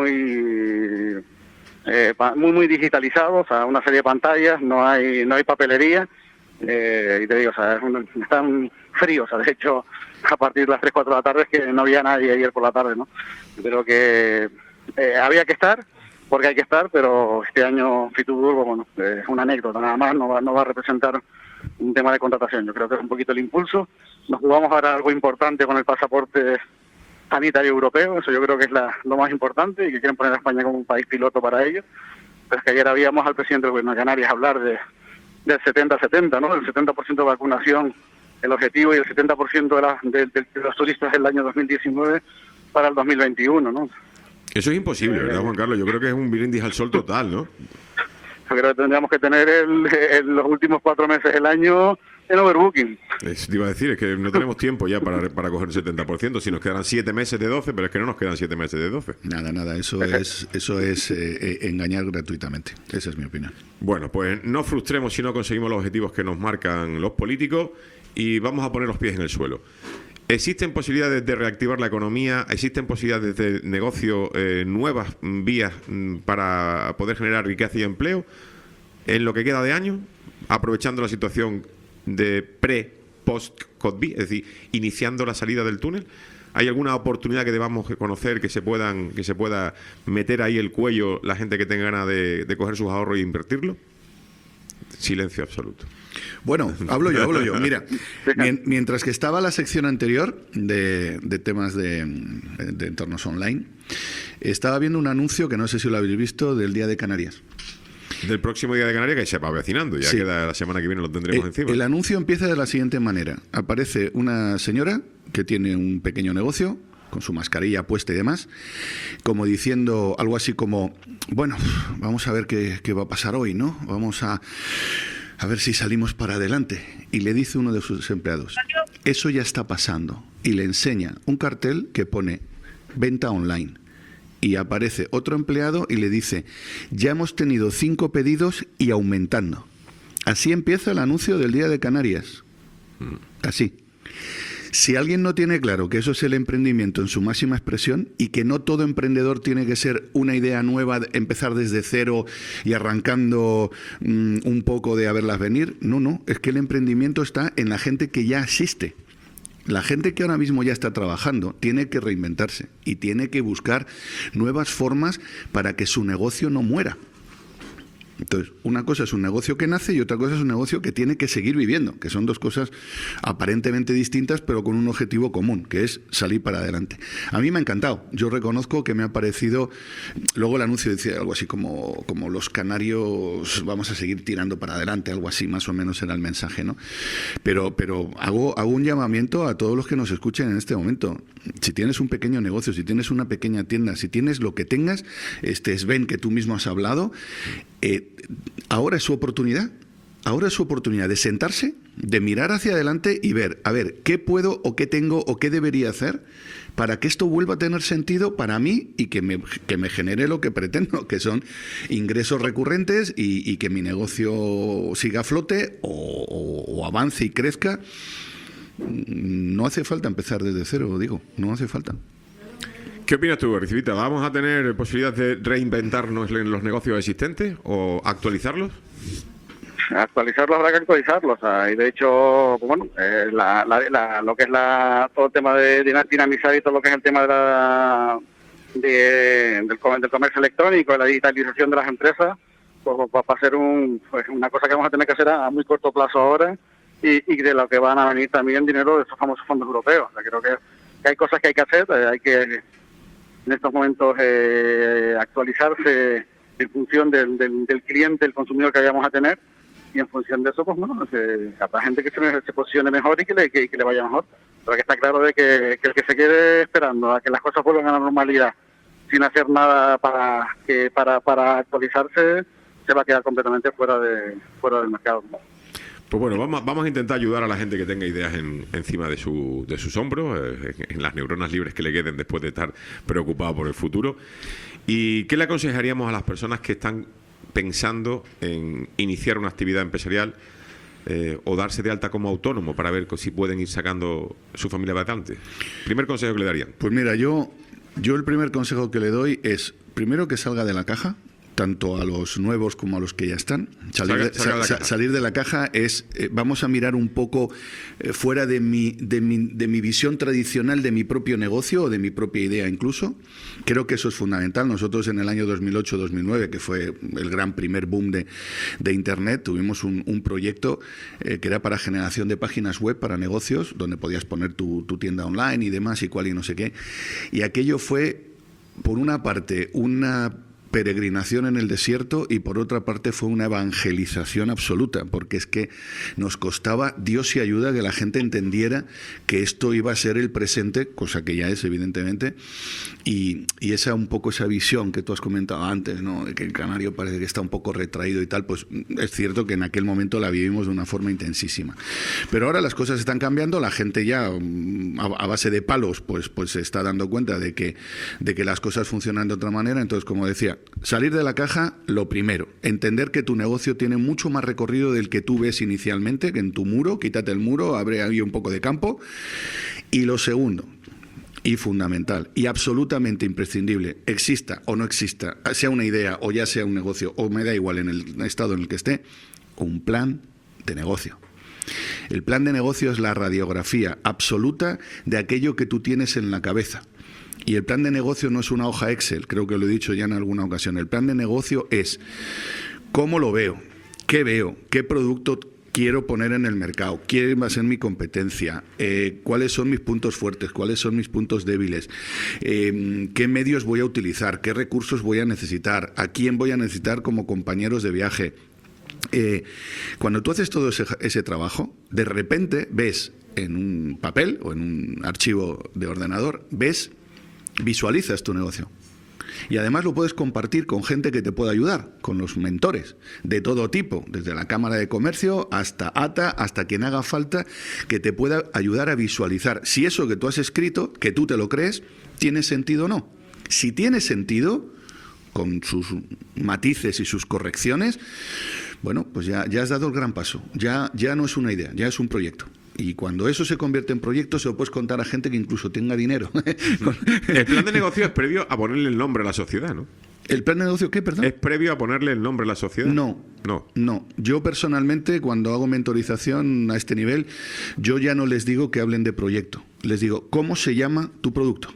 muy digitalizado, o sea, una serie de pantallas, no hay papelería, y te digo, o sea, es un stand frío, o sea, de hecho, a partir de las 3-4 de la tarde es que no había nadie ayer por la tarde, ¿no? Pero que había que estar, porque hay que estar, pero este año Fitur, bueno, es una anécdota nada más, no va a representar un tema de contratación. Yo creo que es un poquito el impulso. Nos jugamos ahora algo importante con el pasaporte sanitario europeo, eso yo creo que es lo más importante, y que quieren poner a España como un país piloto para ello. Pero es que ayer habíamos al presidente del Gobierno de Canarias hablar del 70-70, ¿no? Del 70% de vacunación, el objetivo, y el 70% de los turistas del año 2019 para el 2021, ¿no? Eso es imposible, ¿verdad, Juan Carlos? Yo creo que es un brindis al sol total, ¿no? Yo creo que tendríamos que tener los últimos 4 meses del año en overbooking. Eso te iba a decir, es que no tenemos tiempo ya para coger el 70%, si nos quedan 7 meses de 12, pero es que no nos quedan 7 meses de 12. Nada, eso es engañar gratuitamente. Esa es mi opinión. Bueno, pues no frustremos si no conseguimos los objetivos que nos marcan los políticos y vamos a poner los pies en el suelo. ¿Existen posibilidades de reactivar la economía? ¿Existen posibilidades de negocio, nuevas vías para poder generar riqueza y empleo en lo que queda de año, aprovechando la situación de post-COVID, es decir, iniciando la salida del túnel? ¿Hay alguna oportunidad que debamos conocer, que se pueda meter ahí el cuello la gente que tenga ganas de coger sus ahorros e invertirlo? Silencio absoluto. Bueno, hablo yo. Mira, mientras que estaba la sección anterior de temas de entornos online, estaba viendo un anuncio que no sé si lo habéis visto, del Día de Canarias. Del próximo Día de Canarias, que se va avecinando, ya queda la semana que viene, lo tendremos encima. El anuncio empieza de la siguiente manera. Aparece una señora que tiene un pequeño negocio, con su mascarilla puesta y demás, como diciendo algo así como, bueno, vamos a ver qué va a pasar hoy, ¿no? Vamos a ver si salimos para adelante. Y le dice uno de sus empleados, eso ya está pasando. Y le enseña un cartel que pone venta online. Y aparece otro empleado y le dice, ya hemos tenido 5 pedidos y aumentando. Así empieza el anuncio del Día de Canarias. Así. Si alguien no tiene claro que eso es el emprendimiento en su máxima expresión y que no todo emprendedor tiene que ser una idea nueva, empezar desde cero y arrancando un poco de a verlas venir, no, es que el emprendimiento está en la gente que ya existe. La gente que ahora mismo ya está trabajando tiene que reinventarse y tiene que buscar nuevas formas para que su negocio no muera. Entonces, una cosa es un negocio que nace y otra cosa es un negocio que tiene que seguir viviendo, que son dos cosas aparentemente distintas, pero con un objetivo común, que es salir para adelante. A mí me ha encantado. Yo reconozco que me ha parecido... Luego el anuncio decía algo así como los canarios vamos a seguir tirando para adelante, algo así, más o menos era el mensaje, ¿no? Pero hago un llamamiento a todos los que nos escuchen en este momento. Si tienes un pequeño negocio, si tienes una pequeña tienda, si tienes lo que tengas, Sven, que tú mismo has hablado... ahora es su oportunidad. Ahora es su oportunidad de sentarse, de mirar hacia adelante y ver, a ver, qué puedo o qué tengo o qué debería hacer para que esto vuelva a tener sentido para mí y que me genere lo que pretendo, que son ingresos recurrentes y que mi negocio siga a flote o avance y crezca. No hace falta empezar desde cero, digo, no hace falta. ¿Qué opinas tú, Ricibita? ¿Vamos a tener posibilidad de reinventarnos en los negocios existentes o actualizarlos? Actualizarlos habrá que actualizarlos. Y de hecho, pues bueno, lo que es todo el tema de dinamizar y todo lo que es el tema del comercio electrónico, la digitalización de las empresas, pues va a ser una cosa que vamos a tener que hacer a muy corto plazo ahora y de lo que van a venir también dinero de esos famosos fondos europeos. O sea, creo que hay cosas que hay que hacer, hay que en estos momentos actualizarse en función del cliente, el consumidor que vayamos a tener, y en función de eso, pues bueno, habrá gente que se posicione mejor y que le vaya mejor. Pero que está claro de que el que se quede esperando a que las cosas vuelvan a la normalidad sin hacer nada para actualizarse, se va a quedar completamente fuera del mercado. Pues bueno, vamos a intentar ayudar a la gente que tenga ideas encima de sus hombros, en las neuronas libres que le queden después de estar preocupado por el futuro. ¿Y qué le aconsejaríamos a las personas que están pensando en iniciar una actividad empresarial o darse de alta como autónomo para ver si pueden ir sacando su familia adelante? Primer consejo que le darían. Pues mira, yo el primer consejo que le doy es, primero, que salga de la caja, tanto a los nuevos como a los que ya están. Salir de la caja es, vamos a mirar un poco fuera de mi visión tradicional de mi propio negocio o de mi propia idea incluso. Creo que eso es fundamental. Nosotros en el año 2008-2009, que fue el gran primer boom de Internet, tuvimos un proyecto que era para generación de páginas web para negocios, donde podías poner tu tienda online y demás y cual y no sé qué. Y aquello fue, por una parte, una peregrinación en el desierto y por otra parte fue una evangelización absoluta, porque es que nos costaba Dios y ayuda que la gente entendiera que esto iba a ser el presente, cosa que ya es evidentemente, y esa un poco esa visión que tú has comentado antes, ¿no? De que el canario parece que está un poco retraído y tal, pues es cierto que en aquel momento la vivimos de una forma intensísima. Pero ahora las cosas están cambiando, la gente ya a base de palos pues se está dando cuenta de que las cosas funcionan de otra manera. Entonces, como decía, salir de la caja, lo primero, entender que tu negocio tiene mucho más recorrido del que tú ves inicialmente, que en tu muro, quítate el muro, abre ahí un poco de campo. Y lo segundo, y fundamental, y absolutamente imprescindible, exista o no exista, sea una idea o ya sea un negocio, o me da igual en el estado en el que esté, un plan de negocio. El plan de negocio es la radiografía absoluta de aquello que tú tienes en la cabeza. Y el plan de negocio no es una hoja Excel, creo que lo he dicho ya en alguna ocasión. El plan de negocio es cómo lo veo, qué producto quiero poner en el mercado, quién va a ser mi competencia, cuáles son mis puntos fuertes, cuáles son mis puntos débiles, qué medios voy a utilizar, qué recursos voy a necesitar, a quién voy a necesitar como compañeros de viaje. Cuando tú haces todo ese trabajo, de repente ves en un papel o en un archivo de ordenador, visualizas tu negocio. Y además lo puedes compartir con gente que te pueda ayudar, con los mentores de todo tipo, desde la Cámara de Comercio hasta ATA, hasta quien haga falta, que te pueda ayudar a visualizar si eso que tú has escrito, que tú te lo crees, tiene sentido o no. Si tiene sentido, con sus matices y sus correcciones, bueno, pues ya has dado el gran paso. Ya no es una idea, ya es un proyecto. Y cuando eso se convierte en proyecto, se lo puedes contar a gente que incluso tenga dinero. El plan de negocio es previo a ponerle el nombre a la sociedad, ¿no? ¿El plan de negocio qué, perdón? ¿Es previo a ponerle el nombre a la sociedad? No. Yo personalmente, cuando hago mentorización a este nivel, yo ya no les digo que hablen de proyecto. Les digo, ¿cómo se llama tu producto?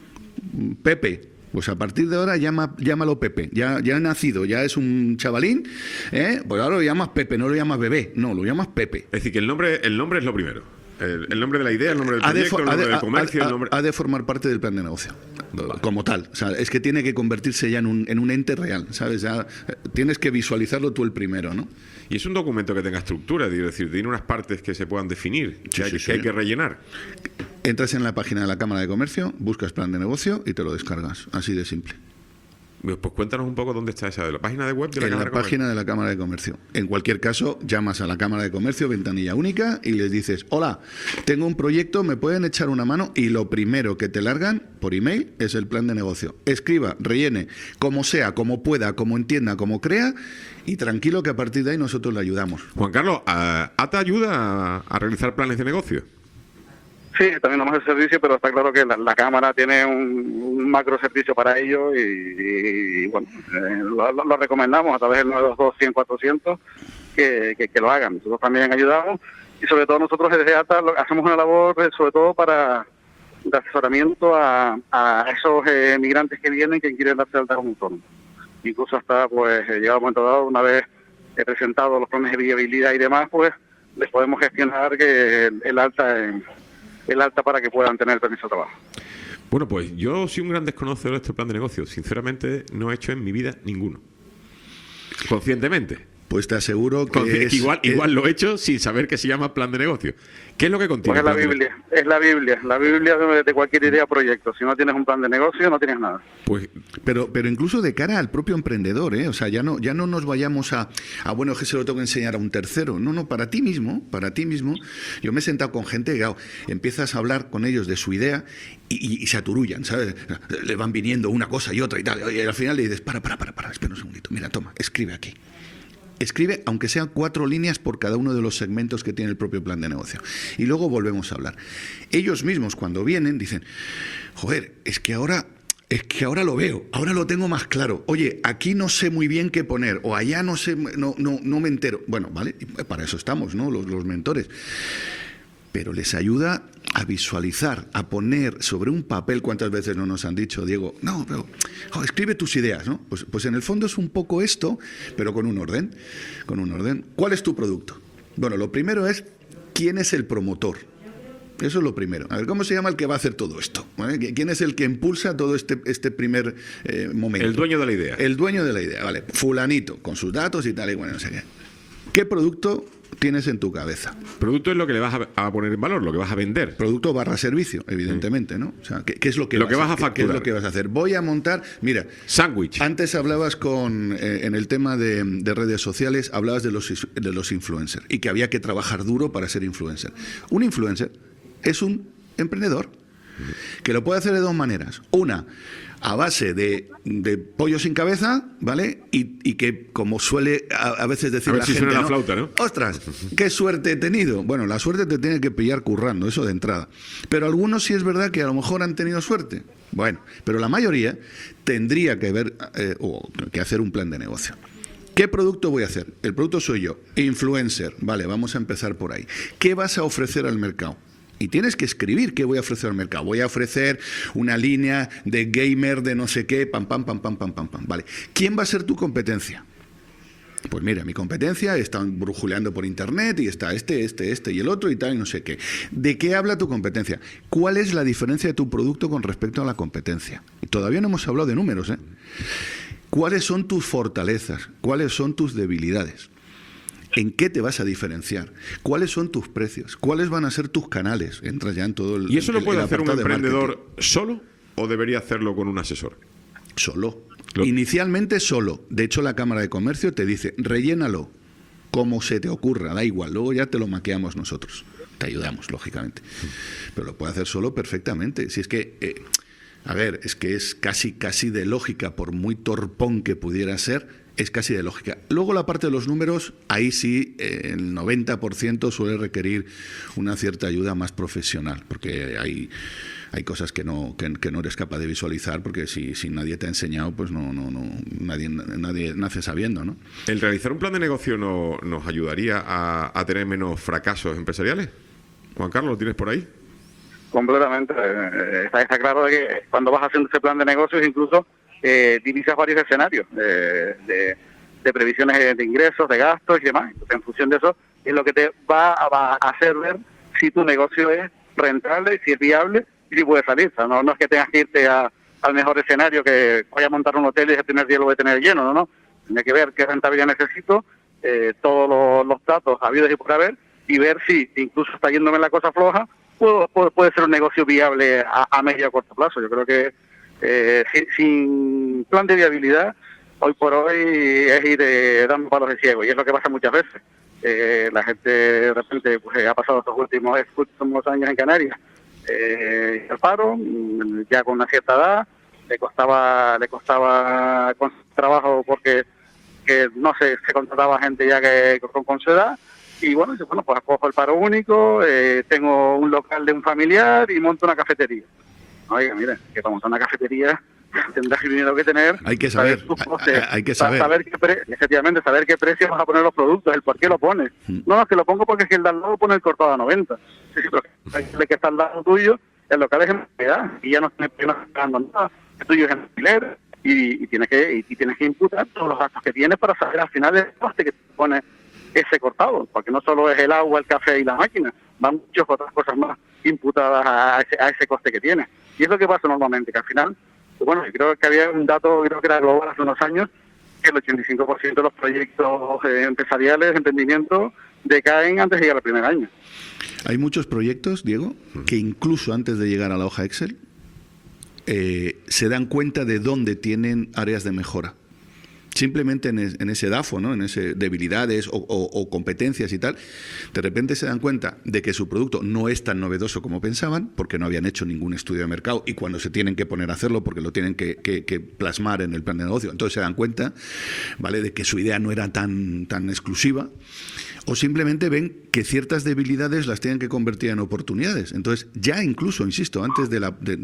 Pepe. Pues a partir de ahora llámalo Pepe. Ya ha nacido, ya es un chavalín, pues ahora lo llamas Pepe, no lo llamas bebé, no, lo llamas Pepe. Es decir, que el nombre es lo primero. El nombre de la idea, el nombre del proyecto, el nombre del comercio, el nombre... Ha de formar parte del plan de negocio, como tal. O sea, es que tiene que convertirse ya en un ente real, ¿sabes? Ya tienes que visualizarlo tú el primero, ¿no? Y es un documento que tenga estructura, es decir, tiene unas partes que se puedan definir, que hay que rellenar. Entras en la página de la Cámara de Comercio, buscas plan de negocio y te lo descargas, así de simple. Pues cuéntanos un poco dónde está esa, de la página de web de la Cámara de Comercio. En la página de la Cámara de Comercio. En cualquier caso, llamas a la Cámara de Comercio, ventanilla única, y les dices, hola, tengo un proyecto, ¿me pueden echar una mano? Y lo primero que te largan por email es el plan de negocio. Escriba, rellene, como sea, como pueda, como entienda, como crea, y tranquilo que a partir de ahí nosotros le ayudamos. Juan Carlos, ¿ATA ayuda a realizar planes de negocio? Sí, también damos el servicio, pero está claro que la Cámara tiene un macro servicio para ello y bueno, lo recomendamos a través del 922-100-400 que lo hagan. Nosotros también ayudamos y sobre todo nosotros desde ATA hacemos una labor sobre todo de asesoramiento a esos migrantes que vienen que quieren darse alta como autónomos. Incluso hasta llegado un momento dado, una vez presentado los planes de viabilidad y demás, pues les podemos gestionar que el alta para que puedan tener permiso de trabajo. Bueno, pues yo soy un gran desconocedor de este plan de negocio. Sinceramente, no he hecho en mi vida ninguno. Conscientemente. Pues te aseguro que igual lo he hecho sin saber que se llama plan de negocio. ¿Qué es lo que contiene? Pues es la Biblia de cualquier idea o proyecto. Si no tienes un plan de negocio, no tienes nada. Pues, pero incluso de cara al propio emprendedor, ¿eh? O sea, ya no nos vayamos a bueno, es que se lo tengo que enseñar a un tercero. No, para ti mismo. Yo me he sentado con gente, claro, empiezas a hablar con ellos de su idea y se aturullan, ¿sabes? Le van viniendo una cosa y otra y tal. Y al final le dices, para, espera un segundito. Mira, toma, escribe aquí. Escribe, aunque sean 4 líneas por cada uno de los segmentos que tiene el propio plan de negocio. Y luego volvemos a hablar. Ellos mismos, cuando vienen, dicen, joder, es que ahora lo veo, ahora lo tengo más claro. Oye, aquí no sé muy bien qué poner, o allá no sé, no me entero. Bueno, vale, para eso estamos, ¿no? Los mentores. Pero les ayuda a visualizar, a poner sobre un papel, ¿cuántas veces no nos han dicho, Diego? No, pero escribe tus ideas, ¿no? Pues en el fondo es un poco esto, pero con un orden. ¿Cuál es tu producto? Bueno, lo primero es, ¿quién es el promotor? Eso es lo primero. A ver, ¿cómo se llama el que va a hacer todo esto? ¿Vale? ¿Quién es el que impulsa todo este primer momento? El dueño de la idea. El dueño de la idea, vale. Fulanito, con sus datos y tal y bueno, no sé qué. ¿Qué producto tienes en tu cabeza? Producto es lo que le vas a poner en valor, lo que vas a vender. Producto barra servicio, evidentemente, ¿no? O sea, ¿qué es lo que, vas a facturar? ¿Qué es lo que vas a hacer? Voy a montar... Mira, sándwich. Antes hablabas en el tema de redes sociales, hablabas de los influencers y que había que trabajar duro para ser influencer. Un influencer es un emprendedor que lo puede hacer de dos maneras. Una, a base de pollo sin cabeza, ¿vale? Y que, como suele a veces decir la gente, suena la flauta, ¿no? ¡Ostras! ¡Qué suerte he tenido! Bueno, la suerte te tiene que pillar currando, eso de entrada. Pero algunos sí es verdad que a lo mejor han tenido suerte. Bueno, pero la mayoría tendría que ver o que hacer un plan de negocio. ¿Qué producto voy a hacer? El producto soy yo, influencer. Vale, vamos a empezar por ahí. ¿Qué vas a ofrecer al mercado? Y tienes que escribir qué voy a ofrecer al mercado. Voy a ofrecer una línea de gamer de no sé qué, pam, pam, pam, pam, pam, pam, pam. Vale. ¿Quién va a ser tu competencia? Pues mira, mi competencia está brujuleando por internet y está este y el otro y tal y no sé qué. ¿De qué habla tu competencia? ¿Cuál es la diferencia de tu producto con respecto a la competencia? Y todavía no hemos hablado de números, ¿eh? ¿Cuáles son tus fortalezas? ¿Cuáles son tus debilidades? ¿En qué te vas a diferenciar? ¿Cuáles son tus precios? ¿Cuáles van a ser tus canales? Entras ya en todo el... ¿Y eso lo puede hacer un apartado de emprendedor marketing. solo o debería hacerlo con un asesor? Solo. Inicialmente solo. De hecho, la Cámara de Comercio te dice, rellénalo como se te ocurra, da igual. Luego ya te lo maqueamos nosotros. Te ayudamos, lógicamente. Pero lo puede hacer solo perfectamente. Si es que... a ver, es que es casi de lógica, por muy torpón que pudiera ser, es casi de lógica. Luego la parte de los números, ahí sí, el 90% suele requerir una cierta ayuda más profesional, porque hay cosas que no eres capaz de visualizar, porque si nadie te ha enseñado, pues nadie nace sabiendo, ¿no? ¿El realizar un plan de negocio nos ayudaría a tener menos fracasos empresariales? Juan Carlos, ¿lo tienes por ahí? Completamente. Está claro de que cuando vas haciendo ese plan de negocios, incluso divisas varios escenarios de previsiones de ingresos, de gastos y demás. Entonces, en función de eso, es lo que te va a hacer ver si tu negocio es rentable, si es viable y si puede salir. O sea, no es que tengas que irte al mejor escenario, que vaya a montar un hotel y el primer día lo voy a tener lleno, no. Tienes que ver qué rentabilidad necesito, todos los datos habidos y por haber, y ver si incluso está yéndome la cosa floja, puede ser un negocio viable a medio o corto plazo. Yo creo que sin plan de viabilidad, hoy por hoy es ir dando palos de ciego, y es lo que pasa muchas veces. La gente de repente pues, ha pasado estos últimos años en Canarias el paro, ya con una cierta edad, le costaba con trabajo porque no se contrataba gente ya que con su edad. Y bueno, pues cojo el paro único, tengo un local de un familiar y monto una cafetería. Oiga, mira, que para montar una cafetería tendrás primero que tener... Hay que saber, hay que saber. Efectivamente, saber qué precio vas a poner los productos, el por qué lo pones. No, es que lo pongo porque es que el de al lado pone el cortado a 90. Sí, pero el que está al lado tuyo, el local es en propiedad y ya no estás pagando nada. El tuyo es en alquiler y tienes que imputar todos los gastos que tienes para saber al final el coste que te pone ese cortado, porque no solo es el agua, el café y la máquina, van muchas otras cosas más imputadas a ese coste que tiene. Y es lo que pasa normalmente, que al final, bueno, yo creo que había un dato, creo que era global hace unos años, que el 85% de los proyectos empresariales, emprendimientos, decaen antes de llegar al primer año. Hay muchos proyectos, Diego, que incluso antes de llegar a la hoja Excel, se dan cuenta de dónde tienen áreas de mejora. Simplemente en ese DAFO, ¿no? En ese debilidades o competencias y tal, de repente se dan cuenta de que su producto no es tan novedoso como pensaban, porque no habían hecho ningún estudio de mercado, y cuando se tienen que poner a hacerlo porque lo tienen que plasmar en el plan de negocio, entonces se dan cuenta, ¿vale?, de que su idea no era tan exclusiva, o simplemente ven que ciertas debilidades las tienen que convertir en oportunidades. Entonces ya incluso, insisto, antes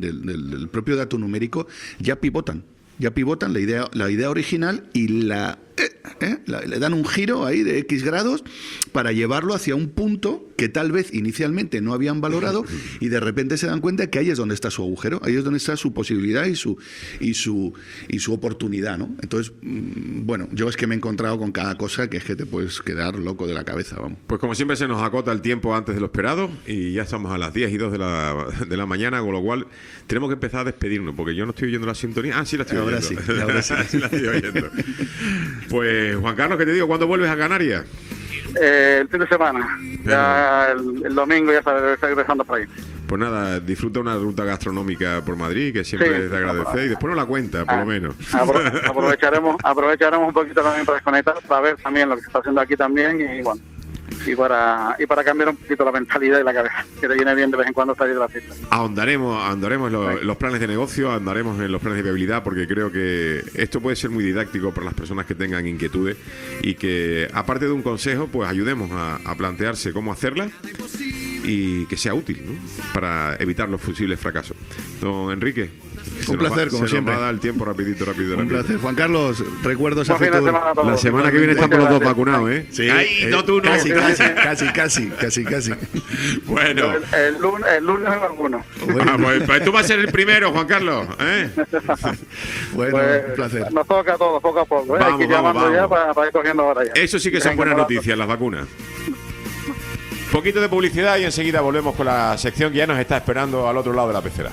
del propio dato numérico, ya pivotan la idea original y la le dan un giro ahí de X grados para llevarlo hacia un punto que tal vez inicialmente no habían valorado y de repente se dan cuenta que ahí es donde está su agujero, ahí es donde está su posibilidad y su oportunidad, ¿no? Entonces, bueno, yo es que me he encontrado con cada cosa que es que te puedes quedar loco de la cabeza, vamos. Pues como siempre se nos acota el tiempo antes de lo esperado y ya estamos a las 10:02 de la mañana, con lo cual tenemos que empezar a despedirnos, porque yo no estoy oyendo la sintonía. Ah, sí, la estoy Ahora oyendo. sí, ahora sí. Sí la estoy oyendo. Pues, Juan Carlos, ¿qué te digo? ¿Cuándo vuelves a Canarias? El fin de semana. Ya el domingo ya está regresando por ahí. Pues nada, disfruta una ruta gastronómica por Madrid, que siempre Sí. es de agradecer, y después nos la cuenta, por lo menos. Aprovecharemos un poquito también para desconectar, para ver también lo que se está haciendo aquí también y bueno, y para cambiar un poquito la mentalidad y la cabeza, que te viene bien de vez en cuando salir de la fiesta. Ahondaremos los planes de negocio, andaremos en los planes de viabilidad, porque creo que esto puede ser muy didáctico para las personas que tengan inquietudes y que, aparte de un consejo, pues ayudemos a plantearse cómo hacerlas y que sea útil, ¿no? Para evitar los posibles fracasos. Don Enrique, Un placer, como siempre. Se nos va a dar el tiempo rapidito. Un placer. Juan Carlos, recuerdos a Buen fin de futuro. semana a todos. La semana que viene estamos los dos vacunados, ¿eh? Sí. Ay, no, tú no. Casi. Bueno. El lunes me vacuno. Pues tú vas a ser el primero, Juan Carlos, ¿eh? Bueno, Pues, un placer. nos toca a todos, poco a poco. Vamos, Hay que ir llamando vamos. ya para ir cogiendo ahora ya. Eso sí que son Venga, buenas un abrazo. noticias, las vacunas. Poquito de publicidad y enseguida volvemos con la sección que ya nos está esperando al otro lado de la pecera.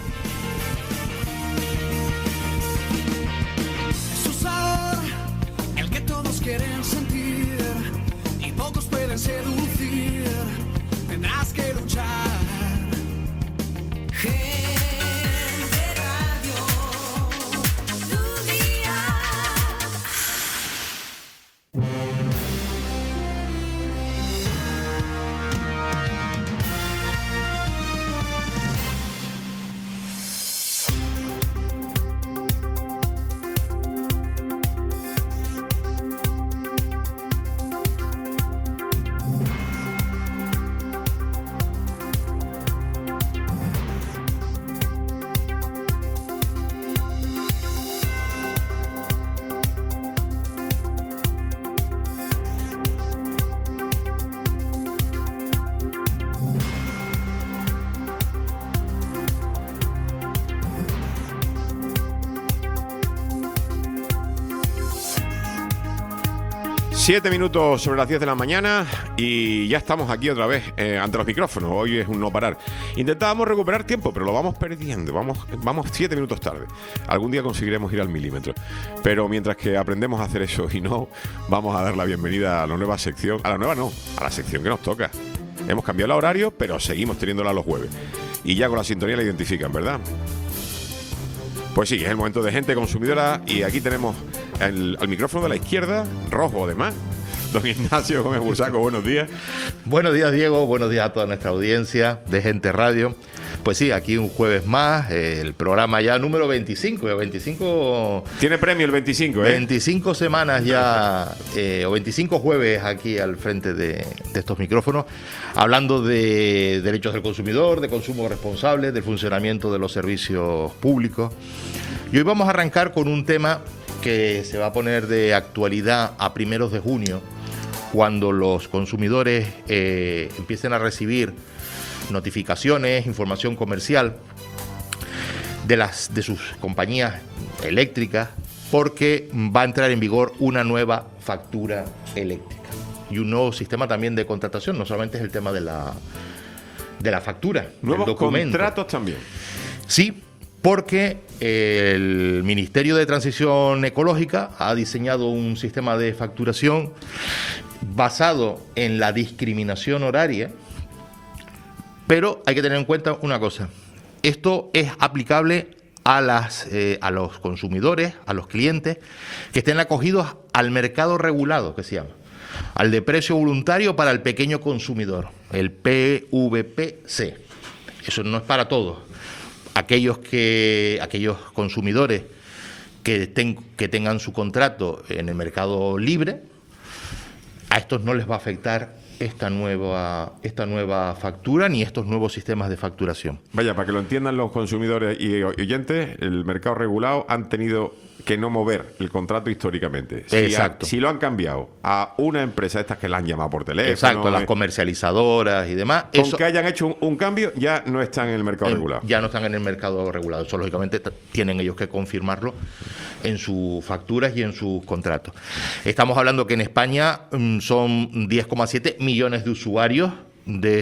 Es un sabor el que todos quieren sentir y pocos pueden seducir. Tendrás que luchar. Gente Radio, tu día. Siete minutos sobre las 10 de la mañana y ya estamos aquí otra vez ante los micrófonos. Hoy es un no parar. Intentábamos recuperar tiempo, pero lo vamos perdiendo. Vamos 7 minutos tarde. Algún día conseguiremos ir al milímetro. Pero mientras que aprendemos a hacer eso y no, vamos a dar la bienvenida a la nueva sección. A la nueva no, a la sección que nos toca. Hemos cambiado el horario, pero seguimos teniéndola los jueves. Y ya con la sintonía la identifican, ¿verdad? Pues sí, es el momento de gente consumidora y aquí tenemos al micrófono de la izquierda, rojo además, don Ignacio Gómez Bursaco, buenos días. Buenos días, Diego, buenos días a toda nuestra audiencia de Gente Radio. Pues sí, aquí un jueves más, el programa ya número 25, Tiene premio el 25, 25 semanas ya, o 25 jueves aquí al frente de estos micrófonos, hablando de derechos del consumidor, de consumo responsable, del funcionamiento de los servicios públicos. Y hoy vamos a arrancar con un tema que se va a poner de actualidad a primeros de junio, cuando los consumidores empiecen a recibir notificaciones, información comercial de sus compañías eléctricas, porque va a entrar en vigor una nueva factura eléctrica y un nuevo sistema también de contratación. No solamente es el tema de la factura, nuevos del documento. contratos también. Sí, porque el Ministerio de Transición Ecológica ha diseñado un sistema de facturación basado en la discriminación horaria, pero hay que tener en cuenta una cosa. Esto es aplicable a los consumidores, a los clientes que estén acogidos al mercado regulado, que se llama, al de precio voluntario para el pequeño consumidor, el PVPC. Eso no es para todos. Aquellos consumidores que tengan su contrato en el mercado libre, a estos no les va a afectar esta nueva factura ni estos nuevos sistemas de facturación. Vaya, para que lo entiendan los consumidores y oyentes, el mercado regulado han tenido que no mover el contrato históricamente. Exacto. Si lo han cambiado a una empresa estas que la han llamado por teléfono... Exacto, las comercializadoras y demás. Con eso, que hayan hecho un cambio, ya no están en el mercado regulado. Ya no están en el mercado regulado. Eso, lógicamente, tienen ellos que confirmarlo en sus facturas y en sus contratos. Estamos hablando que en España son 10,7 millones de usuarios de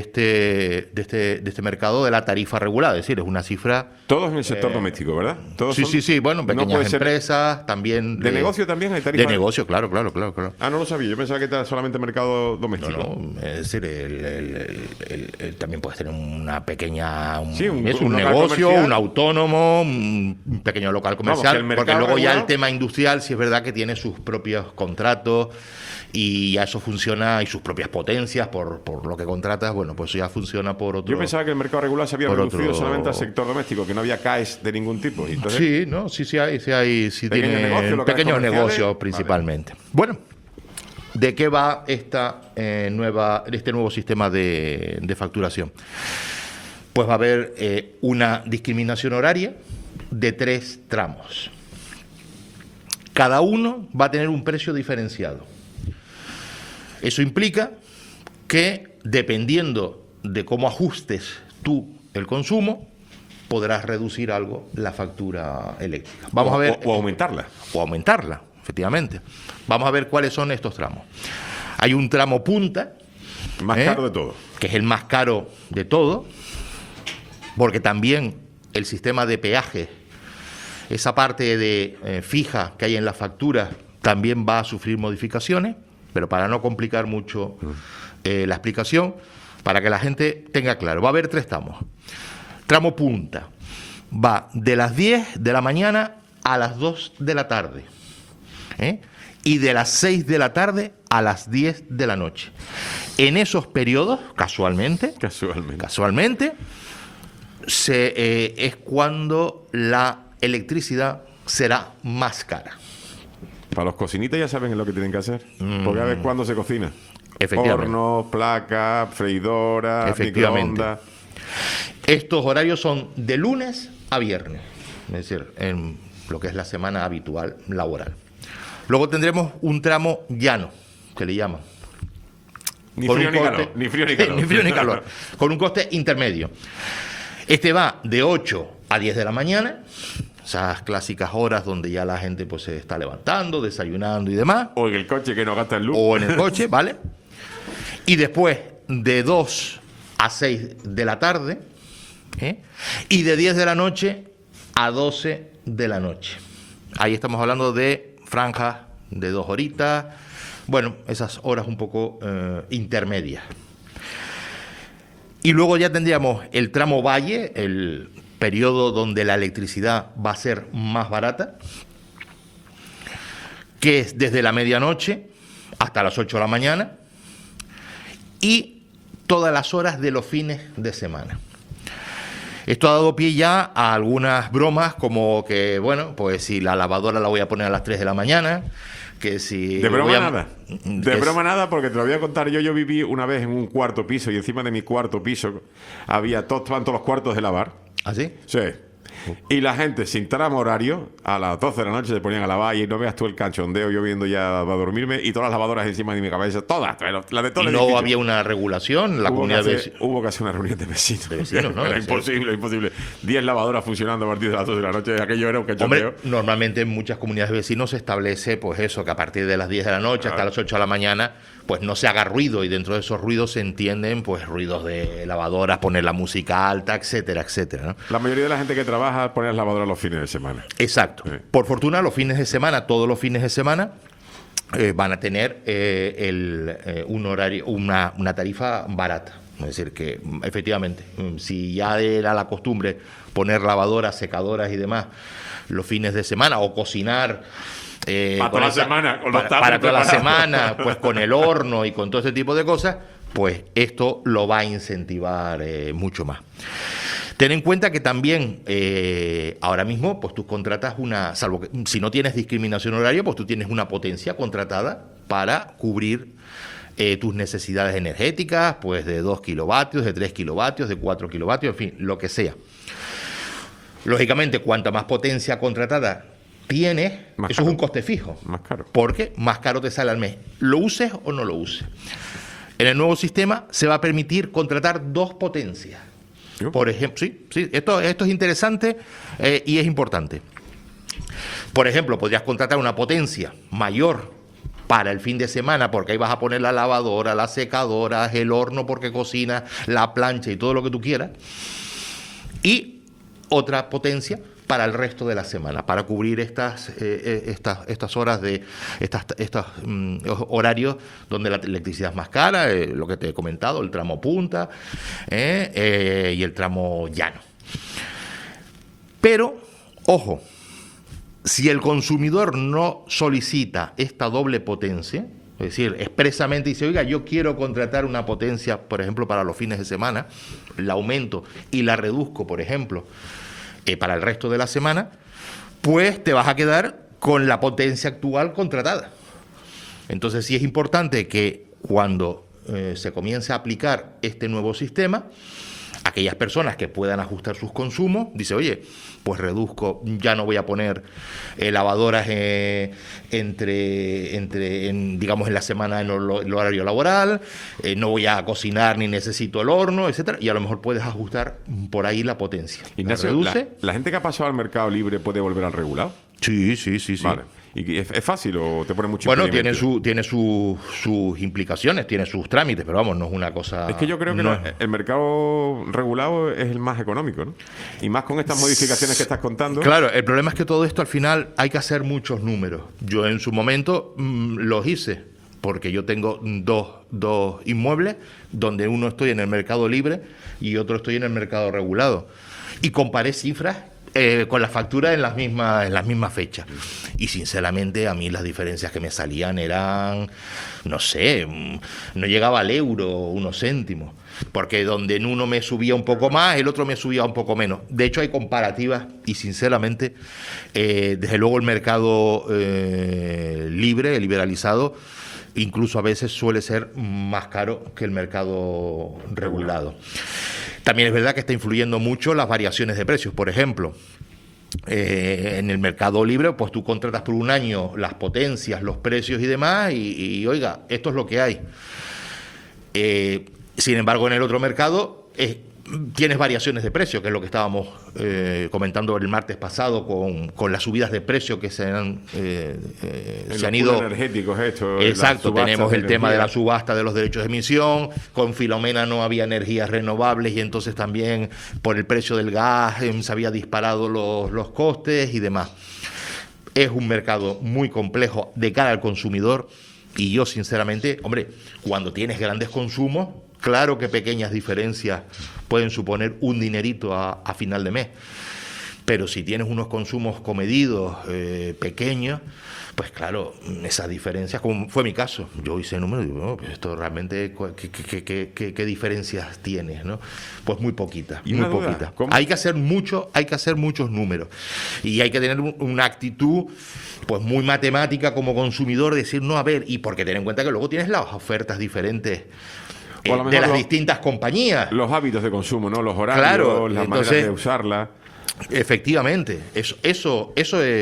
este mercado de la tarifa regulada. Es decir, es una cifra... Todos en el sector doméstico, ¿verdad? Todos Sí. Bueno, pequeñas empresas, también... ¿De negocio también hay tarifa? De negocio, claro. Ah, no lo sabía. Yo pensaba que era solamente mercado doméstico. No, es decir, también puedes tener una pequeña... Un local negocio, comercial. un autónomo, un pequeño local comercial. Vamos, porque luego regulado, ya el tema industrial, sí es verdad que tiene sus propios contratos y ya eso funciona, y sus propias potencias por lo que contratas, bueno, pues ya funciona por otro... Yo pensaba que el mercado regular se había reducido solamente al sector doméstico, que no había CAEs de ningún tipo. Entonces, sí hay pequeños negocios, locales pequeños comerciales. negocios principalmente. Vale. Bueno, ¿de qué va este nuevo sistema de facturación? Pues va a haber una discriminación horaria de 3 tramos. Cada uno va a tener un precio diferenciado. Eso implica que, dependiendo de cómo ajustes tú el consumo, podrás reducir algo la factura eléctrica. Vamos a ver, o aumentarla. O aumentarla, efectivamente. Vamos a ver cuáles son estos tramos. Hay un tramo punta, Más caro de todo. que es el más caro de todo, porque también el sistema de peaje, esa parte de fija que hay en la factura, también va a sufrir modificaciones, pero para no complicar mucho la explicación, para que la gente tenga claro, va a haber 3 tramos. Tramo punta va de las 10 de la mañana a las 2 de la tarde, y de las 6 de la tarde a las 10 de la noche. En esos periodos, casualmente, es cuando la electricidad será más cara. Para los cocinitas ya saben lo que tienen que hacer. Porque a ver cuándo se cocina. Efectivamente. Hornos, placas, freidoras, Efectivamente. microondas. Estos horarios son de lunes a viernes, es decir, en lo que es la semana habitual laboral. Luego tendremos un tramo llano, que le llaman. Ni frío ni calor. Ni frío ni calor. Con un coste intermedio. Este va de 8 a 10 de la mañana, esas clásicas horas donde ya la gente pues se está levantando, desayunando y demás. O en el coche que no gasta el luz. O en el coche, ¿vale? Y después de 2 a 6 de la tarde, y de 10 de la noche a 12 de la noche. Ahí estamos hablando de franjas de 2 horitas, bueno, esas horas un poco intermedias. Y luego ya tendríamos el tramo valle, el periodo donde la electricidad va a ser más barata, que es desde la medianoche hasta las 8 de la mañana y todas las horas de los fines de semana. Esto ha dado pie ya a algunas bromas como que, bueno, pues si la lavadora la voy a poner a las 3 de la mañana, que si... De broma nada. De broma nada, porque te lo voy a contar. Yo viví una vez en un cuarto piso y encima de mi cuarto piso había todos los cuartos de lavar. ¿Ah, sí? Sí. Y la gente, sin tramo horario, a las 12 de la noche se ponían a lavar y no veas tú el cachondeo, yo viendo ya a dormirme y todas las lavadoras encima de mi cabeza, todas, la de todo el ¿No edificio. había una regulación en la comunidad de vecinos? Hubo que hacer una reunión de vecinos. De vecinos, ¿no? Era imposible. 10 lavadoras funcionando a partir de las 12 de la noche, aquello era un cachondeo. Hombre, normalmente en muchas comunidades de vecinos se establece pues eso, que a partir de las 10 de la noche hasta las 8 de la mañana pues no se haga ruido, y dentro de esos ruidos se entienden pues ruidos de lavadoras, poner la música alta, etcétera, etcétera, ¿no? La mayoría de la gente que trabaja pone las lavadoras los fines de semana. Exacto. Sí. Por fortuna, los fines de semana, todos los fines de semana, van a tener un horario, una tarifa barata. Es decir, que efectivamente, si ya era la costumbre poner lavadoras, secadoras y demás los fines de semana, o cocinar para toda la semana, con los para toda la preparados. semana, pues con el horno y con todo ese tipo de cosas, pues esto lo va a incentivar mucho más. Ten en cuenta que también ahora mismo pues tú contratas salvo que si no tienes discriminación horaria, pues tú tienes una potencia contratada para cubrir tus necesidades energéticas, pues de 2 kilovatios, de 3 kilovatios, de 4 kilovatios, en fin, lo que sea. Lógicamente, cuanta más potencia contratada tienes, Más eso caro. es un coste fijo. Más caro. Porque más caro te sale al mes. Lo uses o no lo uses. En el nuevo sistema se va a permitir contratar 2 potencias. ¿Yo? Por ejemplo, sí, esto es interesante y es importante. Por ejemplo, podrías contratar una potencia mayor para el fin de semana, porque ahí vas a poner la lavadora, la secadora, el horno porque cocinas, la plancha y todo lo que tú quieras. Y otra potencia para el resto de la semana, para cubrir estas horas de estos horarios donde la electricidad es más cara, lo que te he comentado, el tramo punta y el tramo llano. Pero, ojo, si el consumidor no solicita esta doble potencia, es decir, expresamente dice, oiga, yo quiero contratar una potencia, por ejemplo, para los fines de semana, la aumento y la reduzco, por ejemplo, para el resto de la semana, pues te vas a quedar con la potencia actual contratada. Entonces sí es importante que cuando se comience a aplicar este nuevo sistema, aquellas personas que puedan ajustar sus consumos, dice, oye, pues reduzco, ya no voy a poner lavadoras digamos en la semana en el horario laboral, no voy a cocinar ni necesito el horno, etcétera, y a lo mejor puedes ajustar por ahí la potencia. Ignacio, ¿Reduce? ¿la gente que ha pasado al mercado libre puede volver al regulado? Sí. Vale. ¿Y es fácil o te pone mucho Bueno, impedimento? tiene sus implicaciones, tiene sus trámites, pero vamos, no es una cosa... Es que yo creo que no el mercado regulado es el más económico, ¿no? Y más con estas modificaciones que estás contando. Claro, el problema es que todo esto al final hay que hacer muchos números. Yo en su momento los hice, porque yo tengo dos inmuebles, donde uno estoy en el mercado libre y otro estoy en el mercado regulado. Y comparé cifras con las facturas en las mismas fechas. Y sinceramente a mí las diferencias que me salían eran, no sé, no llegaba al euro, unos céntimos. Porque donde en uno me subía un poco más, el otro me subía un poco menos. De hecho hay comparativas y sinceramente, desde luego el mercado libre, liberalizado, incluso a veces suele ser más caro que el mercado regulado. También es verdad que está influyendo mucho las variaciones de precios. Por ejemplo, en el mercado libre, pues tú contratas por un año las potencias, los precios y demás, y oiga, esto es lo que hay. Sin embargo, en el otro mercado tienes variaciones de precio, que es lo que estábamos comentando el martes pasado con las subidas de precio que se han ido. Energéticos estos. Exacto, tenemos el tema de la subasta de los derechos de emisión. Con Filomena no había energías renovables y entonces también por el precio del gas se había disparado los costes y demás. Es un mercado muy complejo de cara al consumidor y yo sinceramente, hombre, cuando tienes grandes consumos, claro que pequeñas diferencias pueden suponer un dinerito a final de mes, pero si tienes unos consumos comedidos, pequeños, pues claro, esas diferencias, como fue mi caso, yo hice el número y digo, no, pues esto realmente, ¿qué diferencias tienes? ¿No? Pues muy poquitas, ¿Y muy una duda? poquitas. ¿Cómo? Hay que hacer muchos números y hay que tener una actitud pues muy matemática como consumidor, decir, no, a ver, y porque ten en cuenta que luego tienes las ofertas diferentes O a lo de mejor las distintas compañías. Los hábitos de consumo, ¿no? Los horarios, Claro, las entonces, maneras de usarla. Efectivamente, eso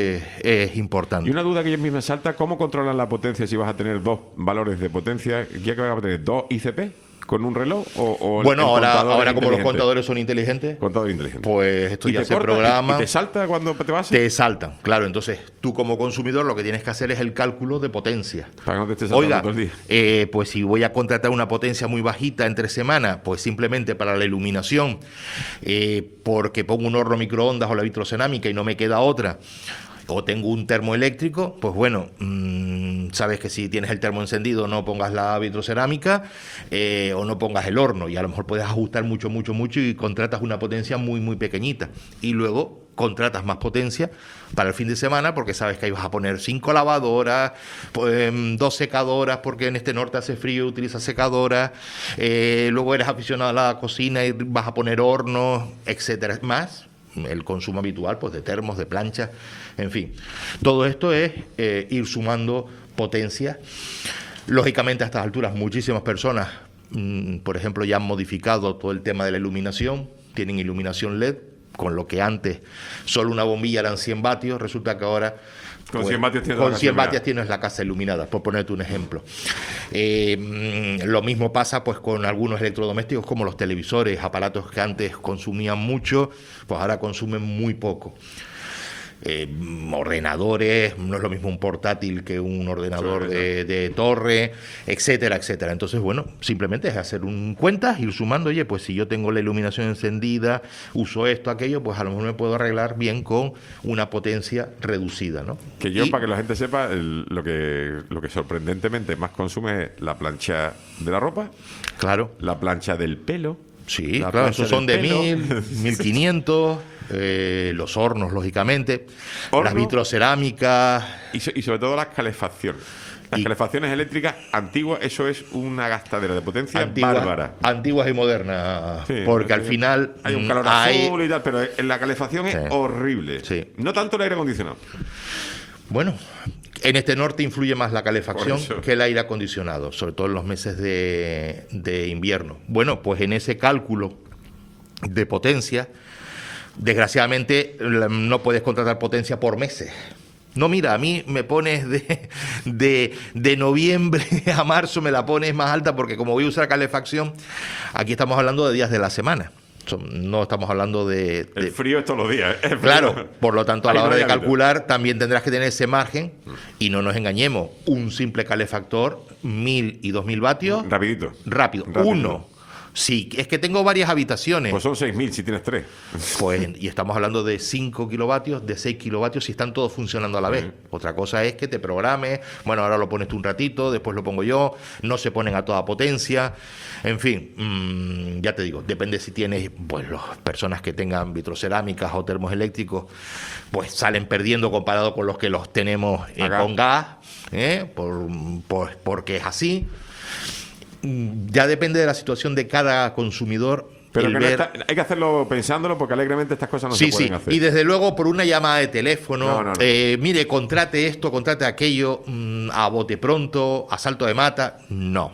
es importante. Y una duda que a mí me salta, ¿cómo controlan la potencia si vas a tener 2 valores de potencia? ¿Ya que vas a tener 2 ICP con un reloj? ¿O Bueno, el contador ahora es como los inteligente? contadores son inteligentes, Contador inteligente. pues esto ¿Y ya te se corta? programa. ¿Y te salta cuando te vas? Te saltan, claro. Entonces, tú como consumidor lo que tienes que hacer es el cálculo de potencia. Para que no te estés saltando Oiga, todo el día. pues si voy a contratar una potencia muy bajita entre semana, pues simplemente para la iluminación, porque pongo un horno microondas o la vitrocerámica y no me queda otra, o tengo un termoeléctrico, pues bueno, sabes que si tienes el termo encendido no pongas la vitrocerámica o no pongas el horno, y a lo mejor puedes ajustar mucho y contratas una potencia muy pequeñita y luego contratas más potencia para el fin de semana porque sabes que ahí vas a poner 5 lavadoras, pues, 2 secadoras porque en este norte hace frío y utilizas secadoras, luego eres aficionado a la cocina y vas a poner hornos, etcétera, más el consumo habitual pues de termos, de planchas, en fin. Todo esto es ir sumando potencia. Lógicamente a estas alturas muchísimas personas, por ejemplo, ya han modificado todo el tema de la iluminación, tienen iluminación LED, con lo que antes solo una bombilla eran 100 vatios, resulta que ahora Con 100 vatios tienes con la 100 casa vatios tienes la casa iluminada, por ponerte un ejemplo. Lo mismo pasa pues con algunos electrodomésticos como los televisores, aparatos que antes consumían mucho, pues ahora consumen muy poco. Ordenadores, no es lo mismo un portátil que un ordenador de torre, etcétera, etcétera. Entonces, bueno, simplemente es hacer cuentas, ir sumando, oye, pues si yo tengo la iluminación encendida, uso esto, aquello, pues a lo mejor me puedo arreglar bien con una potencia reducida, ¿no? Que yo, para que la gente sepa, lo que sorprendentemente más consume es la plancha de la ropa, claro, la plancha del pelo. Sí, la claro, plancha esos son del de pelo. 1000, 1500, los hornos, lógicamente, Horno. las vitrocerámicas. Y sobre todo las calefacciones. Las calefacciones eléctricas antiguas, eso es una gastadera de potencia bárbara. Antiguas y modernas, Sí, porque al final hay un calor azul y tal, pero en la calefacción es horrible. Sí. No tanto el aire acondicionado. Bueno, en este norte influye más la calefacción Por eso. que el aire acondicionado, sobre todo en los meses de invierno. Bueno, pues en ese cálculo de potencia, desgraciadamente no puedes contratar potencia por meses. No, mira, a mí me pones de noviembre a marzo, me la pones más alta porque como voy a usar calefacción, aquí estamos hablando de días de la semana. No estamos hablando de... El frío es todos los días. ¿eh? Claro, por lo tanto, a la Ahí no hora hay de hábito. calcular también tendrás que tener ese margen y no nos engañemos. Un simple calefactor, 1000 y 2000 vatios, Rapidito. rápido. Uno. Sí, es que tengo varias habitaciones. Pues son 6.000 si tienes 3. Pues, y estamos hablando de 5 kilovatios, de 6 kilovatios, si están todos funcionando a la vez. Otra cosa es que te programes, bueno, ahora lo pones tú un ratito, después lo pongo yo, no se ponen a toda potencia. En fin, ya te digo, depende si tienes, pues las personas que tengan vitrocerámicas o termos eléctricos, pues salen perdiendo comparado con los que los tenemos con gas, porque es así. Ya depende de la situación de cada consumidor. Pero que hay que hacerlo pensándolo porque alegremente estas cosas no se pueden hacer. Y desde luego por una llamada de teléfono, No. mire, contrate esto, contrate aquello, a bote pronto, a salto de mata. No.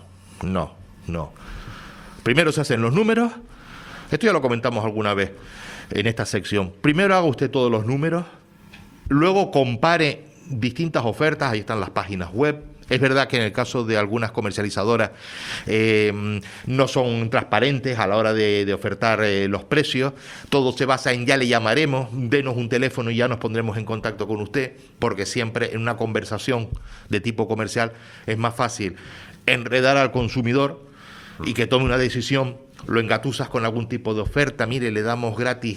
Primero se hacen los números. Esto ya lo comentamos alguna vez en esta sección. Primero haga usted todos los números, luego compare distintas ofertas, ahí están las páginas web. Es verdad que en el caso de algunas comercializadoras no son transparentes a la hora de ofertar los precios. Todo se basa en ya le llamaremos, denos un teléfono y ya nos pondremos en contacto con usted, porque siempre en una conversación de tipo comercial es más fácil enredar al consumidor y que tome una decisión. Lo engatusas con algún tipo de oferta, mire, le damos gratis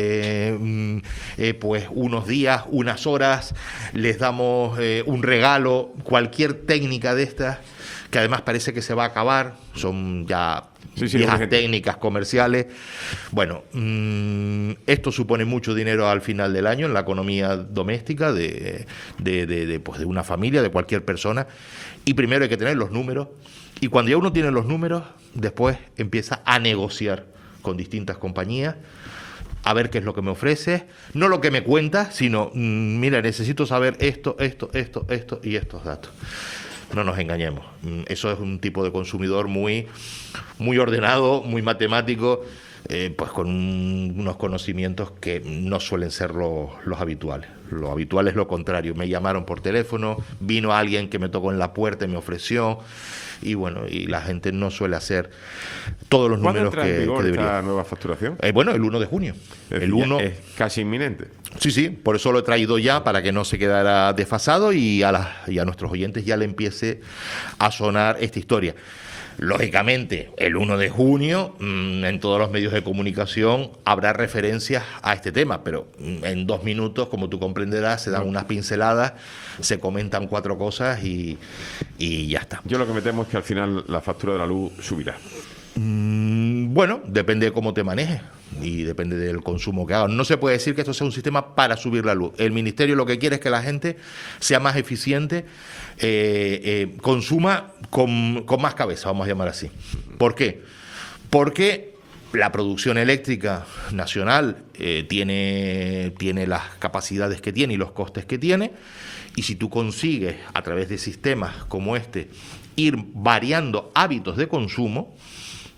pues unos días, unas horas, les damos un regalo, cualquier técnica de estas, que además parece que se va a acabar, son ya viejas técnicas comerciales. Bueno, esto supone mucho dinero al final del año en la economía doméstica de una familia, de cualquier persona, y primero hay que tener los números. Y cuando ya uno tiene los números, después empieza a negociar con distintas compañías, a ver qué es lo que me ofrece, no lo que me cuenta, sino, mira, necesito saber esto y estos datos. No nos engañemos. Eso es un tipo de consumidor muy ordenado, muy matemático, pues con unos conocimientos que no suelen ser los habituales. Lo habitual es lo contrario. Me llamaron por teléfono, vino alguien que me tocó en la puerta y me ofreció. Y bueno, y la gente no suele hacer todos los números que debería. Esta nueva facturación? Bueno, el 1 de junio. El 1 es casi inminente. Sí, por eso lo he traído ya, para que no se quedara desfasado y a nuestros oyentes ya le empiece a sonar esta historia. Lógicamente, el 1 de junio, en todos los medios de comunicación habrá referencias a este tema, pero en 2 minutos, como tú comprenderás, se dan unas pinceladas, se comentan 4 cosas y ya está. Yo lo que me temo es que al final la factura de la luz subirá. Bueno, depende de cómo te manejes y depende del consumo que hagas. No se puede decir que esto sea un sistema para subir la luz. El Ministerio lo que quiere es que la gente sea más eficiente, consuma con más cabeza, vamos a llamar así. ¿Por qué? Porque la producción eléctrica nacional tiene las capacidades que tiene y los costes que tiene, y si tú consigues, a través de sistemas como este, ir variando hábitos de consumo,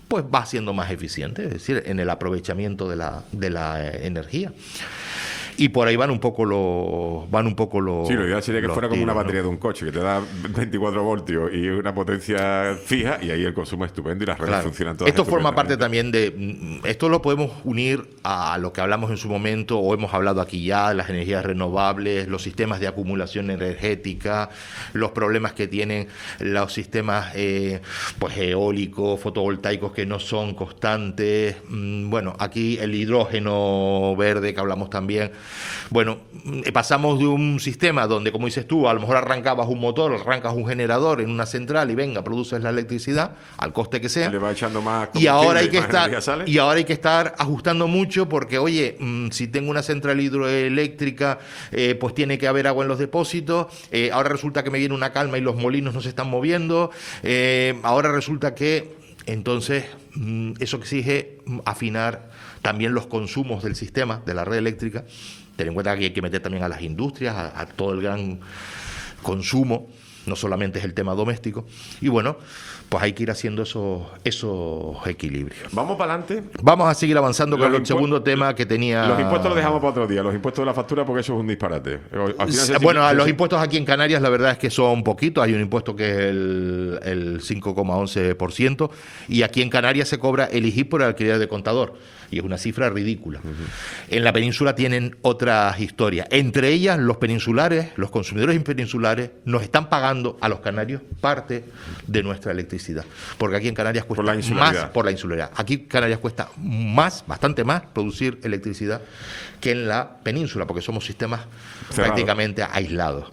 pues va siendo más eficiente, es decir, en el aprovechamiento de la energía. Y por ahí van un poco los... Sí, lo ideal sería que fuera como una tiros, batería ¿no? de un coche, que te da 24 voltios y una potencia fija, y ahí el consumo es estupendo y las redes Claro. funcionan todas Esto forma parte estupendamente. también de... Esto lo podemos unir a lo que hablamos en su momento, o hemos hablado aquí ya, las energías renovables, los sistemas de acumulación energética, los problemas que tienen los sistemas pues eólicos, fotovoltaicos que no son constantes. Bueno, aquí el hidrógeno verde que hablamos también. Bueno, pasamos de un sistema donde, como dices tú, a lo mejor arrancabas un motor, arrancas un generador en una central y venga, produces la electricidad al coste que sea. Le va echando más Y ahora hay que combustible, más energía sale. y ahora hay que estar ajustando mucho porque, oye, si tengo una central hidroeléctrica, pues tiene que haber agua en los depósitos. Ahora resulta que me viene una calma y los molinos no se están moviendo. Ahora resulta que, entonces, eso exige afinar también los consumos del sistema, de la red eléctrica. Ten en cuenta que hay que meter también a las industrias, a todo el gran consumo, no solamente es el tema doméstico. Y bueno, pues hay que ir haciendo esos equilibrios. Vamos para adelante. Vamos a seguir avanzando con Los el segundo tema que tenía... Los impuestos los dejamos para otro día, los impuestos de la factura, porque eso es un disparate. Al final Bueno, los impuestos aquí en Canarias la verdad es que son poquitos. Hay un impuesto que es el 5,11%, y aquí en Canarias se cobra el IGI por el alquiler de contador, y es una cifra ridícula. En la península tienen otras historias. Entre ellas, los peninsulares, los consumidores peninsulares, nos están pagando a los canarios parte de nuestra electricidad. Porque aquí en Canarias cuesta Por la insularidad. más por la insularidad. Aquí en Canarias cuesta más, bastante más, producir electricidad que en la península, porque somos sistemas Cerrado. prácticamente aislados.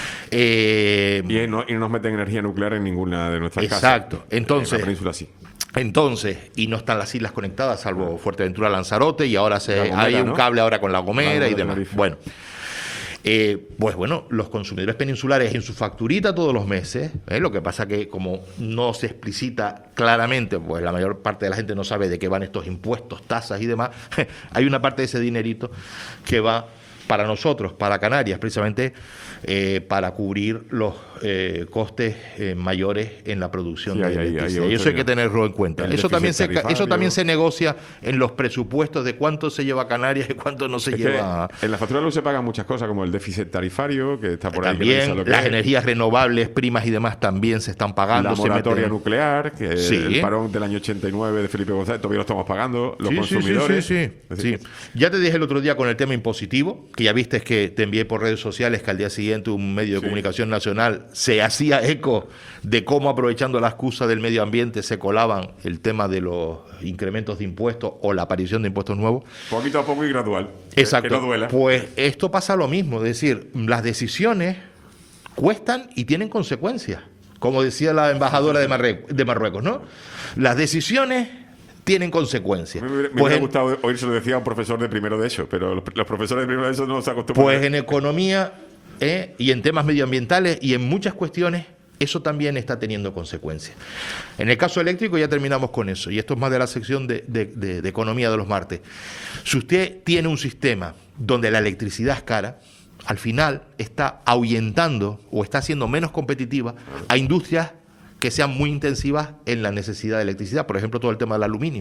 Y no nos meten energía nuclear en ninguna de nuestras casas. Exacto. Entonces, en la península sí. y no están las islas conectadas, salvo Fuerteventura, Lanzarote, y ahora La Gomera, hay un ¿no? cable ahora con La La Gomera Gomera y de demás. Tenerife. Bueno, pues bueno, los consumidores peninsulares en su facturita todos los meses, lo que pasa que como no se explicita claramente, pues la mayor parte de la gente no sabe de qué van estos impuestos, tasas y demás, hay una parte de ese dinerito que va para nosotros, para Canarias, precisamente para cubrir los costes mayores en la producción Sí, de ahí electricidad. Y otro eso hay que tema. tenerlo en cuenta. El Eso también, déficit eso también tarifario. se negocia en los presupuestos de cuánto se lleva a Canarias y cuánto no se Es que lleva. en la factura de luz se pagan muchas cosas, como el déficit tarifario, que está por ahí. que También revisa lo que las es. energías renovables, primas y demás también se están pagando. La se moratoria meten- nuclear, que Sí. el parón del año 89 de Felipe González, todavía lo estamos pagando, los Sí, consumidores. Sí. Es decir, Ya te dije el otro día con el tema impositivo, que ya viste que te envié por redes sociales que al día siguiente un medio de Sí. comunicación nacional se hacía eco de cómo, aprovechando la excusa del medio ambiente, se colaban el tema de los incrementos de impuestos o la aparición de impuestos nuevos. poquito a poco y gradual. Exacto. Que no duela. Pues esto pasa lo mismo, es decir, las decisiones cuestan y tienen consecuencias, como decía la embajadora de Marruecos, ¿no? Las decisiones tienen consecuencias. Me Pues hubiera en- gustado oír, se lo decía a un profesor de primero de eso, pero los profesores de primero de eso no se acostumbran. Pues en economía y en temas medioambientales y en muchas cuestiones, eso también está teniendo consecuencias. En el caso eléctrico ya terminamos con eso, y esto es más de la sección de economía de los martes. Si usted tiene un sistema donde la electricidad es cara, al final está ahuyentando o está haciendo menos competitiva a industrias que sean muy intensivas en la necesidad de electricidad, por ejemplo, todo el tema del aluminio.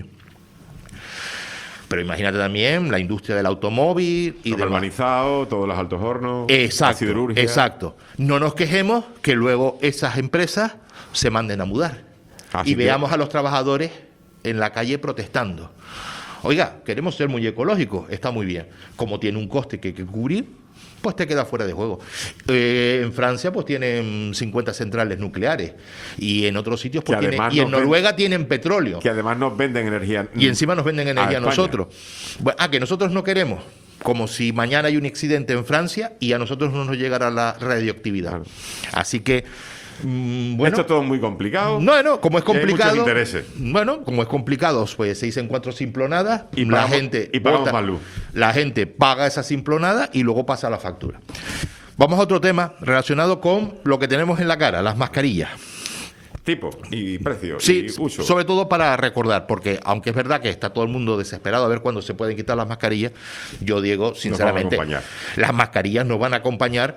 Pero imagínate también la industria del automóvil y Lo de galvanizado, todos los altos hornos, la Exacto, siderurgia. exacto. No nos quejemos que luego esas empresas se manden a mudar Así y que- veamos a los trabajadores en la calle protestando. Oiga, queremos ser muy ecológicos, está muy bien. Como tiene un coste que hay que cubrir, pues te queda fuera de juego. En Francia pues tienen 50 centrales nucleares y en otros sitios pues Que tienen, además y en nos Noruega tienen petróleo. Que además nos venden energía. Y encima nos venden energía a España. nosotros. Bueno, que nosotros no queremos. Como si mañana hay un accidente en Francia y a nosotros no nos llegara la radioactividad. Claro. Así que, bueno. Esto es todo muy complicado. No, como es Y hay muchos complicado. intereses. Bueno, como es complicado, pues se dicen 4 simplonadas Y la pagamos- gente y pagamos vota, más luz. La gente paga esa simplonada y luego pasa la factura. Vamos a otro tema relacionado con lo que tenemos en la cara, las mascarillas. Tipo y precio Sí, y uso. sobre todo para recordar, porque aunque es verdad que está todo el mundo desesperado a ver cuándo se pueden quitar las mascarillas, yo, Diego, sinceramente, acompañar. las mascarillas nos van a acompañar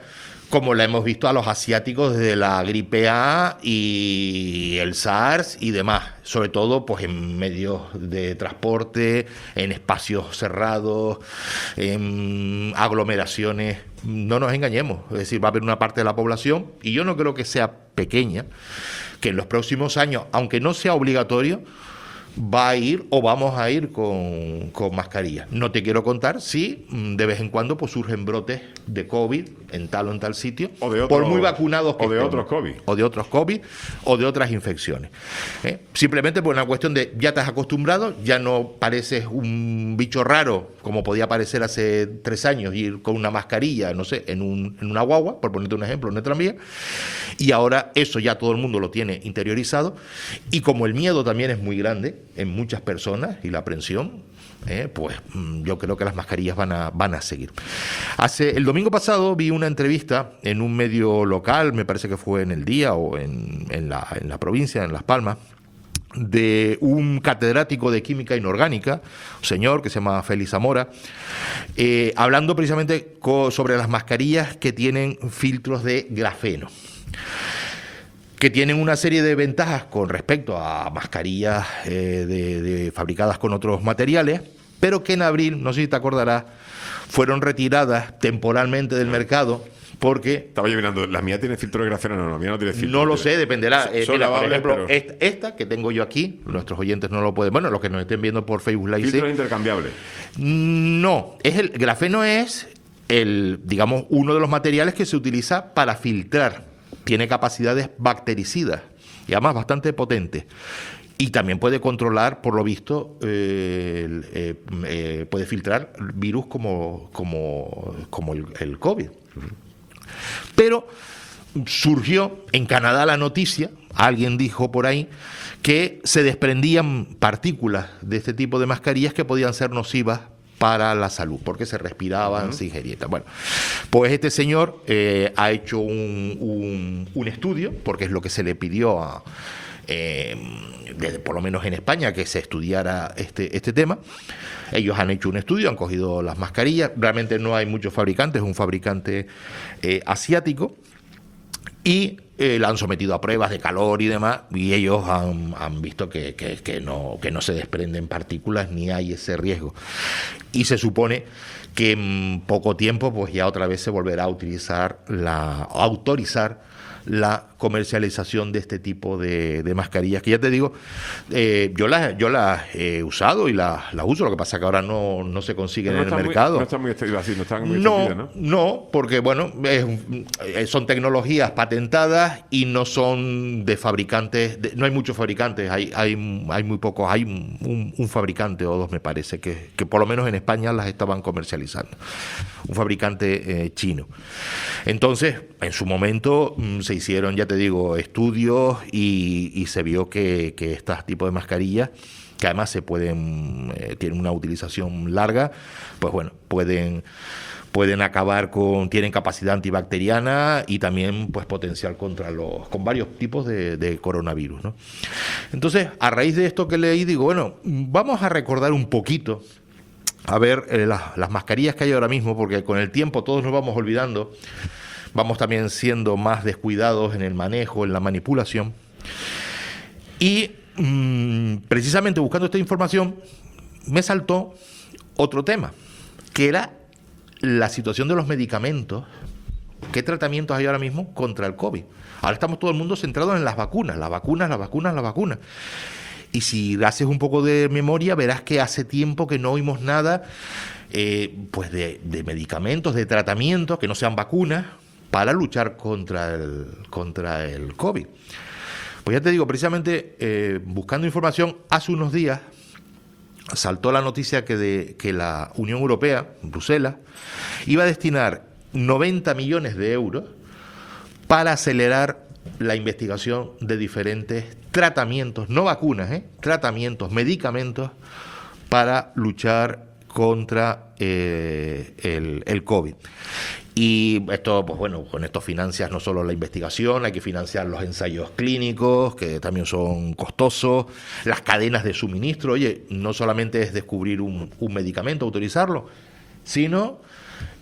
como la hemos visto a los asiáticos desde la gripe A y el SARS y demás, sobre todo pues en medios de transporte, en espacios cerrados, en aglomeraciones. No nos engañemos, es decir, va a haber una parte de la población, y yo no creo que sea pequeña, que en los próximos años, aunque no sea obligatorio, va a ir o vamos a ir con mascarilla. No te quiero contar si de vez en cuando pues surgen brotes de COVID en tal o en tal sitio, o de por muy vacunados que o de estemos, otros COVID. o de otros COVID o de otras infecciones. Simplemente por una cuestión de ya te has acostumbrado, ya no pareces un bicho raro como podía parecer hace 3 años, ir con una mascarilla, no sé, en una guagua, por ponerte un ejemplo, en una tranvía, y ahora eso ya todo el mundo lo tiene interiorizado, y como el miedo también es muy grande en muchas personas y la aprensión, pues yo creo que las mascarillas van a seguir. El domingo pasado vi una entrevista en un medio local, me parece que fue en El Día o en la provincia, en Las Palmas, de un catedrático de química inorgánica, un señor que se llama Félix Zamora, hablando precisamente sobre las mascarillas que tienen filtros de grafeno, que tienen una serie de ventajas con respecto a mascarillas fabricadas con otros materiales, pero que en abril, no sé si te acordarás, fueron retiradas temporalmente del mercado porque... Estaba yo mirando, ¿la mía tiene filtro de grafeno? No, la mía no tiene filtro. No lo sé, dependerá. Son Mira, por lavables, ejemplo, pero... esta que tengo yo aquí, nuestros oyentes no lo pueden... Bueno, los que nos estén viendo por Facebook Live... ¿Filtro sí. intercambiable? No, el grafeno es digamos, uno de los materiales que se utiliza para filtrar. Tiene capacidades bactericidas y además bastante potentes. Y también puede controlar, por lo visto, puede filtrar virus como el COVID. Pero surgió en Canadá la noticia, alguien dijo por ahí, que se desprendían partículas de este tipo de mascarillas que podían ser nocivas para la salud, porque se respiraban, se ingerían. Bueno, pues este señor ha hecho un estudio, porque es lo que se le pidió por lo menos en España, que se estudiara este tema. Ellos han hecho un estudio, han cogido las mascarillas, realmente no hay muchos fabricantes, es un fabricante asiático, y la han sometido a pruebas de calor y demás, y ellos han visto que no se desprenden partículas ni hay ese riesgo. Y se supone que en poco tiempo pues ya otra vez se volverá a autorizar la comercialización de este tipo de mascarillas, que ya te digo, yo las he usado y las uso, lo que pasa es que ahora no se consiguen en el mercado. No están muy extendidas, ¿no? No, porque bueno, son tecnologías patentadas y no son de fabricantes, no hay muchos fabricantes, hay muy pocos, hay un fabricante o dos me parece, que por lo menos en España las estaban comercializando, un fabricante chino. Entonces, en su momento se hicieron, ya te digo, estudios y se vio que estos tipos de mascarillas, que además tienen una utilización larga, pues bueno, pueden acabar tienen capacidad antibacteriana y también pues potencial con varios tipos de coronavirus, ¿no? Entonces, a raíz de esto que leí, digo, bueno, vamos a recordar un poquito, a ver las mascarillas que hay ahora mismo, porque con el tiempo todos nos vamos olvidando. Vamos también siendo más descuidados en el manejo, en la manipulación. Y precisamente buscando esta información, me saltó otro tema, que era la situación de los medicamentos. ¿Qué tratamientos hay ahora mismo contra el COVID? Ahora estamos todo el mundo centrado en las vacunas. Y si haces un poco de memoria, verás que hace tiempo que no oímos nada pues de medicamentos, de tratamientos que no sean vacunas, para luchar contra el COVID. Pues ya te digo, precisamente buscando información, hace unos días saltó la noticia que la Unión Europea, Bruselas, iba a destinar 90 millones de euros para acelerar la investigación de diferentes tratamientos, no vacunas, tratamientos, medicamentos para luchar contra el COVID. Y esto, pues bueno, con esto financias no solo la investigación, hay que financiar los ensayos clínicos, que también son costosos, las cadenas de suministro. Oye, no solamente es descubrir un medicamento, autorizarlo, sino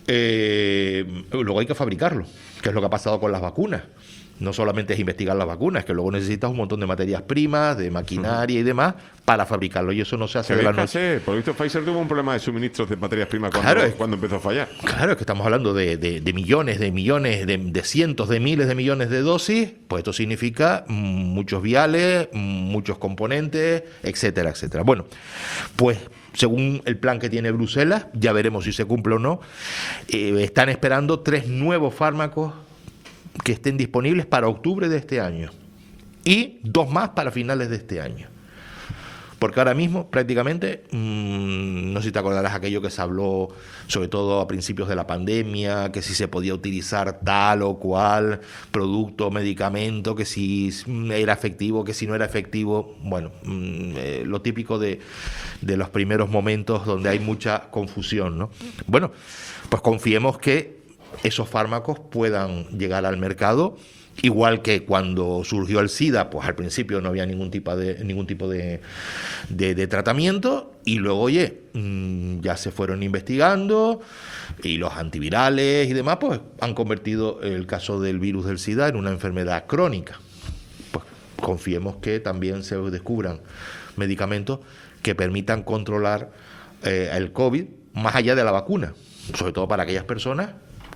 luego hay que fabricarlo, que es lo que ha pasado con las vacunas. No solamente es investigar las vacunas, que luego necesitas un montón de materias primas, de maquinaria y demás para fabricarlo, y eso no se hace de la noche. Por lo visto, Pfizer tuvo un problema de suministros de materias primas cuando empezó a fallar. Claro, es que estamos hablando de millones, de cientos de miles de millones de dosis. Pues esto significa muchos viales, muchos componentes, etcétera, etcétera. Bueno, pues según el plan que tiene Bruselas, ya veremos si se cumple o no, están esperando 3 nuevos fármacos que estén disponibles para octubre de este año y 2 más para finales de este año. Porque ahora mismo prácticamente, no sé si te acordarás aquello que se habló sobre todo a principios de la pandemia, que si se podía utilizar tal o cual producto o medicamento, que si era efectivo, que si no era efectivo. Bueno, lo típico de los primeros momentos donde hay mucha confusión, ¿no? Bueno, pues confiemos que esos fármacos puedan llegar al mercado, igual que cuando surgió el SIDA, pues al principio no había ningún tipo de tratamiento, y luego, oye, ya se fueron investigando, y los antivirales y demás, pues han convertido el caso del virus del SIDA en una enfermedad crónica. Pues confiemos que también se descubran medicamentos que permitan controlar el COVID más allá de la vacuna, sobre todo para aquellas personas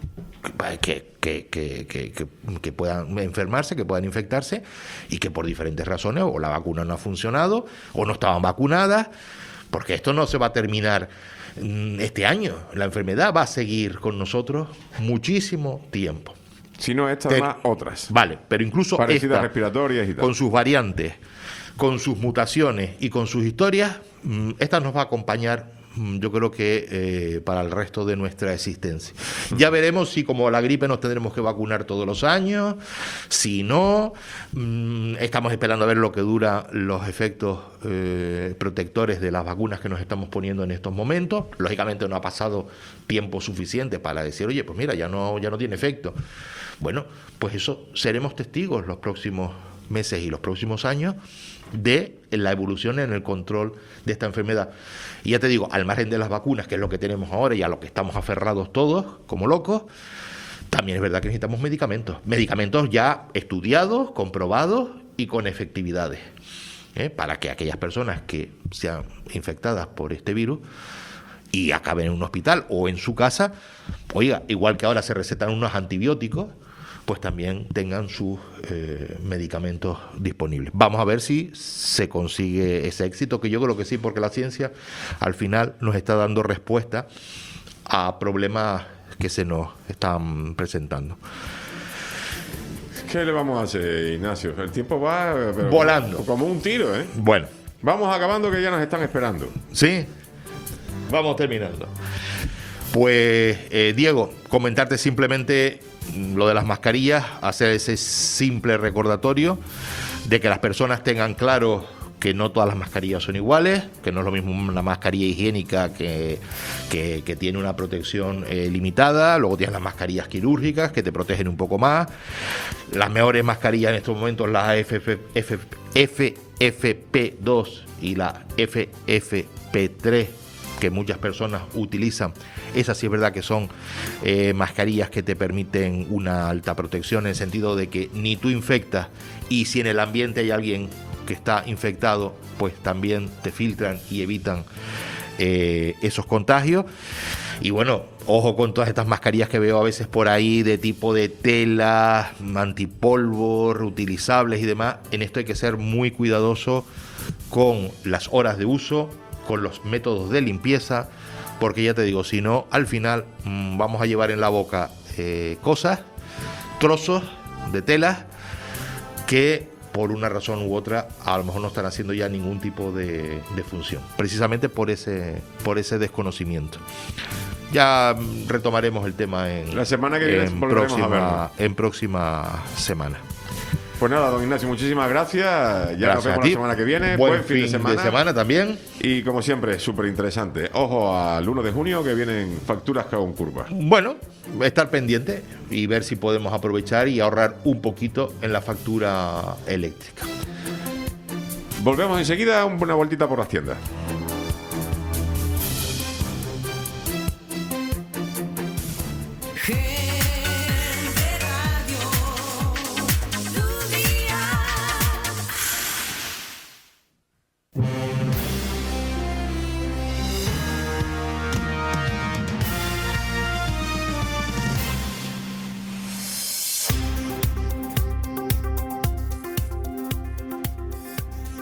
que puedan enfermarse, que puedan infectarse y que por diferentes razones o la vacuna no ha funcionado o no estaban vacunadas, porque esto no se va a terminar este año. La enfermedad va a seguir con nosotros muchísimo tiempo. Si no estas, más otras. Vale, pero incluso parecidas, esta, respiratorias y tal, con sus variantes, con sus mutaciones y con sus historias, esta nos va a acompañar, yo creo que para el resto de nuestra existencia. Ya veremos si, como la gripe, nos tendremos que vacunar todos los años, si no. Estamos esperando a ver lo que dura los efectos protectores de las vacunas que nos estamos poniendo en estos momentos. Lógicamente no ha pasado tiempo suficiente para decir, oye, pues mira, ya no tiene efecto. Bueno, pues eso seremos testigos los próximos meses y los próximos años de la evolución en el control de esta enfermedad. Y ya te digo, al margen de las vacunas, que es lo que tenemos ahora y a lo que estamos aferrados todos como locos, también es verdad que necesitamos medicamentos ya estudiados, comprobados y con efectividades, para que aquellas personas que sean infectadas por este virus y acaben en un hospital o en su casa, oiga, igual que ahora se recetan unos antibióticos, pues también tengan sus medicamentos disponibles. Vamos a ver si se consigue ese éxito, que yo creo que sí, porque la ciencia al final nos está dando respuesta a problemas que se nos están presentando. ¿Qué le vamos a hacer, Ignacio? El tiempo va volando. Como un tiro, ¿eh? Bueno. Vamos acabando, que ya nos están esperando. Sí, vamos terminando. Pues, Diego, comentarte simplemente lo de las mascarillas, hacer ese simple recordatorio de que las personas tengan claro que no todas las mascarillas son iguales, que no es lo mismo una mascarilla higiénica que tiene una protección limitada. Luego tienes las mascarillas quirúrgicas que te protegen un poco más. Las mejores mascarillas en estos momentos, las FFP2 y la FFP3, que muchas personas utilizan. Esas sí es verdad que son mascarillas que te permiten una alta protección, en el sentido de que ni tú infectas, y si en el ambiente hay alguien que está infectado, pues también te filtran y evitan esos contagios. Y bueno, ojo con todas estas mascarillas que veo a veces por ahí de tipo de tela, antipolvo, reutilizables y demás. En esto hay que ser muy cuidadoso con las horas de uso, con los métodos de limpieza, porque ya te digo, si no, al final vamos a llevar en la boca cosas, trozos de telas que por una razón u otra a lo mejor no están haciendo ya ningún tipo de función, precisamente por ese desconocimiento. Ya retomaremos el tema la semana que viene, en próxima semana. Pues nada, don Ignacio, muchísimas gracias. Ya nos vemos la semana que viene. Buen fin de semana también. Y como siempre, súper interesante. Ojo al 1 de junio, que vienen facturas con curvas. Bueno, estar pendiente y ver si podemos aprovechar y ahorrar un poquito en la factura eléctrica. Volvemos enseguida, una vueltita por las tiendas.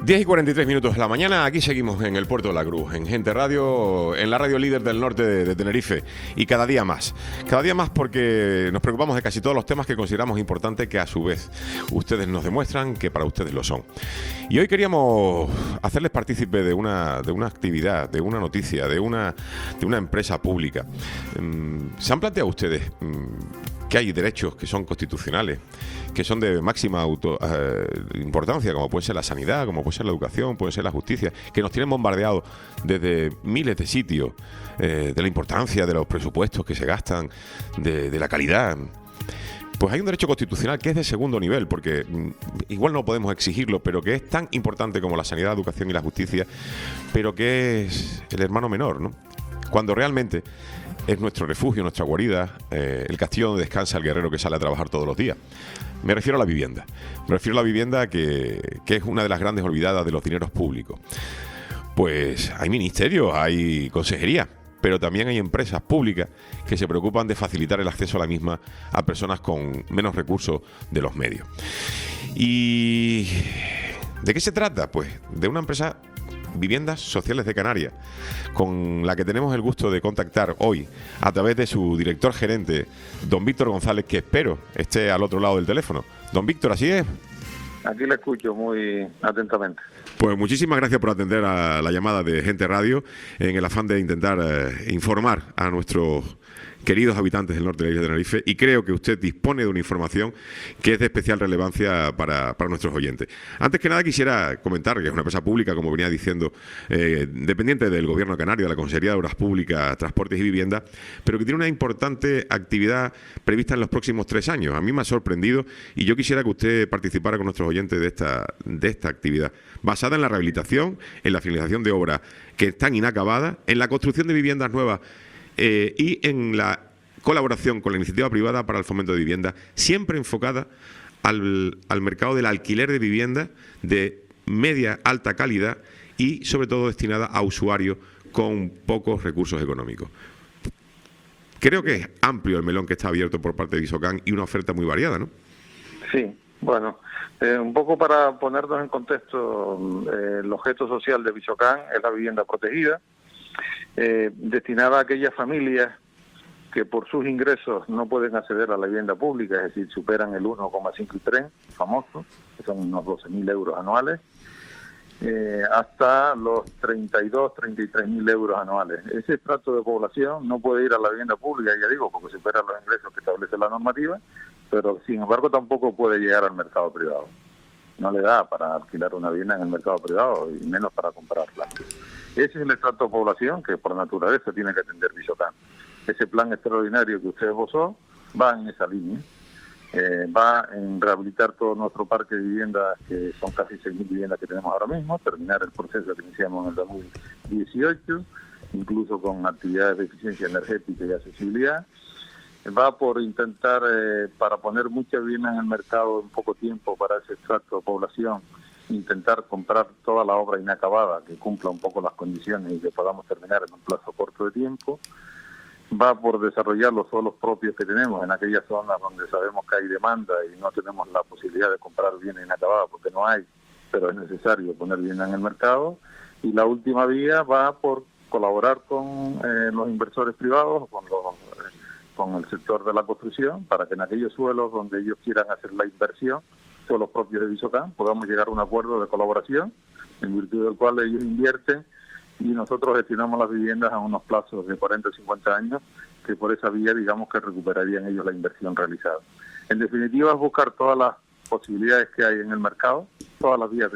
10:43 de la mañana, aquí seguimos en el Puerto de la Cruz, en Gente Radio, en la radio líder del norte de Tenerife, y cada día más porque nos preocupamos de casi todos los temas que consideramos importantes, que a su vez ustedes nos demuestran que para ustedes lo son. Y hoy queríamos hacerles partícipe de una actividad, de una noticia, de una empresa pública. ¿Se han planteado ustedes que hay derechos que son constitucionales, que son de máxima importancia, como puede ser la sanidad, como puede ser la educación, puede ser la justicia, que nos tienen bombardeados desde miles de sitios, de la importancia de los presupuestos que se gastan, de la calidad? Pues hay un derecho constitucional que es de segundo nivel, porque igual no podemos exigirlo, pero que es tan importante como la sanidad, la educación y la justicia, pero que es el hermano menor, ¿no? Cuando realmente es nuestro refugio, nuestra guarida, el castillo donde descansa el guerrero que sale a trabajar todos los días. Me refiero a la vivienda. Me refiero a la vivienda que es una de las grandes olvidadas de los dineros públicos. Pues hay ministerios, hay consejerías, pero también hay empresas públicas que se preocupan de facilitar el acceso a la misma a personas con menos recursos de los medios. ¿Y de qué se trata? Pues de una empresa, Viviendas Sociales de Canarias, con la que tenemos el gusto de contactar hoy a través de su director gerente, don Víctor González, que espero esté al otro lado del teléfono. Don Víctor, ¿así es? Aquí le escucho muy atentamente. Pues muchísimas gracias por atender a la llamada de Gente Radio, en el afán de intentar informar a nuestros queridos habitantes del norte de la isla de Tenerife, y creo que usted dispone de una información que es de especial relevancia para nuestros oyentes. Antes que nada quisiera comentar que es una empresa pública, como venía diciendo, dependiente del Gobierno canario, de la Consejería de Obras Públicas, Transportes y Vivienda, pero que tiene una importante actividad prevista en los próximos 3 años. A mí me ha sorprendido y yo quisiera que usted participara con nuestros oyentes de esta actividad, basada en la rehabilitación, en la finalización de obras que están inacabadas, en la construcción de viviendas nuevas, y en la colaboración con la iniciativa privada para el fomento de vivienda, siempre enfocada al mercado del alquiler de viviendas de media alta calidad y sobre todo destinada a usuarios con pocos recursos económicos. Creo que es amplio el melón que está abierto por parte de Visocán y una oferta muy variada, ¿no? Sí, bueno, un poco para ponernos en contexto, el objeto social de Visocán es la vivienda protegida, destinada a aquellas familias que por sus ingresos no pueden acceder a la vivienda pública, es decir, superan el 1,53, famoso, que son unos 12.000 euros anuales, hasta los 33.000 euros anuales. Ese estrato de población no puede ir a la vivienda pública, ya digo, porque supera los ingresos que establece la normativa, pero sin embargo tampoco puede llegar al mercado privado. No le da para alquilar una vivienda en el mercado privado y menos para comprarla. Ese es el estrato de población que por naturaleza tiene que atender Visocán. Ese plan extraordinario que usted esbozó va en esa línea. Va en rehabilitar todo nuestro parque de viviendas, que son casi 6.000 viviendas que tenemos ahora mismo, terminar el proceso que iniciamos en el 2018, incluso con actividades de eficiencia energética y accesibilidad. Va por intentar, para poner muchas viviendas en el mercado en poco tiempo para ese estrato de población, intentar comprar toda la obra inacabada que cumpla un poco las condiciones y que podamos terminar en un plazo corto de tiempo. Va por desarrollar los suelos propios que tenemos en aquellas zonas donde sabemos que hay demanda y no tenemos la posibilidad de comprar bienes inacabados porque no hay, pero es necesario poner bienes en el mercado. Y la última vía va por colaborar con los inversores privados, con el sector de la construcción, para que en aquellos suelos donde ellos quieran hacer la inversión, suelos propios de Visocán, podamos llegar a un acuerdo de colaboración en virtud del cual ellos invierten y nosotros destinamos las viviendas a unos plazos de 40 o 50 años, que por esa vía digamos que recuperarían ellos la inversión realizada. En definitiva es buscar todas las posibilidades que hay en el mercado, todas las vías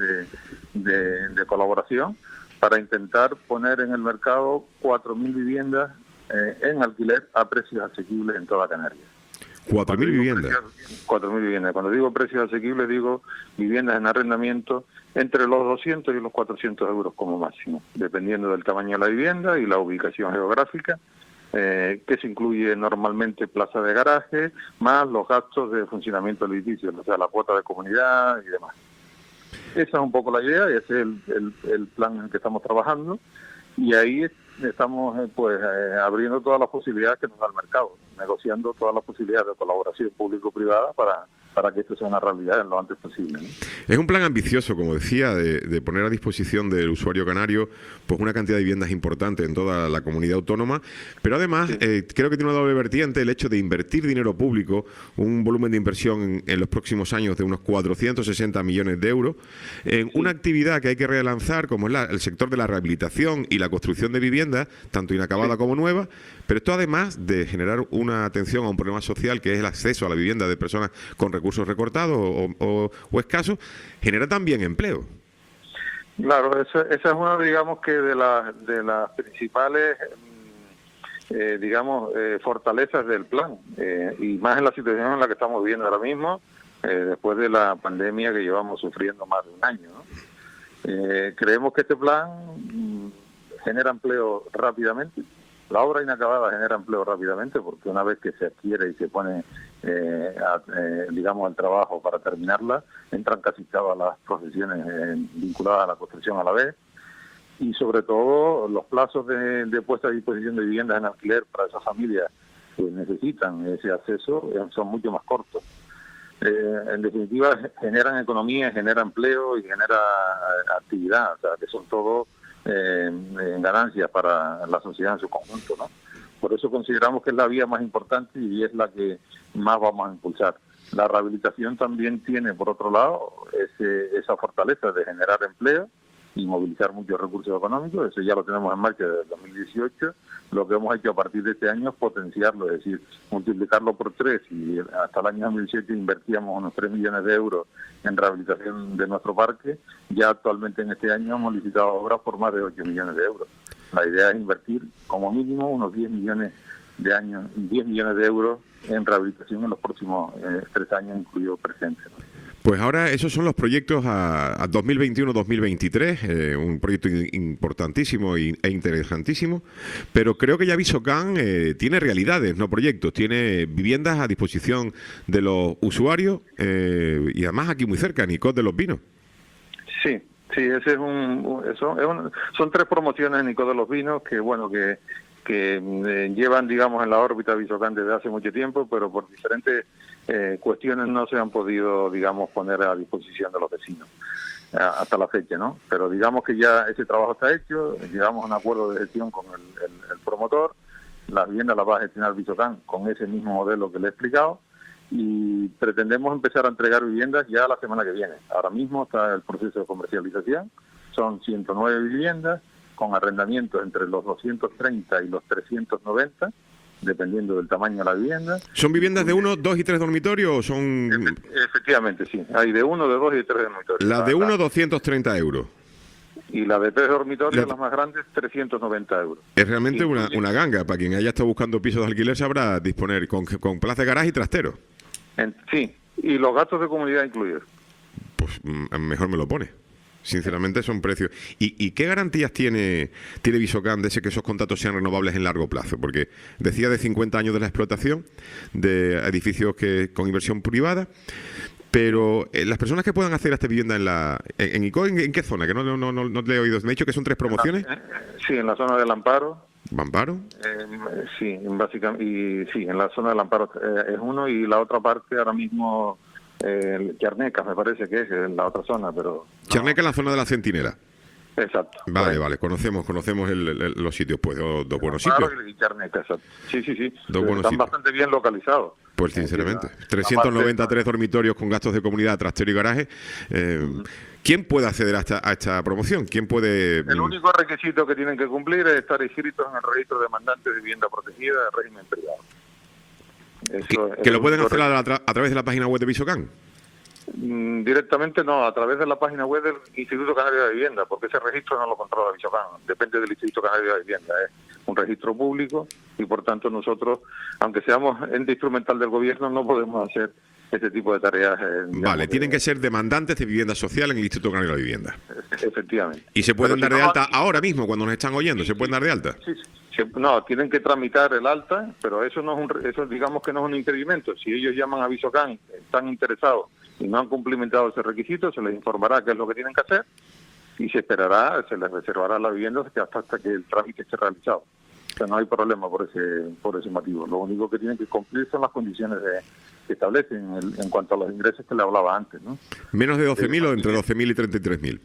de colaboración, para intentar poner en el mercado 4.000 viviendas en alquiler a precios asequibles en toda Canarias. 4.000 viviendas. 4.000 viviendas. Cuando digo precios asequibles, digo viviendas en arrendamiento entre los 200 y los 400 euros como máximo, dependiendo del tamaño de la vivienda y la ubicación geográfica, que se incluye normalmente plaza de garaje, más los gastos de funcionamiento del edificio, o sea, la cuota de comunidad y demás. Esa es un poco la idea y ese es el plan en el que estamos trabajando, y ahí estamos abriendo todas las posibilidades que nos da el mercado. negociando todas las posibilidades de colaboración público-privada para que esto sea una realidad en lo antes posible, ¿no? Es un plan ambicioso, como decía, de poner a disposición del usuario canario pues una cantidad de viviendas importante en toda la comunidad autónoma, pero además creo que tiene una doble vertiente el hecho de invertir dinero público, un volumen de inversión en los próximos años de unos 460 millones de euros, en una actividad que hay que relanzar como es el sector de la rehabilitación y la construcción de viviendas, tanto inacabada como nueva, pero esto además de generar una atención a un problema social que es el acceso a la vivienda de personas con recursos recortados o escasos, genera también empleo. Claro, esa es una, digamos, que de las principales, fortalezas del plan, y más en la situación en la que estamos viviendo ahora mismo, después de la pandemia que llevamos sufriendo más de un año, ¿no? Creemos que este plan genera empleo rápidamente. La obra inacabada genera empleo rápidamente porque una vez que se adquiere y se pone, al trabajo para terminarla, entran casi todas las profesiones vinculadas a la construcción a la vez. Y sobre todo los plazos de puesta a disposición de viviendas en alquiler para esas familias que necesitan ese acceso son mucho más cortos. En definitiva, generan economía, genera empleo y genera actividad, o sea, que son todo ganancias para la sociedad en su conjunto, ¿no? Por eso consideramos que es la vía más importante y es la que más vamos a impulsar. La rehabilitación también tiene, por otro lado, esa fortaleza de generar empleo y movilizar muchos recursos económicos. Eso ya lo tenemos en marcha desde el 2018. Lo que hemos hecho a partir de este año es potenciarlo, es decir, multiplicarlo por 3, y hasta el año 2017 invertíamos unos 3 millones de euros en rehabilitación de nuestro parque. Ya actualmente en este año hemos licitado obras por más de 8 millones de euros. La idea es invertir como mínimo unos 10 millones de euros en rehabilitación en los próximos 3 años, incluido presente, ¿no? Pues ahora esos son los proyectos a 2021-2023, un proyecto importantísimo e interesantísimo, pero creo que ya Visocán tiene realidades, no proyectos, tiene viviendas a disposición de los usuarios y además aquí muy cerca, Nicot de los Pinos. Sí, ese es son 3 promociones en Nicot de los Pinos que llevan, digamos, en la órbita Visocán desde hace mucho tiempo, pero por diferentes cuestiones no se han podido, digamos, poner a disposición de los vecinos hasta la fecha, ¿no? Pero digamos que ya ese trabajo está hecho, llegamos a un acuerdo de gestión con el promotor, las viviendas las va a gestionar Visocán con ese mismo modelo que le he explicado, y pretendemos empezar a entregar viviendas ya la semana que viene. Ahora mismo está el proceso de comercialización, son 109 viviendas, con arrendamientos entre los 230 y los 390, dependiendo del tamaño de la vivienda. ¿Son viviendas de 1, 2 y 3 dormitorios o son...? Efectivamente, sí. Hay de 1, de 2 y de 3 dormitorios. La de 1, 230 euros. Y la de 3 dormitorios, las más grandes, 390 euros. Es realmente una ganga. Para quien haya estado buscando pisos de alquiler sabrá disponer con plaza de garaje y trastero. Sí, y los gastos de comunidad incluidos. Pues mejor me lo pone. Sinceramente son precios. ¿Y qué garantías tiene Visocán de que esos contratos sean renovables en largo plazo? Porque decía de 50 años de la explotación de edificios con inversión privada, pero las personas que puedan hacer esta vivienda en ICO, ¿en qué zona? Que no le he oído. Me ha dicho que son 3 promociones. Sí, en la zona del Amparo. ¿Amparo? Sí, básicamente, y sí, en la zona del Amparo es uno, y la otra parte ahora mismo... Charneca, me parece que es en la otra zona, pero... Charneca en la zona de la Centinela. Exacto. Vale, conocemos los sitios, pues, dos buenos sitios. Y Charneca, exacto. Sí. Están sitios. Bastante bien localizados. Pues sinceramente, 393 dormitorios con gastos de comunidad, trastero y garaje. ¿Quién puede acceder a esta promoción? ¿Quién puede...? El único requisito que tienen que cumplir es estar inscritos en el registro de mandantes de vivienda protegida de régimen privado. ¿Que lo pueden hacer a través de la página web de Visocán? Directamente no, a través de la página web del Instituto Canario de Vivienda, porque ese registro no lo controla Visocán, depende del Instituto Canario de Vivienda, es un registro público y por tanto nosotros, aunque seamos ente instrumental del gobierno, no podemos hacer este tipo de tareas. Vale, tienen que ser demandantes de vivienda social en el Instituto Canario de Vivienda. Efectivamente. ¿Y se pueden dar de alta ahora mismo cuando nos están oyendo? ¿Se pueden dar de alta? Sí. No, tienen que tramitar el alta, pero eso eso digamos que no es un impedimento. Si ellos llaman a Visocán, están interesados y no han cumplimentado ese requisito, se les informará qué es lo que tienen que hacer y se les reservará la vivienda hasta que el trámite esté realizado. O sea, no hay problema por ese motivo. Lo único que tienen que cumplir son las condiciones que establecen en cuanto a los ingresos que le hablaba antes, ¿no? ¿Menos de 12.000 o entre 12.000 y 33.000?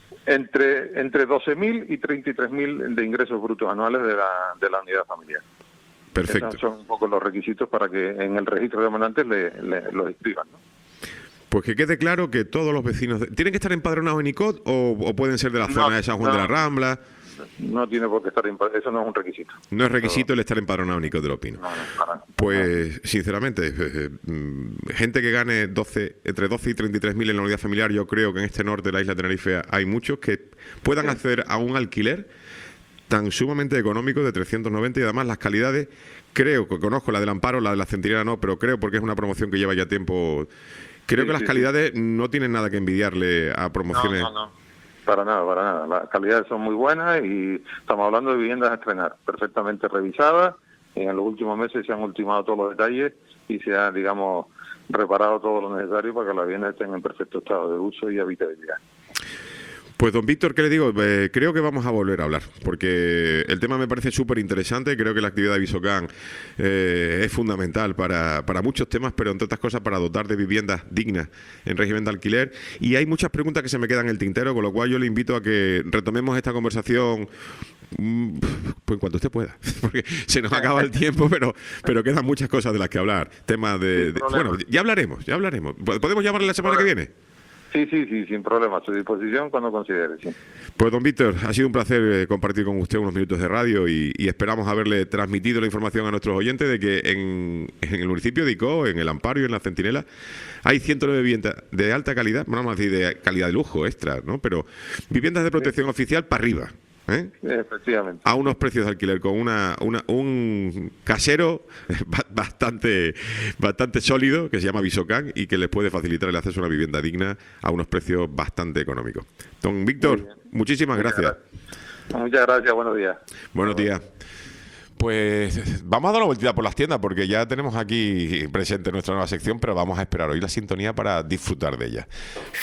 Entre 12.000 y 33.000 de ingresos brutos anuales de la unidad familiar. Perfecto. Esos son un poco los requisitos para que en el registro de demandantes lo inscriban, ¿no? Pues que quede claro que todos los vecinos... ¿Tienen que estar empadronados en ICOT o pueden ser de la zona de San Juan de la Rambla? No tiene por qué estar empadronado, eso no es un requisito. No es requisito el estar empadronado en ICOT de Lopino. Pues, sinceramente, gente que gane entre 12 y 33.000 en la unidad familiar, yo creo que en este norte de la isla de Tenerife hay muchos que puedan acceder a un alquiler tan sumamente económico de 390 y además las calidades, creo que conozco la del Amparo, la de la Centinela no, pero creo porque es una promoción que lleva ya tiempo... Creo que las calidades no tienen nada que envidiarle a promociones. No. Para nada. Las calidades son muy buenas y estamos hablando de viviendas a estrenar, perfectamente revisadas. En los últimos meses se han ultimado todos los detalles y se ha, digamos, reparado todo lo necesario para que las viviendas estén en perfecto estado de uso y habitabilidad. Pues don Víctor, ¿qué le digo? Creo que vamos a volver a hablar, porque el tema me parece súper interesante. Creo que la actividad de Visocan es fundamental para muchos temas, pero entre otras cosas para dotar de viviendas dignas en régimen de alquiler. Y hay muchas preguntas que se me quedan en el tintero, con lo cual yo le invito a que retomemos esta conversación pues en cuanto usted pueda, porque se nos acaba el tiempo, pero quedan muchas cosas de las que hablar. Temas bueno, ya hablaremos. ¿Podemos llamarle la semana que viene? Sí, sin problema, a su disposición cuando considere, sí. Pues don Víctor, ha sido un placer compartir con usted unos minutos de radio y esperamos haberle transmitido la información a nuestros oyentes de que en el municipio de Icó, en el Amparo y en la Centinela, hay 109 viviendas de alta calidad, no vamos a decir de calidad de lujo, extra, ¿no? Pero viviendas de protección oficial para arriba. Efectivamente. A unos precios de alquiler con un casero bastante sólido que se llama Visocan y que les puede facilitar el acceso a una vivienda digna a unos precios bastante económicos. Don Víctor, muchísimas gracias. Muchas gracias, buenos días. Buenos días. Pues vamos a dar una vueltita por las tiendas porque ya tenemos aquí presente nuestra nueva sección, pero vamos a esperar hoy la sintonía para disfrutar de ella.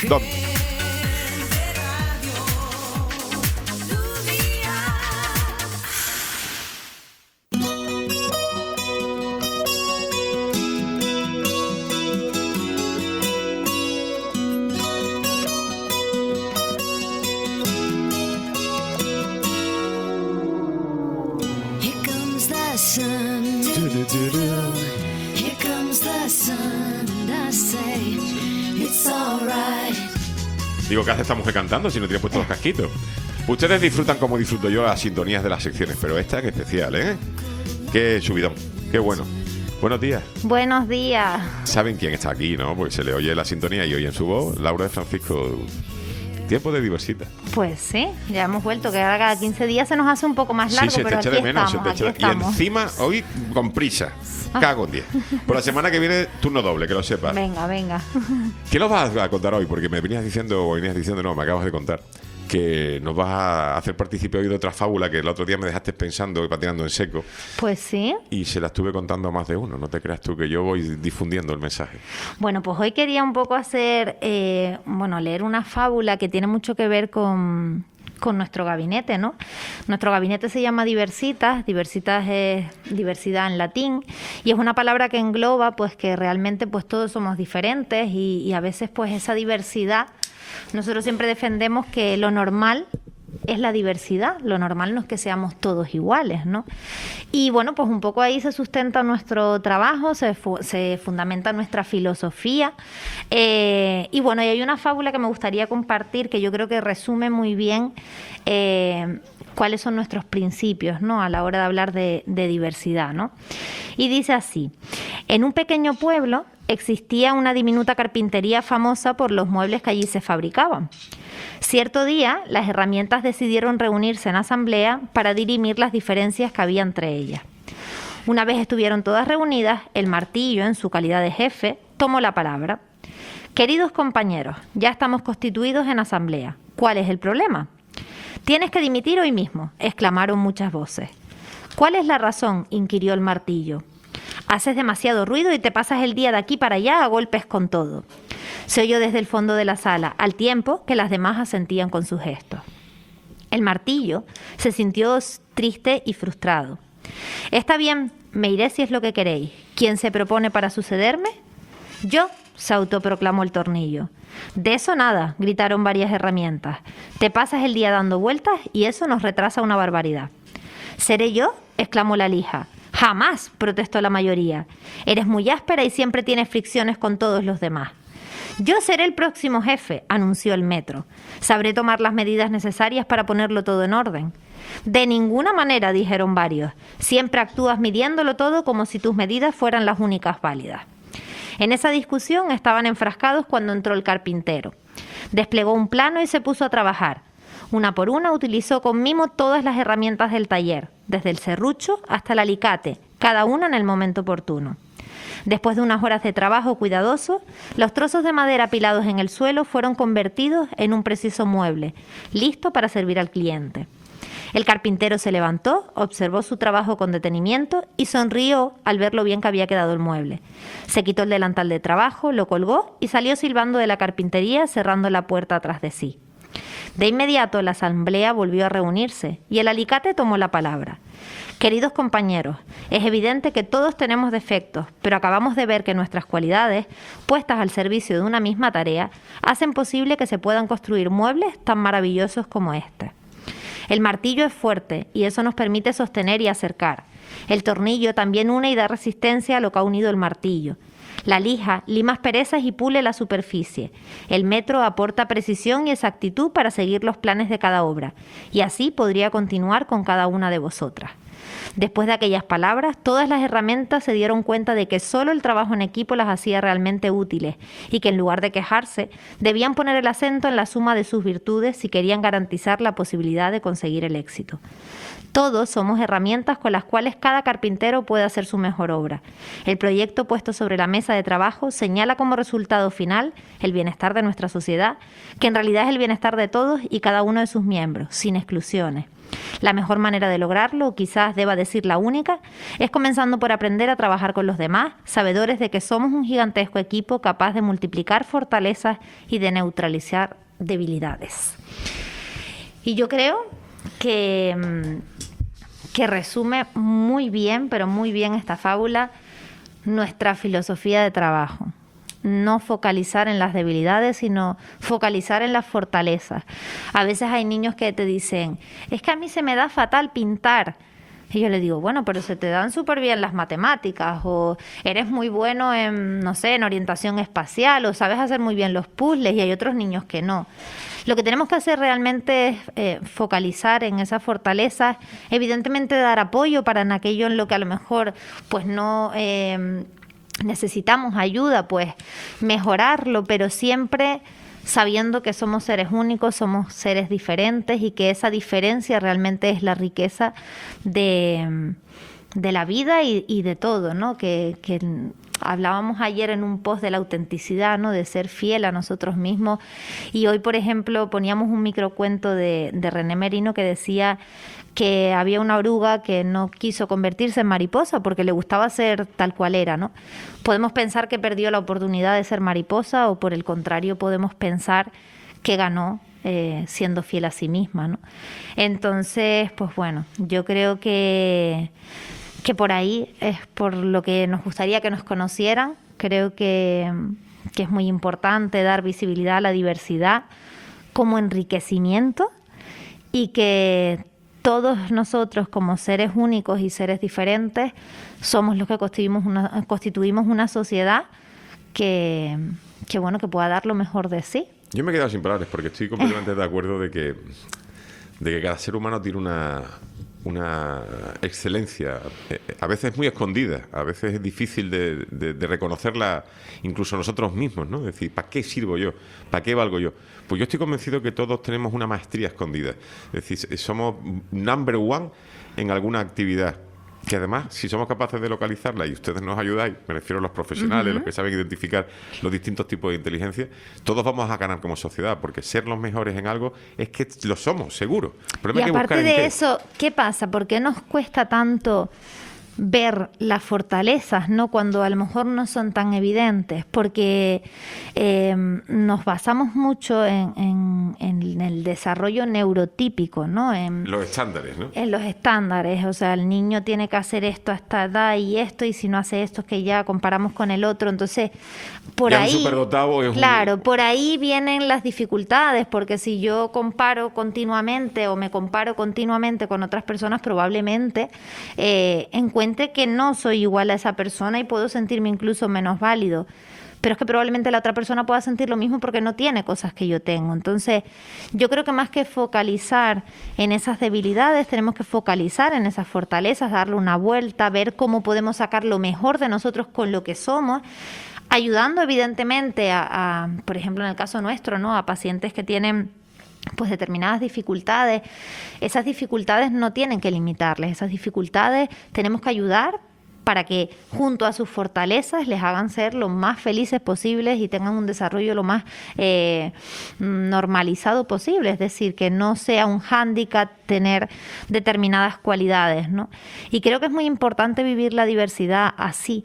Here comes the sun and I say it's alright. Digo, ¿qué hace esta mujer cantando si no tiene puestos los casquitos? Ustedes disfrutan como disfruto yo las sintonías de las secciones, pero esta es especial, ¿eh? Qué subidón, qué bueno. Buenos días. Buenos días. ¿Saben quién está aquí, no? Porque se le oye la sintonía y oye en su voz Laura de Francisco. Tiempo de Diversita. Pues sí, ya hemos vuelto, que ahora cada 15 días se nos hace un poco más largo, sí, se pero te echa aquí de menos, estamos, se te echa de... Y encima, hoy con prisa. Cago en 10. Por la semana que viene, turno doble, que lo sepas. Venga. ¿Qué nos vas a contar hoy? Porque me venías diciendo, no, me acabas de contar, que nos vas a hacer partícipe hoy de otra fábula que el otro día me dejaste pensando y pateando en seco. Pues sí. Y se la estuve contando a más de uno, no te creas tú que yo voy difundiendo el mensaje. Bueno, pues hoy quería un poco hacer, leer una fábula que tiene mucho que ver con nuestro gabinete, ¿no? Nuestro gabinete se llama Diversitas es diversidad en latín, y es una palabra que engloba pues que realmente pues todos somos diferentes y a veces pues esa diversidad, nosotros siempre defendemos que lo normal es la diversidad, lo normal no es que seamos todos iguales, ¿no? Y bueno, pues un poco ahí se sustenta nuestro trabajo, se fundamenta nuestra filosofía, y bueno, y hay una fábula que me gustaría compartir que yo creo que resume muy bien cuáles son nuestros principios, ¿no? A la hora de hablar de diversidad, ¿no? Y dice así: en un pequeño pueblo existía una diminuta carpintería famosa por los muebles que allí se fabricaban. Cierto día, las herramientas decidieron reunirse en asamblea para dirimir las diferencias que había entre ellas. Una vez estuvieron todas reunidas, el martillo, en su calidad de jefe, tomó la palabra. Queridos compañeros, ya estamos constituidos en asamblea. ¿Cuál es el problema? Tienes que dimitir hoy mismo, exclamaron muchas voces. ¿Cuál es la razón?, inquirió el martillo. Haces demasiado ruido y te pasas el día de aquí para allá a golpes con todo. Se oyó desde el fondo de la sala, al tiempo que las demás asentían con sus gestos. El martillo se sintió triste y frustrado. Está bien, me iré si es lo que queréis. ¿Quién se propone para sucederme? Yo, se autoproclamó el tornillo. De eso nada, gritaron varias herramientas. Te pasas el día dando vueltas y eso nos retrasa una barbaridad. ¿Seré yo?, exclamó la lija. Jamás, protestó la mayoría. Eres muy áspera y siempre tienes fricciones con todos los demás. Yo seré el próximo jefe, anunció el metro. Sabré tomar las medidas necesarias para ponerlo todo en orden. De ninguna manera, dijeron varios. Siempre actúas midiéndolo todo como si tus medidas fueran las únicas válidas. En esa discusión estaban enfrascados cuando entró el carpintero. Desplegó un plano y se puso a trabajar. Una por una utilizó con mimo todas las herramientas del taller, desde el serrucho hasta el alicate, cada una en el momento oportuno. Después de unas horas de trabajo cuidadoso, los trozos de madera apilados en el suelo fueron convertidos en un preciso mueble, listo para servir al cliente. El carpintero se levantó, observó su trabajo con detenimiento y sonrió al ver lo bien que había quedado el mueble. Se quitó el delantal de trabajo, lo colgó y salió silbando de la carpintería, cerrando la puerta atrás de sí. De inmediato la asamblea volvió a reunirse y el alicate tomó la palabra. Queridos compañeros, es evidente que todos tenemos defectos, pero acabamos de ver que nuestras cualidades, puestas al servicio de una misma tarea, hacen posible que se puedan construir muebles tan maravillosos como este. El martillo es fuerte y eso nos permite sostener y acercar. El tornillo también une y da resistencia a lo que ha unido el martillo. La lija lima asperezas y pule la superficie. El metro aporta precisión y exactitud para seguir los planes de cada obra. Y así podría continuar con cada una de vosotras. Después de aquellas palabras, todas las herramientas se dieron cuenta de que solo el trabajo en equipo las hacía realmente útiles y que en lugar de quejarse, debían poner el acento en la suma de sus virtudes si querían garantizar la posibilidad de conseguir el éxito. Todos somos herramientas con las cuales cada carpintero puede hacer su mejor obra. El proyecto puesto sobre la mesa de trabajo señala como resultado final el bienestar de nuestra sociedad, que en realidad es el bienestar de todos y cada uno de sus miembros, sin exclusiones. La mejor manera de lograrlo, o quizás deba decir la única, es comenzando por aprender a trabajar con los demás, sabedores de que somos un gigantesco equipo capaz de multiplicar fortalezas y de neutralizar debilidades. Y yo creo que resume muy bien, pero muy bien esta fábula, nuestra filosofía de trabajo. No focalizar en las debilidades, sino focalizar en las fortalezas. A veces hay niños que te dicen, es que a mí se me da fatal pintar. Y yo le digo, bueno, pero se te dan súper bien las matemáticas, o eres muy bueno en, no sé, en orientación espacial, o sabes hacer muy bien los puzzles, y hay otros niños que no. Lo que tenemos que hacer realmente es focalizar en esas fortalezas, evidentemente dar apoyo para en aquello en lo que a lo mejor pues no necesitamos ayuda, pues mejorarlo, pero siempre sabiendo que somos seres únicos, somos seres diferentes y que esa diferencia realmente es la riqueza de la vida y de todo, ¿no? Que hablábamos ayer en un post de la autenticidad, ¿no? De ser fiel a nosotros mismos. Y hoy, por ejemplo, poníamos un microcuento de René Merino que decía que había una oruga que no quiso convertirse en mariposa porque le gustaba ser tal cual era, ¿no? Podemos pensar que perdió la oportunidad de ser mariposa o por el contrario podemos pensar que ganó siendo fiel a sí misma, ¿no? Entonces, pues bueno, yo creo que por ahí es por lo que nos gustaría que nos conocieran. Creo que es muy importante dar visibilidad a la diversidad como enriquecimiento y que todos nosotros como seres únicos y seres diferentes somos los que constituimos una sociedad que bueno, que pueda dar lo mejor de sí. Yo me he quedado sin palabras porque estoy completamente de acuerdo de que cada ser humano tiene una excelencia, a veces muy escondida, a veces es difícil de reconocerla incluso nosotros mismos, ¿no? Es decir, ¿para qué sirvo yo? ¿Para qué valgo yo? Pues yo estoy convencido que todos tenemos una maestría escondida. Es decir, somos number one en alguna actividad. Que además, si somos capaces de localizarla y ustedes nos ayudáis, me refiero a los profesionales, los que saben identificar los distintos tipos de inteligencia, todos vamos a ganar como sociedad, porque ser los mejores en algo es que lo somos, seguro. Y aparte de eso, ¿qué pasa? ¿Por qué nos cuesta tanto ver las fortalezas, ¿no? Cuando a lo mejor no son tan evidentes, porque nos basamos mucho en el desarrollo neurotípico, ¿no? En los estándares, ¿no? En los estándares, o sea, el niño tiene que hacer esto a esta edad y si no hace esto es que ya comparamos con el otro, entonces por ya ahí, un superdotado es claro, por ahí vienen las dificultades, porque si yo comparo continuamente o me comparo continuamente con otras personas, probablemente encuentre que no soy igual a esa persona y puedo sentirme incluso menos válido. Pero es que probablemente la otra persona pueda sentir lo mismo porque no tiene cosas que yo tengo. Entonces, yo creo que más que focalizar en esas debilidades, tenemos que focalizar en esas fortalezas, darle una vuelta, ver cómo podemos sacar lo mejor de nosotros con lo que somos, ayudando evidentemente a por ejemplo, en el caso nuestro, ¿no? A pacientes que tienen pues determinadas dificultades. Esas dificultades no tienen que limitarles, esas dificultades tenemos que ayudar para que junto a sus fortalezas les hagan ser lo más felices posibles y tengan un desarrollo lo más normalizado posible, es decir, que no sea un hándicap tener determinadas cualidades, ¿no? Y creo que es muy importante vivir la diversidad así,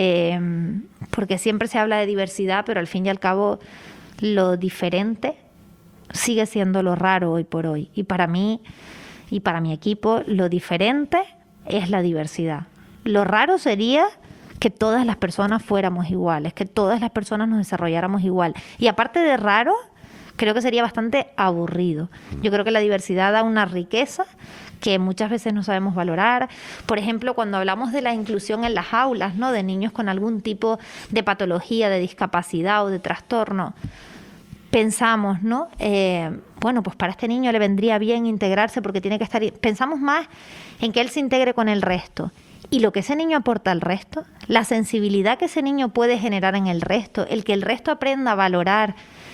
porque siempre se habla de diversidad, pero al fin y al cabo lo diferente sigue siendo lo raro hoy por hoy. Y para mí y para mi equipo, lo diferente es la diversidad. Lo raro sería que todas las personas fuéramos iguales, que todas las personas nos desarrolláramos igual. Y aparte de raro, creo que sería bastante aburrido. Yo creo que la diversidad da una riqueza que muchas veces no sabemos valorar. Por ejemplo, cuando hablamos de la inclusión en las aulas, ¿no? De niños con algún tipo de patología, de discapacidad o de trastorno, pensamos, ¿no? Bueno, pues para este niño le vendría bien integrarse porque tiene que estar... Pensamos más en que él se integre con el resto. Y lo que ese niño aporta al resto, la sensibilidad que ese niño puede generar en el resto, el que el resto aprenda a valorar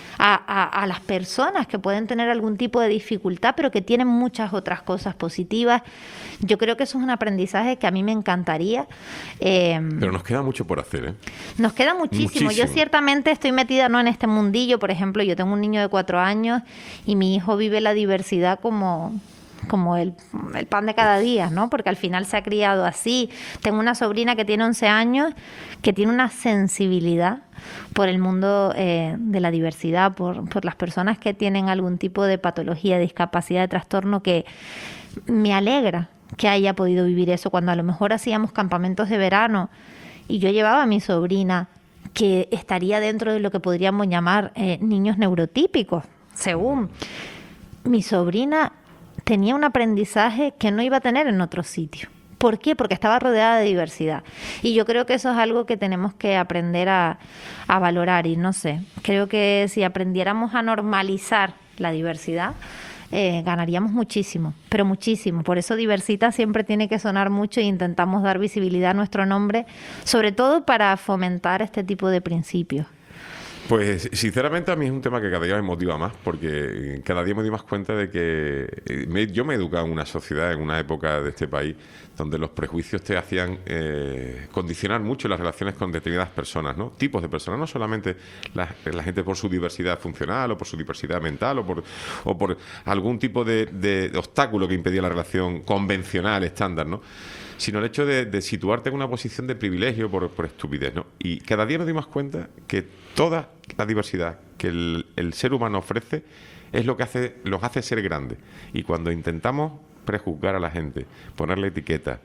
a las personas que pueden tener algún tipo de dificultad, pero que tienen muchas otras cosas positivas. Yo creo que eso es un aprendizaje que a mí me encantaría. Pero nos queda mucho por hacer, ¿eh? Nos queda muchísimo. Yo ciertamente estoy metida no en este mundillo. Por ejemplo, yo tengo un niño de 4 años y mi hijo vive la diversidad como el pan de cada día, ¿no? Porque al final se ha criado así. Tengo una sobrina que tiene 11 años, que tiene una sensibilidad por el mundo de la diversidad, por las personas que tienen algún tipo de patología, de discapacidad, de trastorno, que me alegra que haya podido vivir eso. Cuando a lo mejor hacíamos campamentos de verano y yo llevaba a mi sobrina, que estaría dentro de lo que podríamos llamar niños neurotípicos, según mi sobrina tenía un aprendizaje que no iba a tener en otro sitio. ¿Por qué? Porque estaba rodeada de diversidad. Y yo creo que eso es algo que tenemos que aprender a valorar. Y no sé, creo que si aprendiéramos a normalizar la diversidad, ganaríamos muchísimo, pero muchísimo. Por eso Diversita siempre tiene que sonar mucho e intentamos dar visibilidad a nuestro nombre, sobre todo para fomentar este tipo de principios. Pues sinceramente a mí es un tema que cada día me motiva más, porque cada día me doy más cuenta de que yo me he educado en una sociedad, en una época de este país, donde los prejuicios te hacían condicionar mucho las relaciones con determinadas personas, ¿no? Tipos de personas, no solamente la gente por su diversidad funcional o por su diversidad mental o por algún tipo de obstáculo que impedía la relación convencional, estándar, ¿no? Sino el hecho de situarte en una posición de privilegio por estupidez, ¿no? Y cada día me doy más cuenta que toda la diversidad que el ser humano ofrece es lo que los hace ser grandes. Y cuando intentamos prejuzgar a la gente, ponerle etiquetas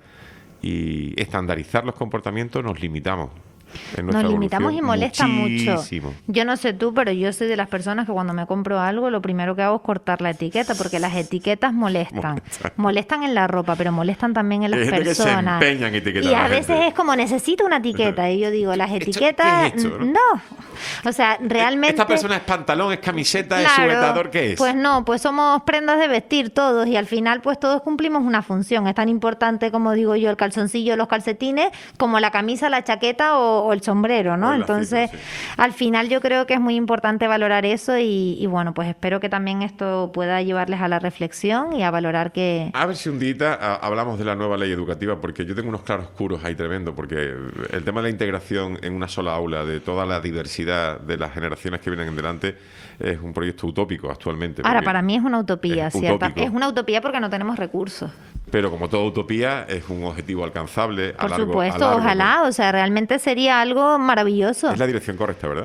y estandarizar los comportamientos, nos limitamos. Nos limitamos y molesta muchísimo. Mucho. Yo no sé tú, pero yo soy de las personas que cuando me compro algo, lo primero que hago es cortar la etiqueta, porque las etiquetas molestan. Molestan en la ropa, pero molestan también en las personas. Que se empeñan etiquetas y a veces es como, necesito una etiqueta. Y yo digo, las etiquetas... ¿Qué es esto, no? No. O sea, realmente... ¿Esta persona es pantalón, es camiseta, claro, es sujetador? ¿Qué es? Pues no, pues somos prendas de vestir todos y al final pues todos cumplimos una función. Es tan importante, como digo yo, el calzoncillo, los calcetines, como la camisa, la chaqueta o el sombrero, ¿no? Entonces, al final yo creo que es muy importante valorar eso y bueno, pues espero que también esto pueda llevarles a la reflexión y a valorar que... A ver si un día hablamos de la nueva ley educativa, porque yo tengo unos claroscuros ahí tremendo, porque el tema de la integración en una sola aula de toda la diversidad de las generaciones que vienen en delante es un proyecto utópico actualmente. Ahora, para mí es una utopía, es ¿cierto? utópico. Es una utopía porque no tenemos recursos. pero como toda utopía es un objetivo alcanzable a Por largo supuesto, largo ojalá, o sea, realmente sería algo maravilloso. Es la dirección correcta, ¿verdad?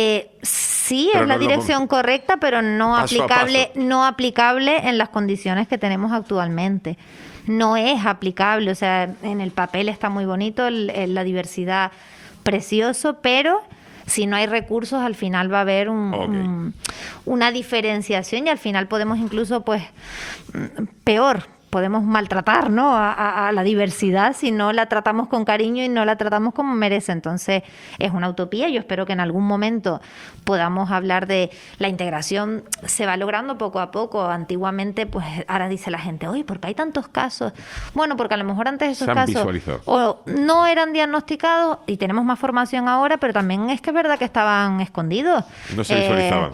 Sí, Pero es la no lo dirección correcta, pero no Paso a aplicable, paso. no aplicable en las condiciones que tenemos actualmente. No es aplicable, o sea, en el papel está muy bonito, la diversidad precioso, pero si no hay recursos, al final va a haber una diferenciación y al final podemos incluso, pues, peor, podemos maltratar, ¿no?, a la diversidad si no la tratamos con cariño y no la tratamos como merece. Entonces, es una utopía. Yo espero que en algún momento podamos hablar de la integración. Se va logrando poco a poco. Antiguamente, pues, ahora dice la gente, oye, ¿por qué hay tantos casos? Bueno, porque a lo mejor antes esos Se han casos visualizado. o no eran diagnosticados y tenemos más formación ahora, pero también es que es verdad que estaban escondidos. No se visualizaban.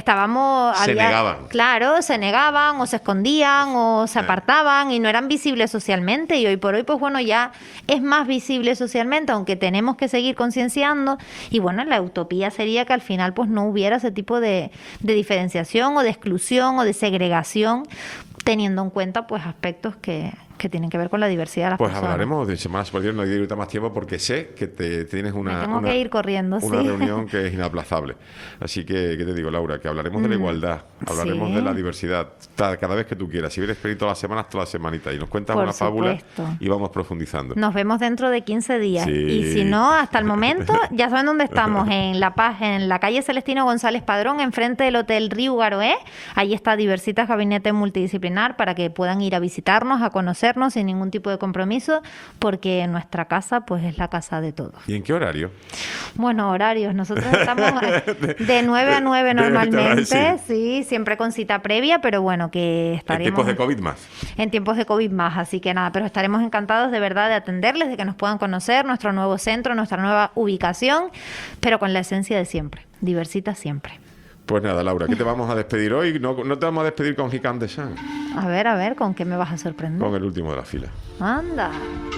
Se negaban. Claro, se negaban o se escondían o se apartaban y no eran visibles socialmente, y hoy por hoy, pues bueno, ya es más visible socialmente, aunque tenemos que seguir concienciando. Y bueno, la utopía sería que al final pues no hubiera ese tipo de diferenciación o de exclusión o de segregación, teniendo en cuenta pues aspectos que tienen que ver con la diversidad de las Pues personas. hablaremos de semanas por día, no hay que ir más tiempo porque sé que tienes Me tengo que ir corriendo, una sí. reunión que es inaplazable. Así que, ¿qué te digo, Laura? Que hablaremos de la igualdad, hablaremos Sí. de la diversidad, cada vez que tú quieras. Si vienes venir todas las semanas, toda la semanita, y nos cuentas Por una fábula supuesto. y vamos profundizando. Nos vemos dentro de 15 días. Sí. Y si no, hasta el momento, ya saben dónde estamos, en La Paz, en la calle Celestino González Padrón, enfrente del Hotel Río Garoé. Ahí está Diversitas Gabinete Multidisciplinar para que puedan ir a visitarnos, a conocernos sin ningún tipo de compromiso, porque nuestra casa pues es la casa de todos. ¿Y en qué horario? Bueno, horarios. Nosotros estamos de 9 a 9 normalmente, sí, siempre con cita previa, pero bueno, que En estaremos... tiempos de COVID más. En tiempos de COVID más, así que nada, pero estaremos encantados de verdad de atenderles, de que nos puedan conocer, nuestro nuevo centro, nuestra nueva ubicación, pero con la esencia de siempre, Diversitas siempre. Pues nada, Laura, ¿qué te vamos a despedir hoy? No te vamos a despedir con Hikam de San, A ver, ¿con qué me vas a sorprender? con el último de la fila. Anda,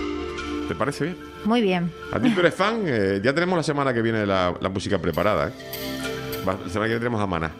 ¿Te parece bien? muy bien. ¿A ti tú eres fan? Ya tenemos la semana que viene la música preparada, ¿eh? La semana que viene tenemos a Maná.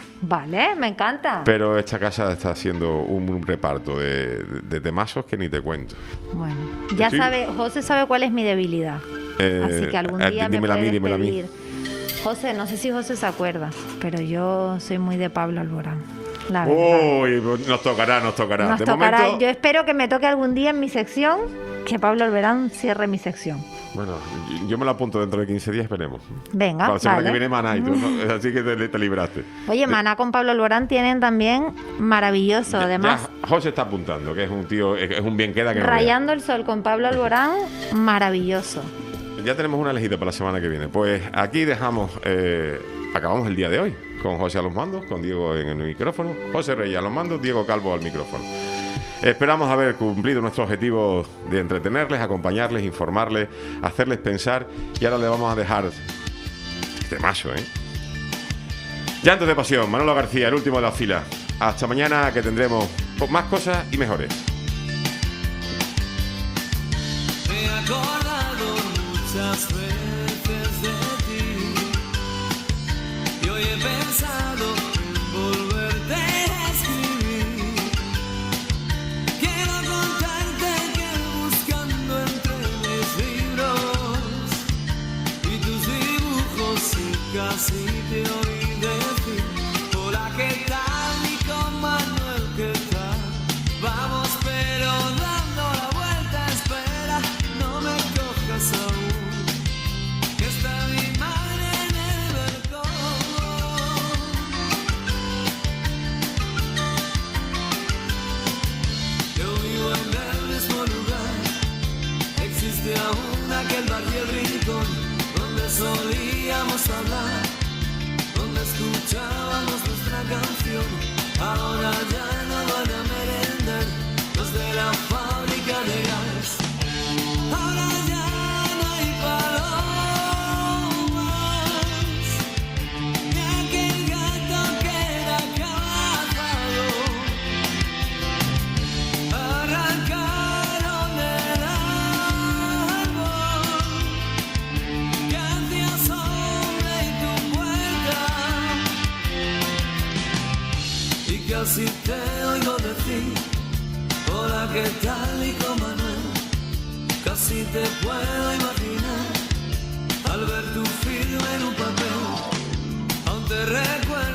Vale, me encanta. Pero esta casa está haciendo un reparto de temazos que ni te cuento. Bueno, ya Sí. José sabe cuál es mi debilidad. Así que algún día me dímela a mí, puedes dímela a mí. pedir. José, no sé si José se acuerda, pero yo soy muy de Pablo Alborán. La verdad. Uy, nos tocará. Nos De tocará. momento, Yo espero que me toque algún día en mi sección, que Pablo Alborán cierre mi sección. bueno, yo me lo apunto dentro de 15 días, veremos. Venga, Para la semana vale. que viene Maná y tú, ¿no? Así que te libraste. Oye, Maná con Pablo Alborán tienen también maravilloso, además. Ya José está apuntando, que es un tío, es un bien queda que no Rayando el sol con Pablo Alborán, maravilloso. veas. Ya tenemos una elegida para la semana que viene. Pues aquí acabamos el día de hoy con José a los mandos, con Diego en el micrófono, José Reyes a los mandos, Diego Calvo al micrófono. Esperamos haber cumplido nuestro objetivo de entretenerles, acompañarles, informarles, hacerles pensar, y ahora le vamos a dejar este macho, ¿eh? Llantos de pasión, Manolo García, el último de la fila. Hasta mañana, que tendremos más cosas y mejores. Me he acordado muchas veces de ti y hoy he pensado en volverte a escribir. Quiero contarte que buscando entre mis libros y tus dibujos y casi te oí decir: hola, ¿qué tal? Nico Manuel, ¿qué tal? Vamos, pero dando la vuelta, espera, no me cojas aún, que está mi madre en el balcón. Yo vivo en el mismo lugar, existe aún aquel barrio rincón donde solíamos hablar, donde escuchábamos nuestra canción. Ahora ya no van a merendar los de la fábrica de gas. Ahora ya no hay palomas, ni aquel gato que era cazado. Arrancaron el árbol que hacía sombra y tu puerta, y casi te oigo decir que tal y como no, casi te puedo imaginar al ver tu firma en un papel. Aún te recuerdo